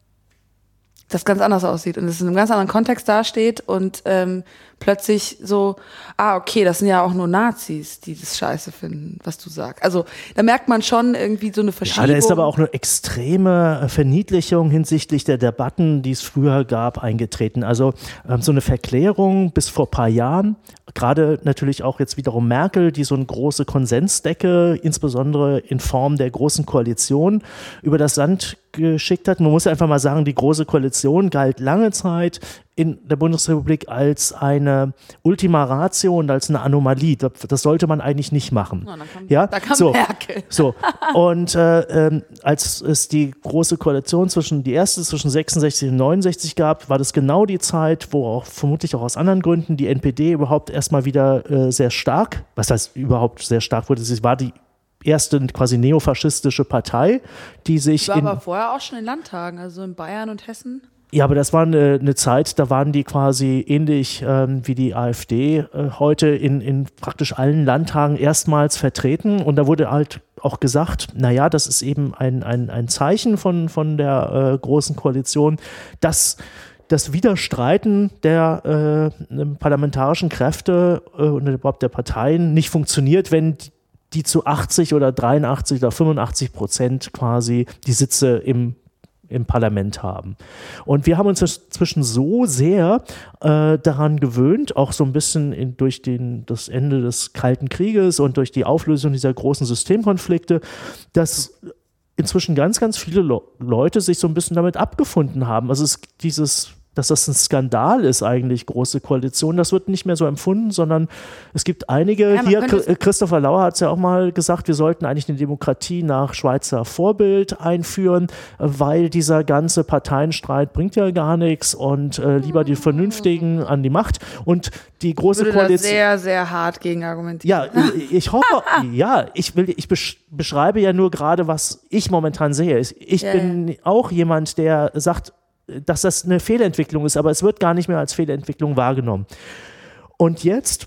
das ganz anders aussieht und es in einem ganz anderen Kontext dasteht und plötzlich so, okay, das sind ja auch nur Nazis, die das scheiße finden, was du sagst. Also da merkt man schon irgendwie so eine Verschiebung.
Ja, da ist aber auch eine extreme Verniedlichung hinsichtlich der Debatten, die es früher gab, eingetreten. Also so eine Verklärung bis vor ein paar Jahren, gerade natürlich auch jetzt wiederum Merkel, die so eine große Konsensdecke, insbesondere in Form der Großen Koalition, über das Land geschickt hat. Man muss einfach mal sagen, die Große Koalition galt lange Zeit in der Bundesrepublik als eine Ultima Ratio und als eine Anomalie. Das sollte man eigentlich nicht machen.
Da kam Merkel.
So. Und als es die Große Koalition zwischen 66 und 69 gab, war das genau die Zeit, wo auch vermutlich auch aus anderen Gründen die NPD überhaupt erstmal wieder sehr stark, was heißt überhaupt sehr stark wurde, sie war die erste quasi neofaschistische Partei, die sich
war aber vorher auch schon in Landtagen, also in Bayern und Hessen.
Ja, aber das war eine Zeit, da waren die quasi ähnlich wie die AfD heute in praktisch allen Landtagen erstmals vertreten und da wurde halt auch gesagt, naja, das ist eben ein Zeichen von der Großen Koalition, dass das Widerstreiten der parlamentarischen Kräfte und überhaupt der Parteien nicht funktioniert, wenn die zu 80 oder 83 oder 85% quasi die Sitze im Parlament haben. Und wir haben uns inzwischen so sehr daran gewöhnt, auch so ein bisschen durch das Ende des Kalten Krieges und durch die Auflösung dieser großen Systemkonflikte, dass inzwischen ganz, ganz viele Leute sich so ein bisschen damit abgefunden haben. Also dass das ein Skandal ist eigentlich, Große Koalition. Das wird nicht mehr so empfunden, sondern es gibt einige, hier Christopher Lauer hat es ja auch mal gesagt, wir sollten eigentlich eine Demokratie nach Schweizer Vorbild einführen, weil dieser ganze Parteienstreit bringt ja gar nichts und lieber die Vernünftigen an die Macht. Und die Große Koalition...
Da sehr, sehr hart gegen argumentieren.
Ja, ich hoffe, ich beschreibe ja nur gerade, was ich momentan sehe. Ich bin auch jemand, der sagt, dass das eine Fehlentwicklung ist, aber es wird gar nicht mehr als Fehlentwicklung wahrgenommen. Und jetzt,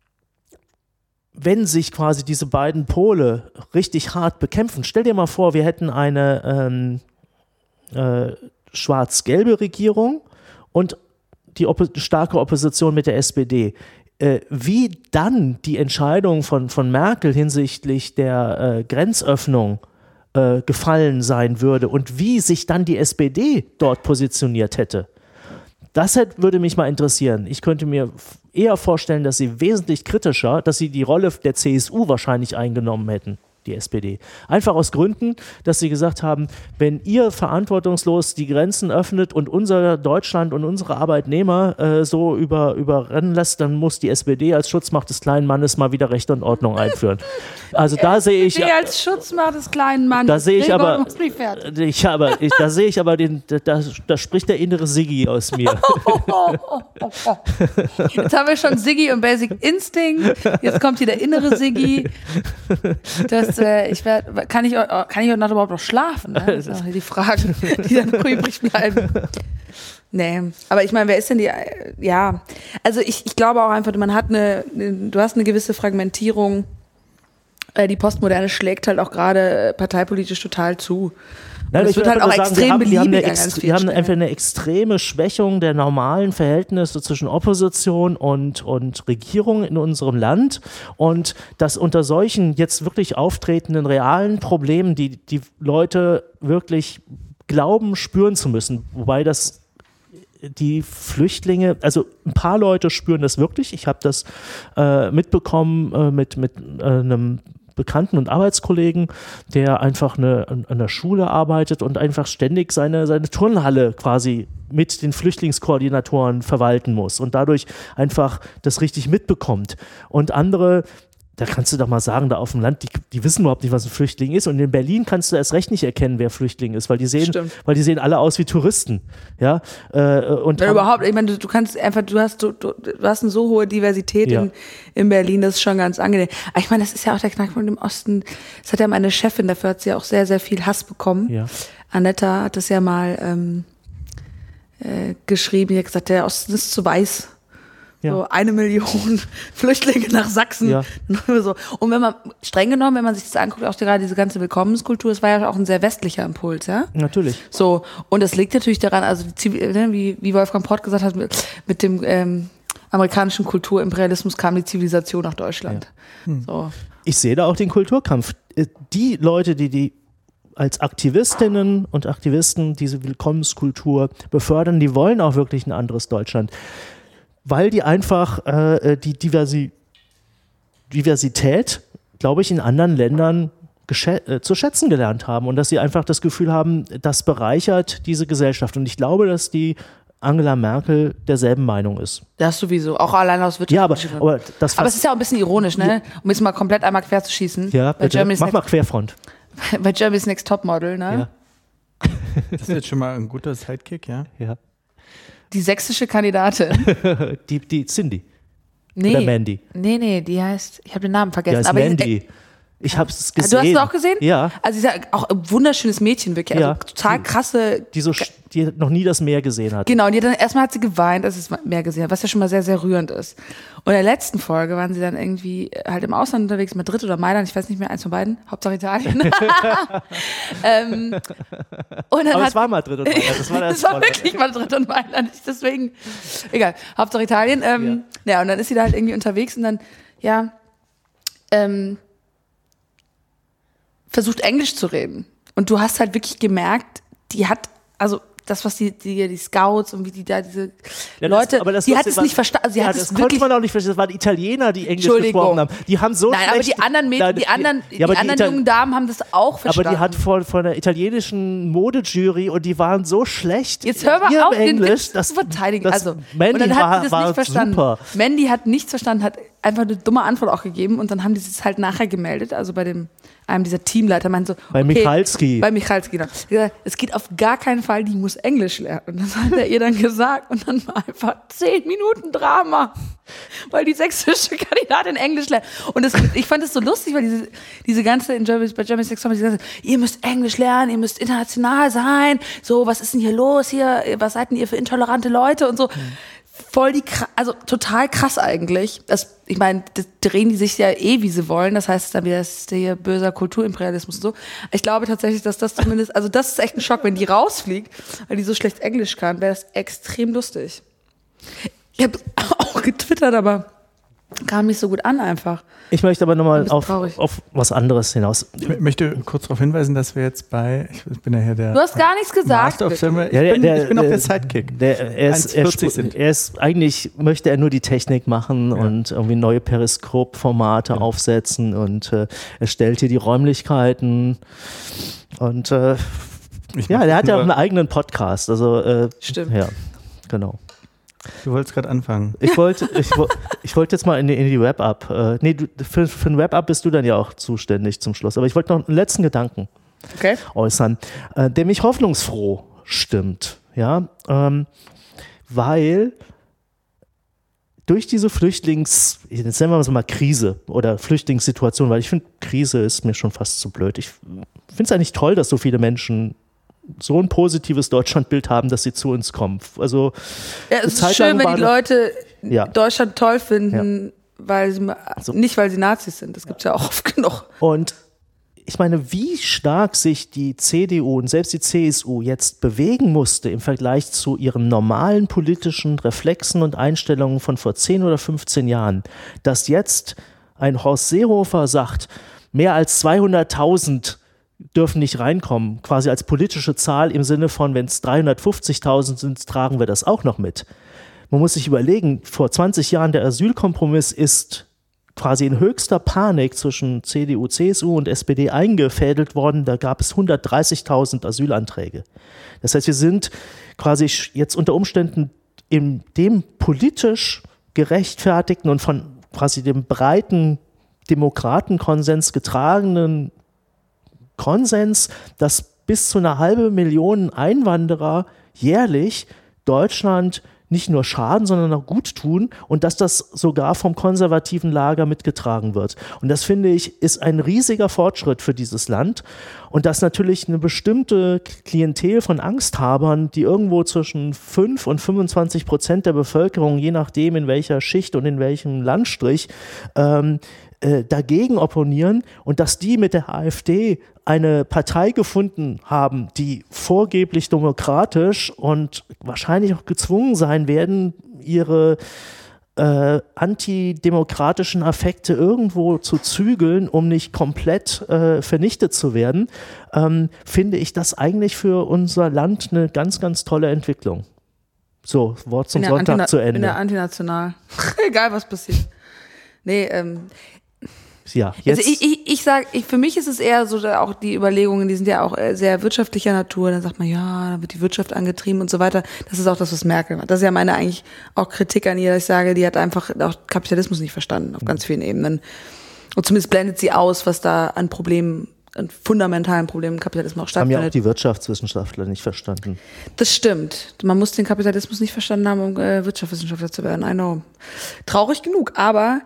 wenn sich quasi diese beiden Pole richtig hart bekämpfen, stell dir mal vor, wir hätten eine schwarz-gelbe Regierung und die starke Opposition mit der SPD. Wie dann die Entscheidung von Merkel hinsichtlich der Grenzöffnung gefallen sein würde und wie sich dann die SPD dort positioniert hätte. Das würde mich mal interessieren. Ich könnte mir eher vorstellen, dass sie wesentlich kritischer, dass sie die Rolle der CSU wahrscheinlich eingenommen hätten, die SPD. Einfach aus Gründen, dass sie gesagt haben, wenn ihr verantwortungslos die Grenzen öffnet und unser Deutschland und unsere Arbeitnehmer so überrennen lässt, dann muss die SPD als Schutzmacht des kleinen Mannes mal wieder Recht und Ordnung einführen. Also da sehe ich...
als Schutzmacht des kleinen Mannes.
Da sehe ich aber... Da sehe ich aber da spricht der innere Siggi aus mir.
Jetzt haben wir schon Siggi und Basic Instinct. Jetzt kommt hier der innere Siggi. Kann ich heute Nacht überhaupt noch schlafen? Ne? Das ist auch die Fragen, die dann übrig bleiben. Nee, aber ich meine, wer ist denn also ich glaube auch einfach, du hast eine gewisse Fragmentierung. Die Postmoderne schlägt halt auch gerade parteipolitisch total zu.
Nein,
es wird halt auch extrem beliebig.
Wir haben einfach eine extreme Schwächung der normalen Verhältnisse zwischen Opposition und Regierung in unserem Land und dass unter solchen jetzt wirklich auftretenden realen Problemen die Leute wirklich glauben, spüren zu müssen, wobei die Flüchtlinge, also ein paar Leute spüren das wirklich. Ich habe das mitbekommen mit einem Bekannten und Arbeitskollegen, der einfach an der Schule arbeitet und einfach ständig seine Turnhalle quasi mit den Flüchtlingskoordinatoren verwalten muss und dadurch einfach das richtig mitbekommt. Und andere, da kannst du doch mal sagen, da auf dem Land, die wissen überhaupt nicht, was ein Flüchtling ist. Und in Berlin kannst du erst recht nicht erkennen, wer Flüchtling ist, weil die sehen alle aus wie Touristen. Ja? Und
überhaupt, ich meine, du kannst einfach, du hast eine so hohe Diversität in Berlin, das ist schon ganz angenehm. Aber ich meine, das ist ja auch der Knackpunkt im Osten. Das hat ja meine Chefin, dafür hat sie ja auch sehr, sehr viel Hass bekommen. Ja. Anetta hat das ja mal geschrieben, die hat gesagt, der Osten ist zu weiß. Ja. So 1 Million Flüchtlinge nach Sachsen. Ja. So. Und wenn man sich das anguckt, auch gerade diese ganze Willkommenskultur, es war ja auch ein sehr westlicher Impuls, ja?
Natürlich.
So. Und das liegt natürlich daran, also wie Wolfgang Pott gesagt hat, mit dem amerikanischen Kulturimperialismus kam die Zivilisation nach Deutschland. Ja. So.
Ich sehe da auch den Kulturkampf. Die Leute, die als Aktivistinnen und Aktivisten diese Willkommenskultur befördern, die wollen auch wirklich ein anderes Deutschland. Weil die einfach die Diversität, glaube ich, in anderen Ländern zu schätzen gelernt haben und dass sie einfach das Gefühl haben, das bereichert diese Gesellschaft. Und ich glaube, dass die Angela Merkel derselben Meinung ist.
Das sowieso, auch allein aus wirtschaftlichen
Gründen. Ja, aber
es ist ja auch ein bisschen ironisch, ne? Um jetzt mal komplett einmal quer zu schießen.
Ja, bitte. Mach mal Querfront.
Bei Germany's Next Topmodel, ne?
Ja. Das ist jetzt schon mal ein guter Sidekick, ja?
Ja.
Die sächsische Kandidatin.
die Cindy. Nee. Oder Mandy.
Nee, die heißt, ich habe den Namen vergessen.
Die heißt aber Mandy. Ich habe es gesehen.
Du hast es auch gesehen?
Ja.
Also sie ist ja auch ein wunderschönes Mädchen, wirklich. Also total krasse.
Die noch nie das Meer gesehen hat.
Genau, und erstmal hat sie geweint, als sie das Meer gesehen hat, was ja schon mal sehr, sehr rührend ist. Und in der letzten Folge waren sie dann irgendwie halt im Ausland unterwegs, Madrid oder Mailand, ich weiß nicht mehr, eins von beiden, Hauptsache Italien. Und dann
aber es war Madrid und Mailand.
Das war wirklich Madrid und Mailand, deswegen, egal, Hauptsache Italien. Ja, und dann ist sie da halt irgendwie unterwegs und dann, versucht Englisch zu reden. Und du hast halt wirklich gemerkt, die hat, also das, was die Scouts und wie die da diese Leute, die hat es nicht verstanden. Also
das konnte man auch nicht verstehen. Das waren Italiener, die Englisch gesprochen haben. Die haben so
Nein, aber die anderen jungen Damen haben das auch verstanden.
Aber die hat von der italienischen Modejury und die waren so schlecht.
Jetzt hör mal auf, den
Englisch,
zu verteidigen. Also,
Mandy
und dann hat sie das nicht verstanden.
Super.
Mandy hat nichts verstanden, hat einfach eine dumme Antwort auch gegeben und dann haben die es halt nachher gemeldet. Also bei einem dieser Teamleiter meinte so,
bei Michalski.
Bei Michalski, genau. Es geht auf gar keinen Fall, die muss Englisch lernen. Und das hat er ihr dann gesagt und dann war einfach 10 Minuten Drama, weil die sächsische Kandidatin Englisch lernt. Und ich fand es so lustig, weil diese ganze bei German Sex Tomorrow, ihr müsst Englisch lernen, ihr müsst international sein, so, was ist denn hier los hier, was seid denn ihr für intolerante Leute und so. Voll also total krass eigentlich. Ich meine, das drehen die sich ja wie sie wollen. Das heißt, dann wieder ist hier böser Kulturimperialismus und so. Ich glaube tatsächlich, dass das zumindest, also das ist echt ein Schock, wenn die rausfliegt, weil die so schlecht Englisch kann, wäre das extrem lustig. Ich habe auch getwittert, aber kam nicht so gut an einfach.
Ich möchte aber nochmal auf was anderes hinaus.
Ich möchte kurz darauf hinweisen, dass wir jetzt ich bin ja hier der...
Du hast gar nichts gesagt.
Master of Ceremony. Ich bin auch der Sidekick.
Eigentlich möchte er nur die Technik machen und irgendwie neue Periskop-Formate aufsetzen und er stellt hier die Räumlichkeiten und der hat ja auch einen eigenen Podcast. Also,
stimmt.
Ja, genau.
Du wolltest gerade anfangen.
Ich wollte jetzt mal in die Wrap-Up. Für ein Wrap-Up bist du dann ja auch zuständig zum Schluss. Aber ich wollte noch einen letzten Gedanken äußern, der mich hoffnungsfroh stimmt. Ja, weil durch diese jetzt nennen wir es mal Krise oder Flüchtlingssituation, weil ich finde, Krise ist mir schon fast zu blöd. Ich finde es eigentlich toll, dass so viele Menschen so ein positives Deutschlandbild haben, dass sie zu uns kommen. Also
es ist schön, wenn die Leute Deutschland toll finden, nicht weil sie Nazis sind. Das gibt es ja auch oft genug.
Und ich meine, wie stark sich die CDU und selbst die CSU jetzt bewegen musste im Vergleich zu ihren normalen politischen Reflexen und Einstellungen von vor 10 oder 15 Jahren, dass jetzt ein Horst Seehofer sagt, mehr als 200.000 dürfen nicht reinkommen, quasi als politische Zahl im Sinne von, wenn es 350.000 sind, tragen wir das auch noch mit. Man muss sich überlegen, vor 20 Jahren der Asylkompromiss ist quasi in höchster Panik zwischen CDU, CSU und SPD eingefädelt worden, da gab es 130.000 Asylanträge. Das heißt, wir sind quasi jetzt unter Umständen in dem politisch gerechtfertigten und von quasi dem breiten Demokratenkonsens getragenen Konsens, dass bis zu 500.000 Einwanderer jährlich Deutschland nicht nur schaden, sondern auch gut tun und dass das sogar vom konservativen Lager mitgetragen wird. Und das, finde ich, ist ein riesiger Fortschritt für dieses Land und dass natürlich eine bestimmte Klientel von Angsthabern, die irgendwo zwischen 5 und 25% der Bevölkerung, je nachdem in welcher Schicht und in welchem Landstrich, dagegen opponieren und dass die mit der AfD eine Partei gefunden haben, die vorgeblich demokratisch und wahrscheinlich auch gezwungen sein werden, ihre antidemokratischen Affekte irgendwo zu zügeln, um nicht komplett vernichtet zu werden, finde ich das eigentlich für unser Land eine ganz, ganz tolle Entwicklung. So, Wort zum Sonntag zu Ende.
Ich bin ja antinational. Egal, was passiert. Nee,
ja, jetzt.
Also ich sage, für mich ist es eher so, auch die Überlegungen, die sind ja auch sehr wirtschaftlicher Natur. Dann sagt man, ja, dann wird die Wirtschaft angetrieben und so weiter. Das ist auch das, was Merkel macht. Das ist ja meine eigentlich auch Kritik an ihr, dass ich sage, die hat einfach auch Kapitalismus nicht verstanden auf ganz vielen Ebenen. Und zumindest blendet sie aus, was da an Problemen, an fundamentalen Problemen im Kapitalismus auch stattfindet.
Haben ja auch die Wirtschaftswissenschaftler nicht verstanden.
Das stimmt. Man muss den Kapitalismus nicht verstanden haben, um Wirtschaftswissenschaftler zu werden. I know. Traurig genug, aber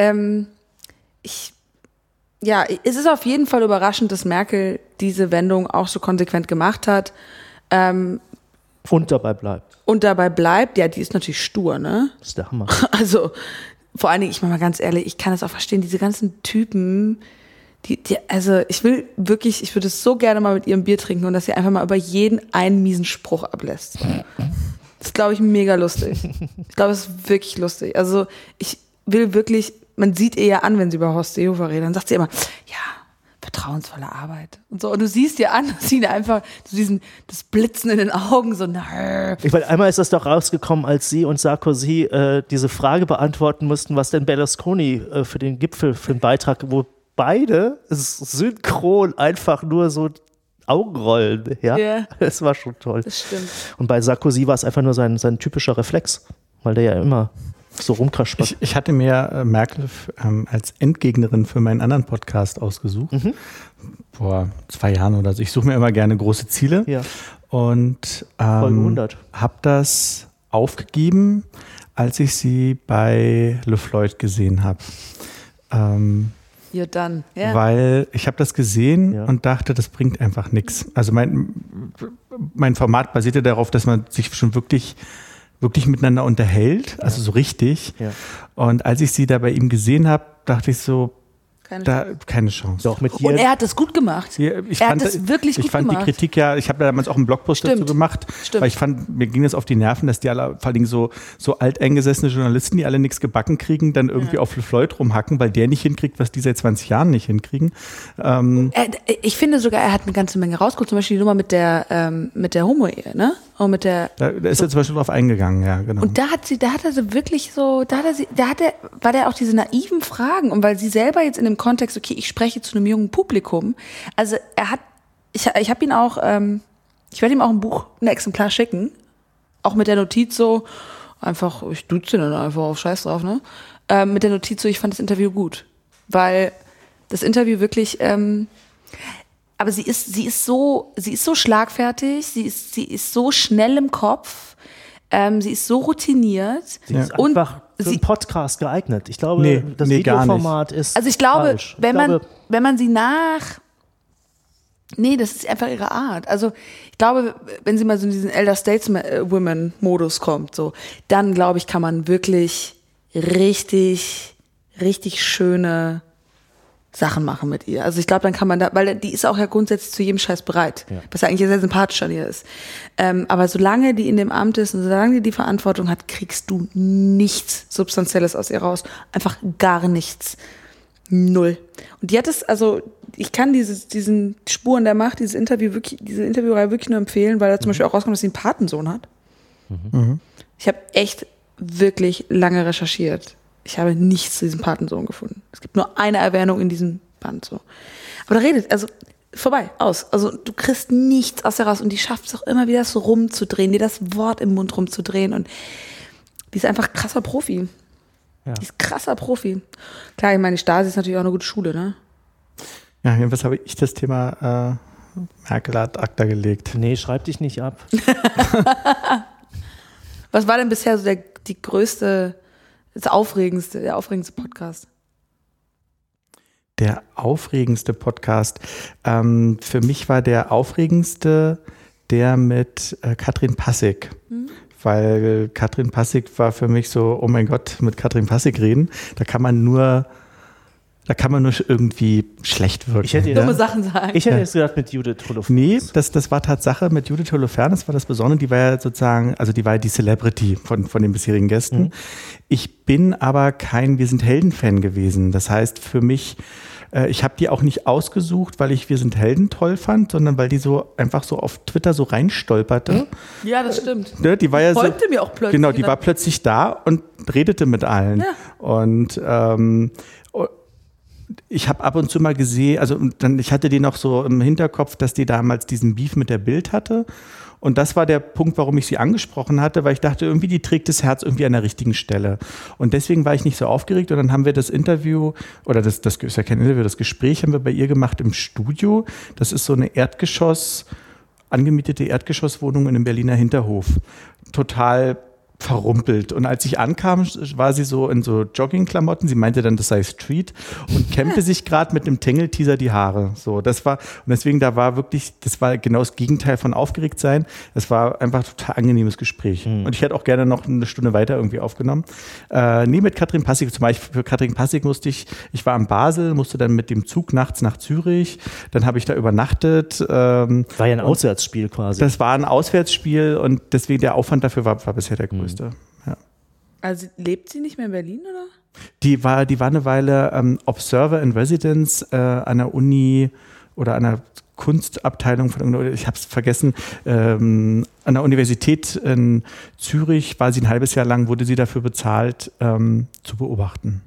es ist auf jeden Fall überraschend, dass Merkel diese Wendung auch so konsequent gemacht hat.
Und dabei bleibt. Ja, die ist natürlich stur, ne?
Das ist der Hammer.
Also, vor allen Dingen, ich meine mal ganz ehrlich, ich kann das auch verstehen, diese ganzen Typen, also ich würde es so gerne mal mit ihrem Bier trinken und dass sie einfach mal über jeden einen miesen Spruch ablässt. Das ist, glaube ich, mega lustig. Ich glaube, es ist wirklich lustig. Also, ich will wirklich, man sieht ihr ja an, wenn sie über Horst Seehofer redet, dann sagt sie immer, ja, vertrauensvolle Arbeit. Und so. Und du siehst dir an, dass sie einfach das Blitzen in den Augen, so
Ich meine, einmal ist das doch rausgekommen, als sie und Sarkozy diese Frage beantworten mussten, was denn Berlusconi für den Gipfel für einen Beitrag, wo beide synchron einfach nur so Augenrollen, ja.
Yeah.
Das war schon toll.
Das stimmt.
Und bei Sarkozy war es einfach nur sein typischer Reflex, weil der ja immer so rumkaspert.
Ich hatte mir Merkel als Endgegnerin für meinen anderen Podcast ausgesucht. Vor 2 Jahren oder so. Ich suche mir immer gerne große Ziele.
Ja.
Und
Folge 100.
habe das aufgegeben, als ich sie bei Le Floyd gesehen habe.
Ja, dann. Ja.
Weil ich habe das gesehen und dachte, das bringt einfach nichts. Also mein Format basierte darauf, dass man sich schon wirklich miteinander unterhält, also so richtig. Ja. Und als ich sie da bei ihm gesehen habe, dachte ich so, keine Chance.
Doch, mit dir.
Und er hat das gut gemacht.
Ja,
er hat das wirklich gut gemacht.
Ich fand die Kritik ich habe damals auch einen Blogpost dazu gemacht, weil ich fand, mir ging das auf die Nerven, dass die alle, vor allem so alteingesessene Journalisten, die alle nichts gebacken kriegen, dann irgendwie auf Le Floyd rumhacken, weil der nicht hinkriegt, was die seit 20 Jahren nicht hinkriegen.
Ich finde sogar, er hat eine ganze Menge rausgeholt, zum Beispiel die Nummer mit der Homo-Ehe, ne? Und mit der.
Da ist er zum Beispiel drauf eingegangen, ja, genau.
Und da hat er so wirklich so, war der auch diese naiven Fragen, und weil sie selber jetzt in dem Kontext, okay, ich spreche zu einem jungen Publikum, also ich habe ihn auch, ich werde ihm auch ein Exemplar schicken, auch mit der Notiz so, einfach, ich duze ihn dann einfach auf Scheiß drauf, ne? Mit der Notiz so, ich fand das Interview gut, weil das Interview wirklich, aber sie ist so schlagfertig, sie ist so schnell im Kopf, sie ist so routiniert.
Sie ist einfach für einen Podcast geeignet. Ich glaube, das Videoformat ist
also ich glaube,
falsch.
wenn man sie das ist einfach ihre Art. Also ich glaube, wenn sie mal so in diesen Elder Stateswomen-Modus kommt, so, dann glaube ich, kann man wirklich richtig, richtig schöne Sachen machen mit ihr. Also ich glaube, dann kann man weil die ist auch ja grundsätzlich zu jedem Scheiß bereit, was ja eigentlich sehr sympathisch an ihr ist. Aber solange die in dem Amt ist und solange die Verantwortung hat, kriegst du nichts Substanzielles aus ihr raus. Einfach gar nichts. 0. Und die hat es, also ich kann diesen Spuren der Macht, diese Interviewreihe wirklich nur empfehlen, weil da zum Beispiel auch rauskommt, dass sie einen Patensohn hat. Ich habe echt wirklich lange recherchiert. Ich habe nichts zu diesem Patensohn gefunden. Es gibt nur eine Erwähnung in diesem Band. So. Aber da vorbei, aus. Also du kriegst nichts aus der raus, und die schafft es auch immer wieder so rumzudrehen, dir das Wort im Mund rumzudrehen, und die ist einfach krasser Profi. Ja. Die ist krasser Profi. Klar, ich meine, die Stasi ist natürlich auch eine gute Schule, ne?
Ja, jedenfalls habe ich das Thema Merkel ad acta gelegt.
Nee, schreib dich nicht ab.
Was war denn bisher so der aufregendste Podcast?
Der aufregendste Podcast. Für mich war der aufregendste der mit Katrin Passig. Weil Katrin Passig war für mich so, oh mein Gott, mit Katrin Passig reden, da kann man nur irgendwie schlecht wirken.
Dumme Sachen sagen.
Ich hätte jetzt gedacht mit Judith Holofernes.
Nee, das war Tatsache mit Judith Holofernes, war das Besondere. Die war ja sozusagen, also die war ja die Celebrity von den bisherigen Gästen. Ich bin aber kein Wir sind Helden-Fan gewesen. Das heißt für mich, ich habe die auch nicht ausgesucht, weil ich Wir sind Helden toll fand, sondern weil die so einfach so auf Twitter so reinstolperte.
Ja, das stimmt.
Die war ja
folgte mir auch plötzlich.
Genau, die war plötzlich da und redete mit allen. Ja. Und ich habe ab und zu mal gesehen, ich hatte die noch so im Hinterkopf, dass die damals diesen Beef mit der Bild hatte. Und das war der Punkt, warum ich sie angesprochen hatte, weil ich dachte, irgendwie die trägt das Herz irgendwie an der richtigen Stelle. Und deswegen war ich nicht so aufgeregt. Und dann haben wir das Interview, oder das ist ja kein Interview, das Gespräch haben wir bei ihr gemacht im Studio. Das ist so eine angemietete Erdgeschosswohnung in einem Berliner Hinterhof. Total verrumpelt. Und als ich ankam, war sie so in so Joggingklamotten. Sie meinte dann, das sei Street und kämmte sich gerade mit einem Tangle-Teaser die Haare. So, das war, und deswegen, das war genau das Gegenteil von aufgeregt sein. Es war einfach ein total angenehmes Gespräch. Und ich hätte auch gerne noch eine Stunde weiter irgendwie aufgenommen. Mit Katrin Passig, zum Beispiel für Katrin Passig ich war in Basel, musste dann mit dem Zug nachts nach Zürich. Dann habe ich da übernachtet.
War ja ein Auswärtsspiel quasi.
Das war ein Auswärtsspiel und deswegen der Aufwand dafür war bisher der größte. Ja.
Also lebt sie nicht mehr in Berlin, oder?
Die war eine Weile Observer in Residence an der Uni oder an der Kunstabteilung von, ich habe es vergessen, an der Universität in Zürich war sie ein halbes Jahr lang, wurde sie dafür bezahlt, zu beobachten.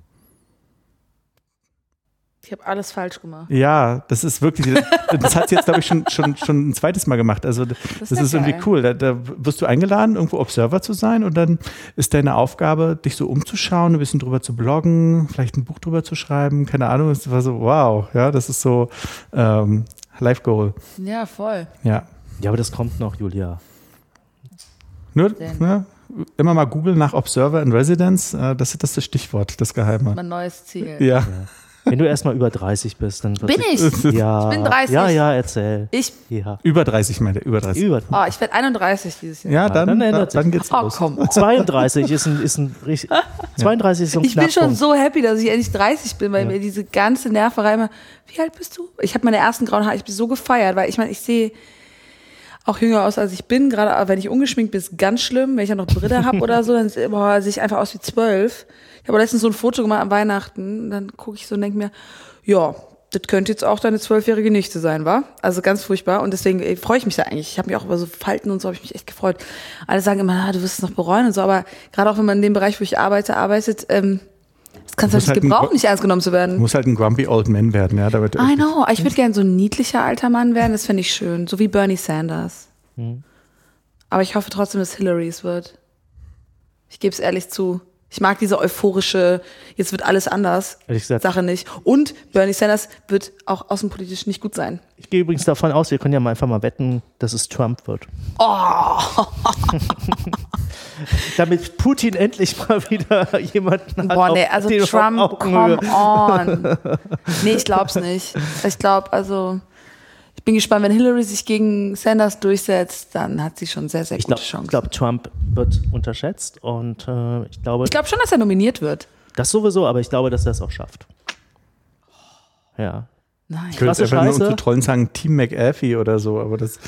Ich habe alles falsch gemacht.
Ja, das ist wirklich, das hat sie jetzt, glaube ich, schon ein zweites Mal gemacht. Also das ist irgendwie cool. Da wirst du eingeladen, irgendwo Observer zu sein und dann ist deine Aufgabe, dich so umzuschauen, ein bisschen drüber zu bloggen, vielleicht ein Buch drüber zu schreiben, keine Ahnung. Es war so, wow, ja, das ist so Life Goal.
Ja, voll.
Ja.
Ja, aber das kommt noch, Julia.
Nur, ne, immer mal googeln nach Observer in Residence, das ist das Stichwort, das Geheime.
Mein neues Ziel.
Ja.
Wenn du erstmal über 30 bist, dann
Bin ich?
Ja,
Ich bin 30.
Ja, erzähl.
Ja.
Über 30, meinte über 30.
Über
Oh, ich werde 31 dieses Jahr.
Ja, dann
ändert sich.
geht's los.
Komm.
32 ist ein 32 ist so ein
Ich bin schon
Knackpunkt.
so happy, dass ich endlich 30 bin, weil mir diese ganze Nerverei immer, wie alt bist du? Ich habe meine ersten grauen Haare, ich bin so gefeiert, weil ich meine, ich sehe auch jünger aus, als ich bin, gerade wenn ich ungeschminkt bin, ist ganz schlimm, wenn ich ja noch Brille habe oder so, dann sehe ich einfach aus wie 12. Ich habe letztens so ein Foto gemacht an Weihnachten, dann gucke ich so und denke mir, ja, das könnte jetzt auch deine 12-jährige Nichte sein, wa? Also ganz furchtbar und deswegen freue ich mich da eigentlich. Ich habe mich auch über so Falten und so, habe ich mich echt gefreut. Alle sagen immer, du wirst es noch bereuen und so, aber gerade auch wenn man in dem Bereich, wo ich arbeitet, das kannst du nicht
halt
gebrauchen, nicht ernst genommen zu werden.
Muss halt ein grumpy old man werden, ja.
I know, ich würde gerne so ein niedlicher alter Mann werden, das fände ich schön, so wie Bernie Sanders. Aber ich hoffe trotzdem, dass Hillary es wird. Ich gebe es ehrlich zu. Ich mag diese euphorische, jetzt wird alles anders, Sache nicht. Und Bernie Sanders wird auch außenpolitisch nicht gut sein.
Ich gehe übrigens davon aus, wir können ja mal einfach mal wetten, dass es Trump wird.
Oh!
Damit Putin endlich mal wieder jemanden hat.
Boah, nee,
auf
also
den
Trump, come on. Nee, ich glaub's nicht. Ich glaube, ich bin gespannt, wenn Hillary sich gegen Sanders durchsetzt, dann hat sie schon sehr, sehr gute Chancen.
Ich glaube, Trump wird unterschätzt und ich glaube
schon, dass er nominiert wird.
das sowieso, aber ich glaube, dass er es auch schafft. Ja.
Nein.
Ich könnte einfach nur um zu trollen sagen, Team McAfee oder so, aber das...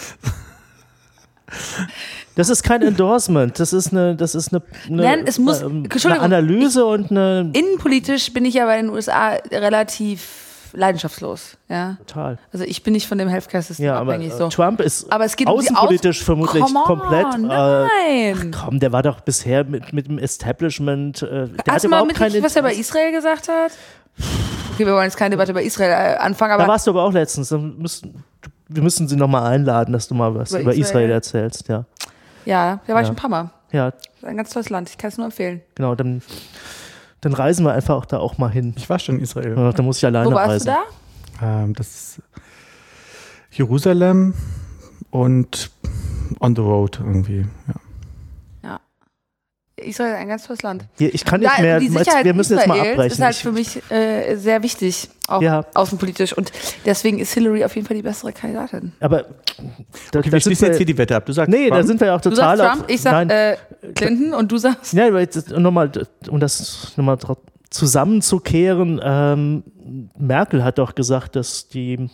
Das ist kein Endorsement, das ist eine
Nein, es muss,
eine Analyse und eine...
Innenpolitisch bin ich ja bei den USA relativ leidenschaftslos, ja.
Total.
Also ich bin nicht von dem Healthcare-System abhängig. So.
Trump ist
aber es geht
außenpolitisch vermutlich komplett...
Nein!
Komm, der war doch bisher mit dem Establishment...
Hast du mal mitgekriegt, was er bei Israel gesagt hat? Okay, wir wollen jetzt keine Debatte über Israel anfangen, aber...
Da warst du aber auch letztens. Wir müssen sie nochmal einladen, dass du mal was über Israel erzählst, ja.
Ja, da war ich schon ein paar Mal.
Ja.
Das ist ein ganz tolles Land, ich kann es nur empfehlen.
Genau, dann reisen wir einfach da auch mal hin.
Ich war schon in Israel.
Ja, da muss ich alleine reisen.
Wo warst du da?
Das ist Jerusalem und on the road irgendwie, ja.
Israel ist ein ganz tolles Land.
Ich kann nicht mehr, wir müssen jetzt mal abbrechen.
Ist halt für mich sehr wichtig, auch außenpolitisch. Und deswegen ist Hillary auf jeden Fall die bessere Kandidatin.
Aber
wir schließen jetzt hier die Wette ab. Du sagst
Trump. Da sind wir ja auch total...
Du sagst Trump, ich sag Clinton und du sagst...
Ja, um das nochmal zusammenzukehren, Merkel hat doch gesagt, dass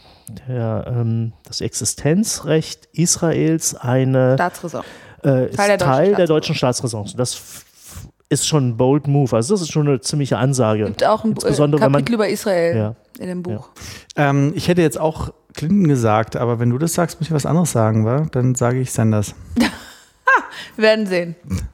das Existenzrecht Israels eine...
Staatsräson.
Teil der deutschen Staatsräson. Das ist schon ein bold move. Also das ist schon eine ziemliche Ansage.
Es gibt auch ein Kapitel über Israel in dem Buch.
Ja. Ich hätte jetzt auch Clinton gesagt, aber wenn du das sagst, muss ich was anderes sagen, wa? Dann sage ich Sanders.
Wir werden sehen.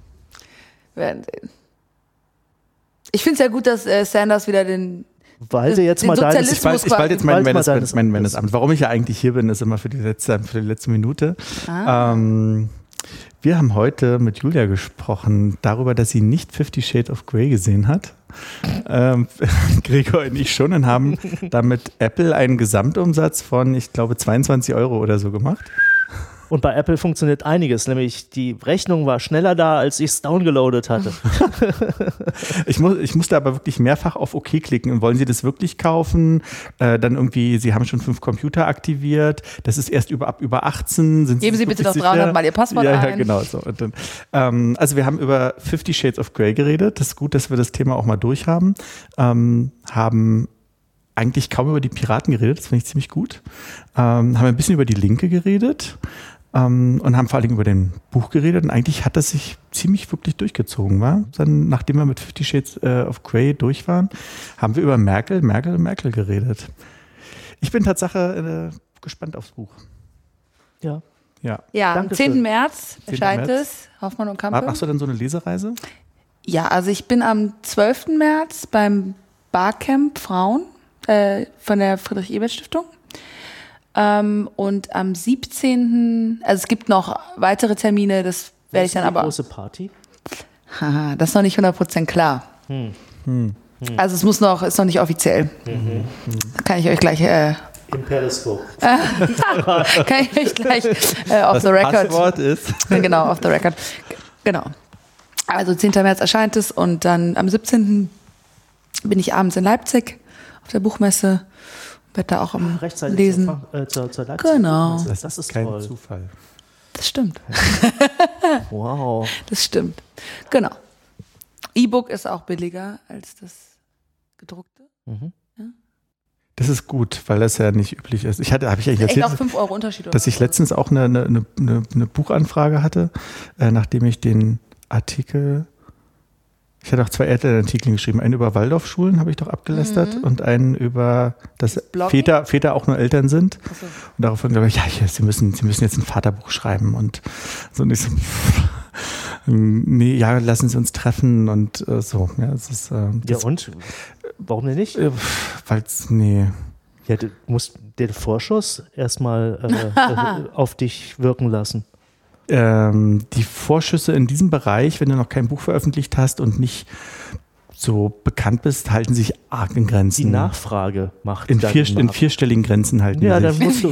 Ich finde es ja gut, dass Sanders wieder den Sozialismus
ich walte jetzt mein Männesamt. Warum ich ja eigentlich hier bin, ist immer für die letzte Minute. Wir haben heute mit Julia gesprochen darüber, dass sie nicht 50 Shades of Grey gesehen hat. Gregor und ich schon und haben damit Apple einen Gesamtumsatz von, ich glaube, 22 € oder so gemacht.
Und bei Apple funktioniert einiges, nämlich die Rechnung war schneller da, als ich es downgeloadet hatte.
Ich musste aber wirklich mehrfach auf OK klicken. Und wollen Sie das wirklich kaufen? Dann irgendwie, Sie haben schon 5 Computer aktiviert. Das ist erst ab über 18.
Geben Sie bitte noch 300 Mal Ihr Passwort ein.
Ja, genau so. Und dann, also wir haben über 50 Shades of Grey geredet. Das ist gut, dass wir das Thema auch mal durchhaben. Haben eigentlich kaum über die Piraten geredet. Das finde ich ziemlich gut. Haben ein bisschen über die Linke geredet. und haben vor allem über den Buch geredet. Und eigentlich hat das sich ziemlich wirklich durchgezogen, war. Dann, nachdem wir mit 50 Shades of Grey durch waren, haben wir über Merkel geredet. Ich bin Tatsache gespannt aufs Buch.
Ja.
Ja, am 10. März
10.
erscheint
März.
es, Hoffmann und Campe.
Machst du dann so eine Lesereise?
Ja, also ich bin am 12. März beim Barcamp Frauen von der Friedrich-Ebert-Stiftung. Und am 17., also es gibt noch weitere Termine, das werde ich dann aber...
große Party?
Haha, das ist noch nicht 100% klar. Also es ist noch nicht offiziell. Kann ich euch gleich...
Im Periscope.
kann ich euch gleich off the record...
Das Passwort ist...
Genau, off the record. Genau. Also 10. März erscheint es und dann am 17. bin ich abends in Leipzig auf der Buchmesse. Werde da auch am
Rechtzeitig
Lesen.
zur Leipzig.
Genau.
Das ist
kein
toll.
Zufall.
Das stimmt.
Wow.
Das stimmt. Genau. E-Book ist auch billiger als das gedruckte.
Das ist gut, weil das ja nicht üblich ist. Habe ich eigentlich
Echt
erzählt,
auch 5 Euro Unterschied.
dass ich letztens auch eine Buchanfrage hatte, nachdem ich den Artikel, ich hatte auch 2 Elternartikel geschrieben, einen über Waldorfschulen habe ich doch abgelästert und einen über, dass Väter auch nur Eltern sind.
Achso.
Und daraufhin glaube ich, Sie müssen jetzt ein Vaterbuch schreiben und so. Und ich so, nee, ja, lassen Sie uns treffen und so. Ja, das ist,
Ja, und? Warum denn nicht?
Nee.
Ja, du musst den Vorschuss erstmal auf dich wirken lassen.
Die Vorschüsse in diesem Bereich, wenn du noch kein Buch veröffentlicht hast und nicht so bekannt bist, halten sich arg in Grenzen.
Die Nachfrage macht
in
dann
vierstelligen Grenzen halten
Ja,
die
dann
sich.
musst du.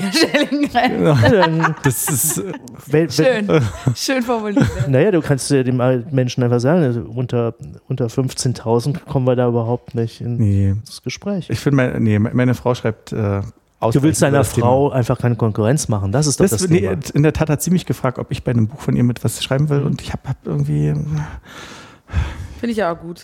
Das ist
Schön formuliert.
Naja, du kannst ja dem Menschen einfach sagen, also unter 15.000 kommen wir da überhaupt nicht ins Gespräch.
Ich finde, meine Frau schreibt
Du willst deiner Frau einfach keine Konkurrenz machen, das ist doch das Thema.
In der Tat hat sie mich gefragt, ob ich bei einem Buch von ihr mit was schreiben will und ich hab irgendwie...
Finde ich ja auch gut.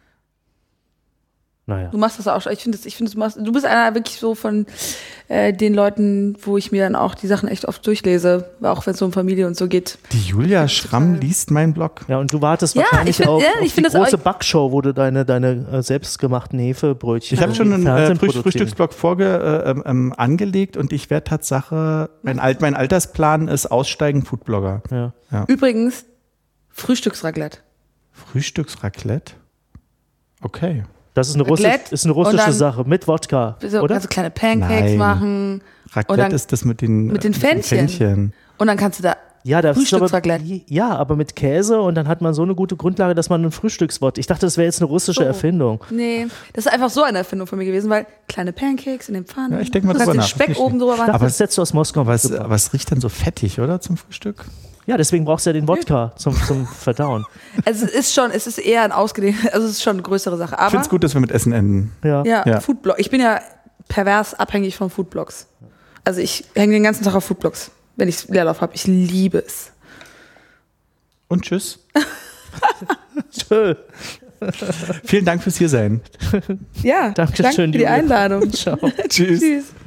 Naja.
Du machst das auch schon. Ich finde, du bist einer wirklich so von den Leuten, wo ich mir dann auch die Sachen echt oft durchlese, auch wenn es um Familie und so geht.
Die Julia Schramm liest meinen Blog.
Ja, und du wartest
Ja,
wahrscheinlich auf
ich
die
find das
große
auch-
Backshow, wo du deine selbstgemachten Hefebrötchen
Ich habe schon
im
einen
Fernsehen produzieren.
Frühstücksblog angelegt und ich werde Tatsache, mein Altersplan ist Aussteigen Foodblogger.
Ja.
Übrigens, Frühstücksraclette.
Frühstücksraclette? Okay.
Das ist eine
Raclette
russische
und dann-
Sache mit Wodka,
So,
oder?
also kleine Pancakes
Nein.
machen. Und
Raclette
dann
ist das mit den
Fännchen. Und dann kannst du da
Ja, das ist aber,
Frühstücksraclette.
ja, aber mit Käse und dann hat man so eine gute Grundlage, dass man ein Frühstückswort. Ich dachte, das wäre jetzt eine russische Erfindung.
Nee, das ist einfach so eine Erfindung von mir gewesen, weil kleine Pancakes in den Pfannen.
Ja, ich denk mal
du kannst
drüber
den
nach.
Speck oben drüber machen.
Aber das setzt du aus Moskau.
Aber es riecht dann so fettig, oder, zum Frühstück?
Ja, deswegen brauchst du ja den Wodka zum Verdauen.
Also es ist eher ein ausgedehntes, also es ist schon eine größere Sache.
Ich
Aber
finde es gut, dass wir mit Essen enden.
Ja.
ja. Foodblog. Ich bin ja pervers abhängig von Foodblogs. Also ich hänge den ganzen Tag auf Foodblogs, wenn ich Leerlauf habe. Ich liebe es.
Und tschüss.
Tschö.
Vielen Dank fürs Hiersein.
Ja,
Dankeschön,
danke für die
Julia.
Einladung.
Ciao.
Tschüss.
Tschüss.